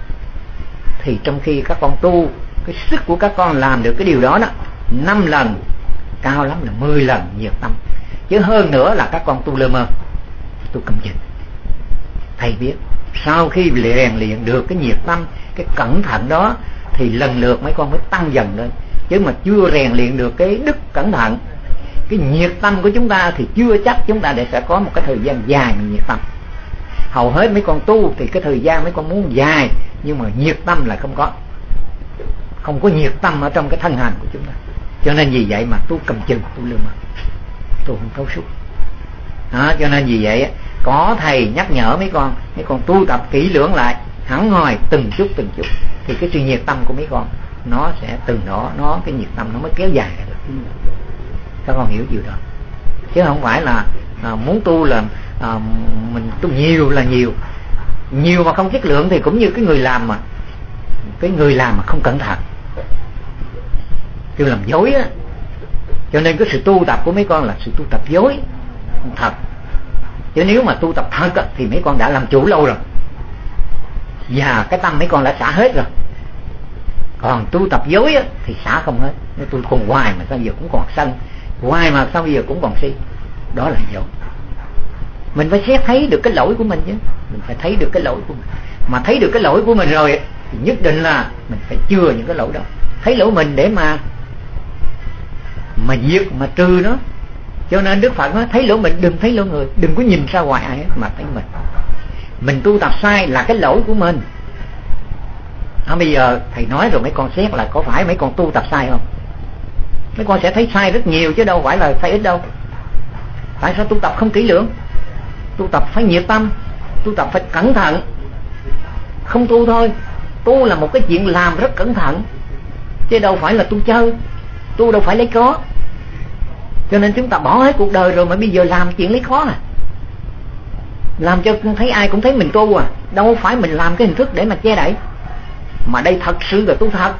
thì trong khi các con tu, cái sức của các con làm được cái điều đó 5 lần, cao lắm là 10 lần nhiệt tâm, chứ hơn nữa là các con tu lơ mơ, tu cầm chừng. Thầy biết sau khi rèn luyện được cái nhiệt tâm, cái cẩn thận đó, thì lần lượt mấy con mới tăng dần lên. Chứ mà chưa rèn luyện được cái đức cẩn thận, cái nhiệt tâm của chúng ta, thì chưa chắc chúng ta sẽ có một cái thời gian dài mà nhiệt tâm. Hầu hết mấy con tu thì cái thời gian mấy con muốn dài, nhưng mà nhiệt tâm là không có nhiệt tâm ở trong cái thân hành của chúng ta. Cho nên vì vậy mà tu cầm chừng, tu lơ mơ, tu không thấu suốt đó. Cho nên vì vậy có thầy nhắc nhở mấy con tu tập kỹ lưỡng lại, hẳn hồi từng chút, thì cái sự nhiệt tâm của mấy con nó sẽ từ đó, cái nhiệt tâm nó mới kéo dài được. Các con hiểu điều đó, chứ không phải là muốn tu là mình tu nhiều là nhiều mà không chất lượng, thì cũng như cái người làm mà không cẩn thận, kêu làm dối á. Cho nên cái sự tu tập của mấy con là sự tu tập dối thật, chứ nếu mà tu tập thật á, thì mấy con đã làm chủ lâu rồi, và cái tâm mấy con đã xả hết rồi. Còn tu tập dối á, thì xả không hết. Nếu tôi còn hoài mà sao giờ cũng còn sân, hoài mà sao bây giờ cũng còn si, đó là dối. Mình phải xét thấy được cái lỗi của mình chứ, mình phải thấy được cái lỗi của mình. Mà thấy được cái lỗi của mình rồi thì nhất định là mình phải chừa những cái lỗi đó, thấy lỗi mình để mà diệt, mà trừ nó. Cho nên Đức Phật nói thấy lỗi mình, đừng thấy lỗi người, đừng có nhìn ra ngoài ai hết mà thấy mình tu tập sai là cái lỗi của mình. Bây giờ thầy nói rồi mấy con xét là có phải mấy con tu tập sai không? Mấy con sẽ thấy sai rất nhiều chứ đâu phải là sai ít đâu. Tại sao tu tập không kỹ lưỡng? Tu tập phải nhiệt tâm, tu tập phải cẩn thận. Không tu thôi, tu là một cái chuyện làm rất cẩn thận, chứ đâu phải là tu chơi, tu đâu phải lấy có. Cho nên chúng ta bỏ hết cuộc đời rồi mà bây giờ làm chuyện lấy khó à, làm cho thấy ai cũng thấy mình tu à. Đâu phải mình làm cái hình thức để mà che đậy, mà đây thật sự là tu thật.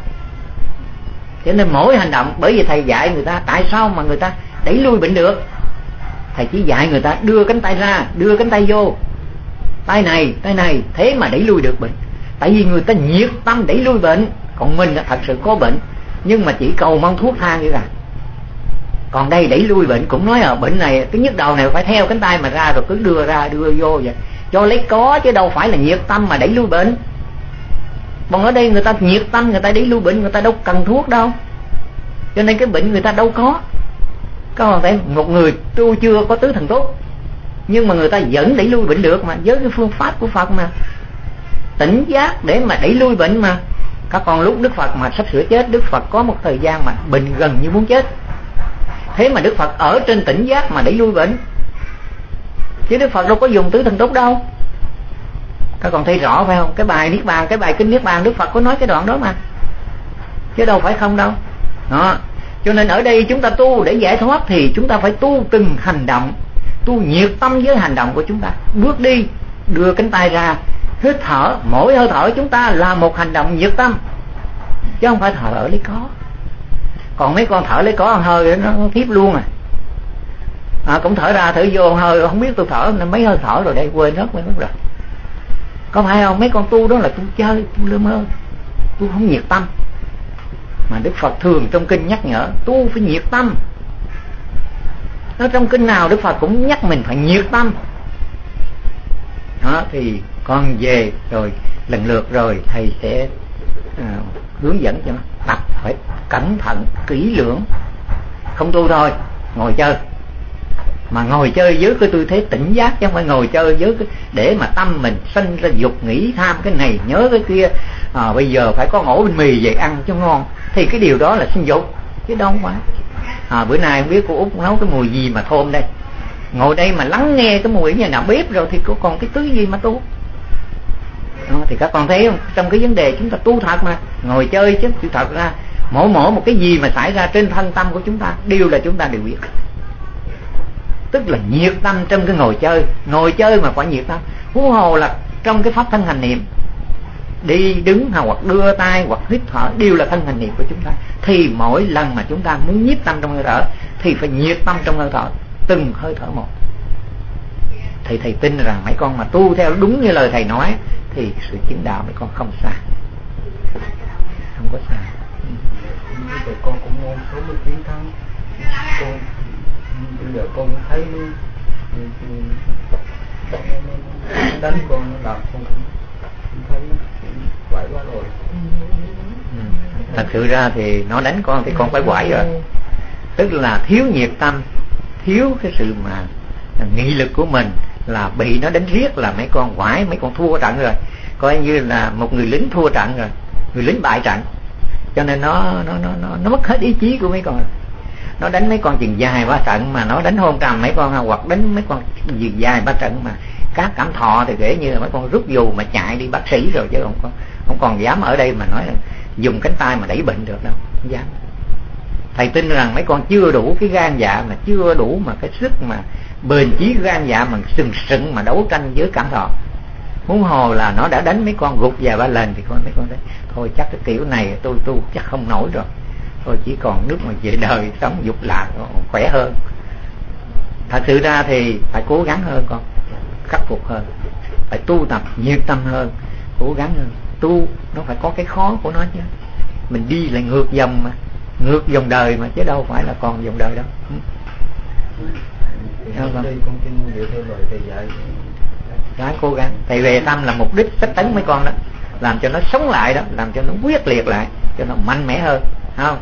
Cho nên mỗi hành động, bởi vì thầy dạy người ta tại sao mà người ta đẩy lui bệnh được. Thầy chỉ dạy người ta đưa cánh tay ra, đưa cánh tay vô, tay này, thế mà đẩy lui được bệnh. Tại vì người ta nhiệt tâm đẩy lui bệnh, còn mình thật sự có bệnh nhưng mà chỉ cầu mong thuốc thang vậy à. Còn đây đẩy lui bệnh, cũng nói ở bệnh này cái nhức đầu này phải theo cánh tay mà ra, rồi cứ đưa ra đưa vô vậy, cho lấy có, chứ đâu phải là nhiệt tâm mà đẩy lui bệnh. Còn ở đây người ta nhiệt tâm, người ta đẩy lui bệnh, người ta đâu cần thuốc đâu, cho nên cái bệnh người ta đâu có. Các bạn thấy một người tu chưa có tứ thần tốt, nhưng mà người ta vẫn đẩy lui bệnh được mà, với cái phương pháp của Phật mà, tỉnh giác để mà đẩy lui bệnh mà. Các con lúc Đức Phật mà sắp sửa chết, Đức Phật có một thời gian mà bệnh gần như muốn chết, thế mà Đức Phật ở trên tỉnh giác mà đẩy lui bệnh, chứ Đức Phật đâu có dùng tứ thần tốt đâu. Các con thấy rõ phải không? Cái bài Niết Bàn, cái bài kinh Niết Bàn, Đức Phật có nói cái đoạn đó mà, chứ đâu phải không đâu đó. Cho nên ở đây chúng ta tu để giải thoát thì chúng ta phải tu từng hành động, tu nhiệt tâm với hành động của chúng ta. Bước đi, đưa cánh tay ra, hít thở, mỗi hơi thở chúng ta là một hành động nhiệt tâm, chứ không phải thở lấy có. Còn mấy con thở lấy có hơi nó thiếp luôn cũng thở ra thở vô hơi không biết tôi thở mấy hơi thở rồi đây, quên mất rồi. Có phải không? Mấy con tu đó là tu chơi, tu lơ mơ, tu không nhiệt tâm. Mà Đức Phật thường trong kinh nhắc nhở tu phải nhiệt tâm. Nó trong kinh nào Đức Phật cũng nhắc mình phải nhiệt tâm. Đó, thì con về rồi lần lượt rồi thầy sẽ hướng dẫn cho nó tập phải cẩn thận kỹ lưỡng, không tu thôi ngồi chơi, mà ngồi chơi với cái tư thế tỉnh giác, chứ không phải ngồi chơi với cái để mà tâm mình sinh ra dục nghĩ tham cái này nhớ cái kia. Bây giờ phải có ổ bánh mì về ăn cho ngon, thì cái điều đó là sinh dục chứ đâu phải. Bữa nay không biết cô Út nấu cái mùi gì mà thơm đây, ngồi đây mà lắng nghe cái mùi nhà nào bếp rồi thì còn cái thứ gì mà tu. Thì các con thấy không, trong cái vấn đề chúng ta tu thật mà ngồi chơi chứ thật ra mỗi một cái gì mà xảy ra trên thân tâm của chúng ta đều là chúng ta đều biết. Tức là nhiệt tâm trong cái ngồi chơi mà phải nhiệt tâm. Huống hồ là trong cái pháp thân hành niệm, đi đứng hoặc đưa tay hoặc hít thở đều là thân hành niệm của chúng ta. Thì mỗi lần mà chúng ta muốn nhiếp tâm trong hơi thở thì phải nhiệt tâm trong hơi thở, từng hơi thở một. Thì thầy tin rằng mấy con mà tu theo đúng như lời thầy nói thì sự chứng đạo mấy con không xa, không có xa. Bây con cũng mong sớm được chiến thắng. Con bây giờ con cũng thấy nó đánh con, nó làm con cũng thấy nó quậy quá rồi. Thật sự ra thì nó đánh con thì con phải quậy rồi, tức là thiếu nhiệt tâm, thiếu cái sự mà nghị lực của mình, là bị nó đánh riết là mấy con quải, mấy con thua trận rồi, coi như là một người lính thua trận rồi, người lính bại trận, cho nên nó mất hết ý chí của mấy con. Nó đánh mấy con chừng dài 3 trận mà nó đánh hôn trầm mấy con, hoặc đánh mấy con chừng dài 3 trận mà các cảm thọ thì kể như là mấy con rút dù mà chạy đi bác sĩ rồi, chứ không còn dám ở đây mà nói là dùng cánh tay mà đẩy bệnh được đâu, không dám. Thầy tin rằng mấy con chưa đủ cái gan dạ, mà chưa đủ mà cái sức mà bền chí gan dạ mà sừng mà đấu tranh với cảm thọ. Huống hồ là nó đã đánh mấy con gục vài 3 lần thì mấy con đấy thôi chắc cái kiểu này tôi tu chắc không nổi rồi, thôi chỉ còn nước mà về đời sống dục lạc khỏe hơn. Thật sự ra thì phải cố gắng hơn con, khắc phục hơn, phải tu tập nhiệt tâm hơn, cố gắng hơn. Tu nó phải có cái khó của nó chứ, mình đi lại ngược dòng mà, ngược dòng đời mà, chứ đâu phải là còn dòng đời đâu. Đây con xin dựa theo lời thầy dạy, ráng cố gắng. Thầy về tâm là mục đích sách tấn mấy con đó, làm cho nó sống lại đó, làm cho nó quyết liệt lại, cho nó mạnh mẽ hơn, không?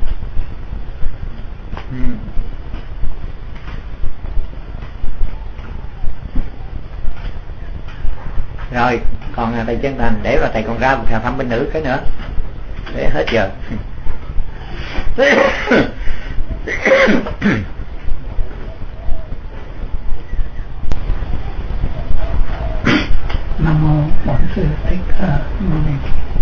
Rồi còn thầy chân thành để vào thầy còn ra một thăm bên nữ cái nữa để hết giờ. Nam mô Bổn Sư Thích Ca Mâu Ni.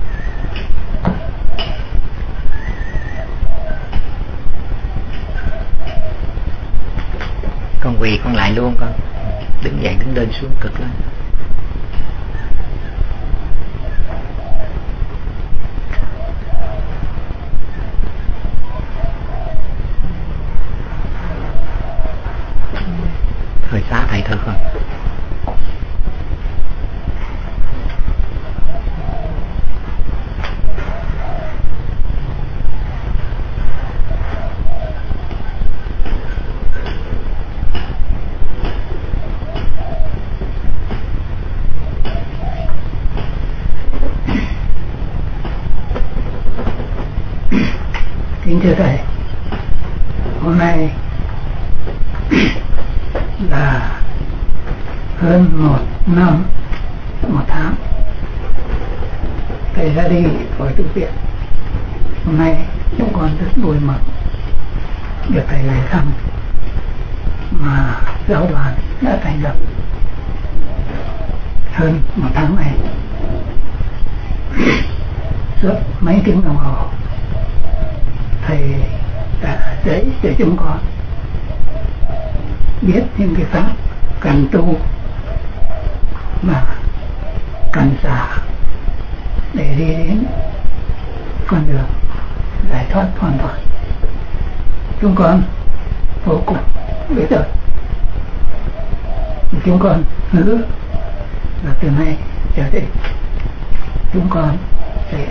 Con quỳ con lại luôn con, đứng dậy đứng lên xuống cực lắm. Thời xá thầy thật không? Kính thưa thầy, hôm nay là hơn 1 năm 1 tháng thầy ra đi khỏi tu viện. Hôm nay chúng con rất vui mừng được thầy về thăm, mà giáo đoàn đã thành lập hơn 1 tháng này. Suốt mấy tiếng đồng hồ thầy đã dạy cho chúng con biết những cái pháp cần tu mà cần xả để đi đến con đường giải thoát hoàn toàn. Chúng con vô cùng biết ơn. Chúng con hứa là từ nay trở đi chúng con sẽ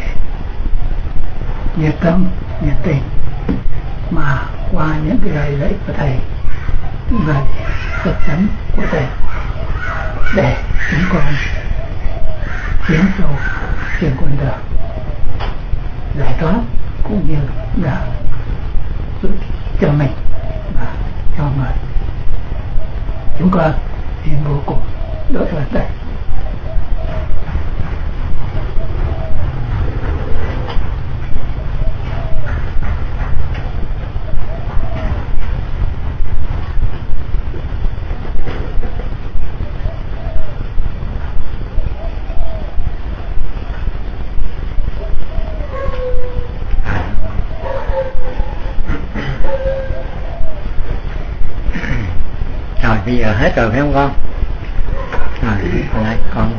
nhiệt tâm nhiệt tình mà qua những cái lời dạy của thầy về thực tánh của thầy để chúng con tiến sâu trên con đường giải thoát cũng như là giúp cho mình và cho người. Chúng con xin vô cùng đỡ ơn thầy. Rồi bây giờ hết rồi phải không con? Rồi lại con.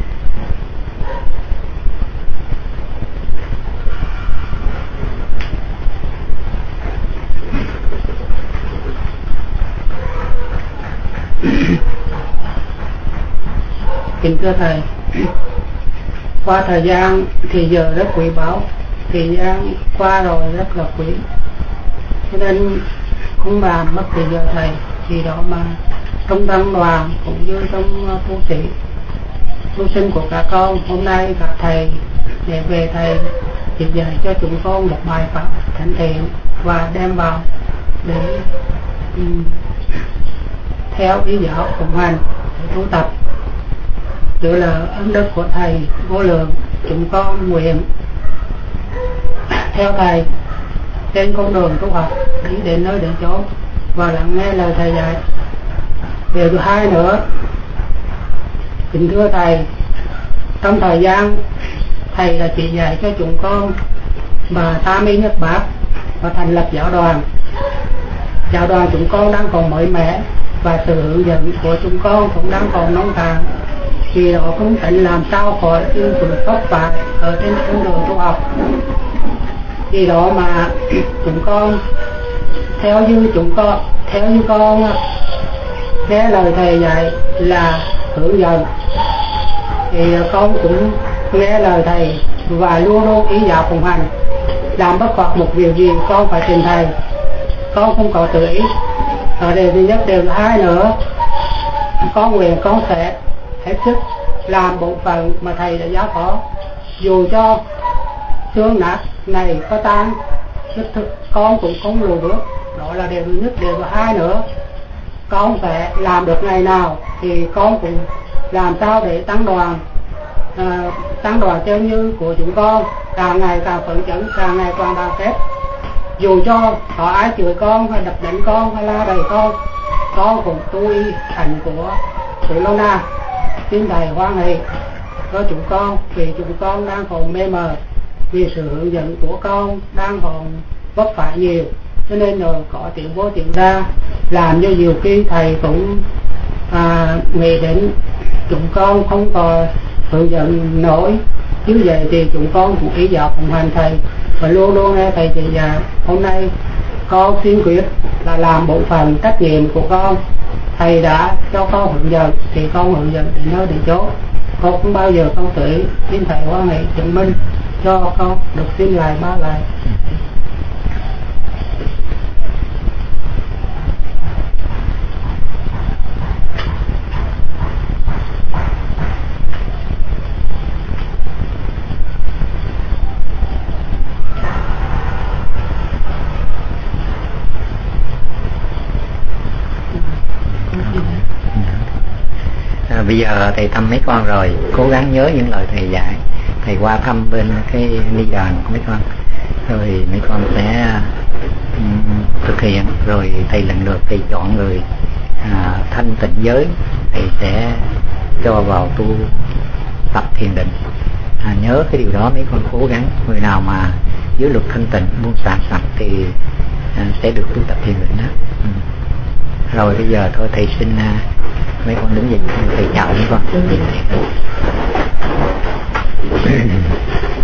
Kính thưa thầy, qua thời gian thì giờ rất quý báu, thời gian qua rồi rất là quý, cho nên không bàn mất thời giờ thầy. Vì đó mà trong tăng đoàn cũng như trong tu sĩ tu sinh của cả con, hôm nay gặp thầy để về thầy chỉ dạy cho chúng con một bài pháp thánh thiện và đem vào để theo ý giáo phụng hành để tu tập. Đó là ân đức của thầy vô lượng. Chúng con nguyện theo thầy trên con đường tu học, đi đến nơi đến chỗ và lắng nghe lời thầy dạy. Điều thứ hai nữa, kính thưa thầy, trong thời gian thầy đã chỉ dạy cho chúng con và Tam Y Nhất Bát và thành lập giáo đoàn. Giáo đoàn chúng con đang còn mới mẻ và sự hướng dẫn của chúng con cũng đang còn nông cạn. Vì đó cũng tỉnh làm sao khỏi những sự vất vả ở trên con đường tu học. Vì đó mà chúng con theo như con nghe lời thầy dạy là hướng dẫn, thì con cũng nghe lời thầy và luôn luôn ý giáo phụng hành. Làm bất hoặc một việc gì con phải trình thầy, con không có tự ý. Ở điều thứ nhất. Điều thứ hai nữa, con nguyện con sẽ hết sức làm bổn phận mà thầy đã giáo phó, dù cho xương nát này có tan con cũng không lùi bước. Đó là điều thứ nhất. Điều thứ hai nữa, con sẽ làm được ngày nào thì con cũng làm sao để tăng đoàn chân như của chúng con càng ngày càng phấn chấn, càng ngày càng đoàn kết. Dù cho có ai chửi con hay đập đánh con hay la đầy con cũng tu y hành của lâu na. Xin thầy hoan hỷ cho chúng con, vì chúng con đang còn mê mờ, vì sự hướng dẫn của con đang còn vất vả nhiều, cho nên rồi có tiếng vô tiếng ra, làm cho nhiều khi thầy cũng nghĩ đến chúng con không có hướng dẫn nổi. Như vậy thì chúng con cũng ý giáo phụng hành thầy và luôn luôn nghe thầy chỉ dạy. Hôm nay con xin quyết là làm bổn phận trách nhiệm của con. Thầy đã cho con hướng dẫn thì con hướng dẫn đến nơi đến chỗ, con không bao giờ con tự ý. Xin thầy hoan hỷ chứng minh cho con được xin lại ba lại. Bây giờ thầy thăm mấy con rồi, cố gắng nhớ những lời thầy dạy. Thầy qua thăm bên cái ni đàn của mấy con, rồi mấy con sẽ thực hiện. Rồi thầy lần lượt thầy chọn người thanh tịnh giới, thầy sẽ cho vào tu tập thiền định. Nhớ cái điều đó mấy con cố gắng. Người nào mà dưới luật thanh tịnh muốn sạch thì sẽ được tu tập thiền định đó. Rồi bây giờ thôi thầy xin mấy con đứng dậy, thầy chào mấy con.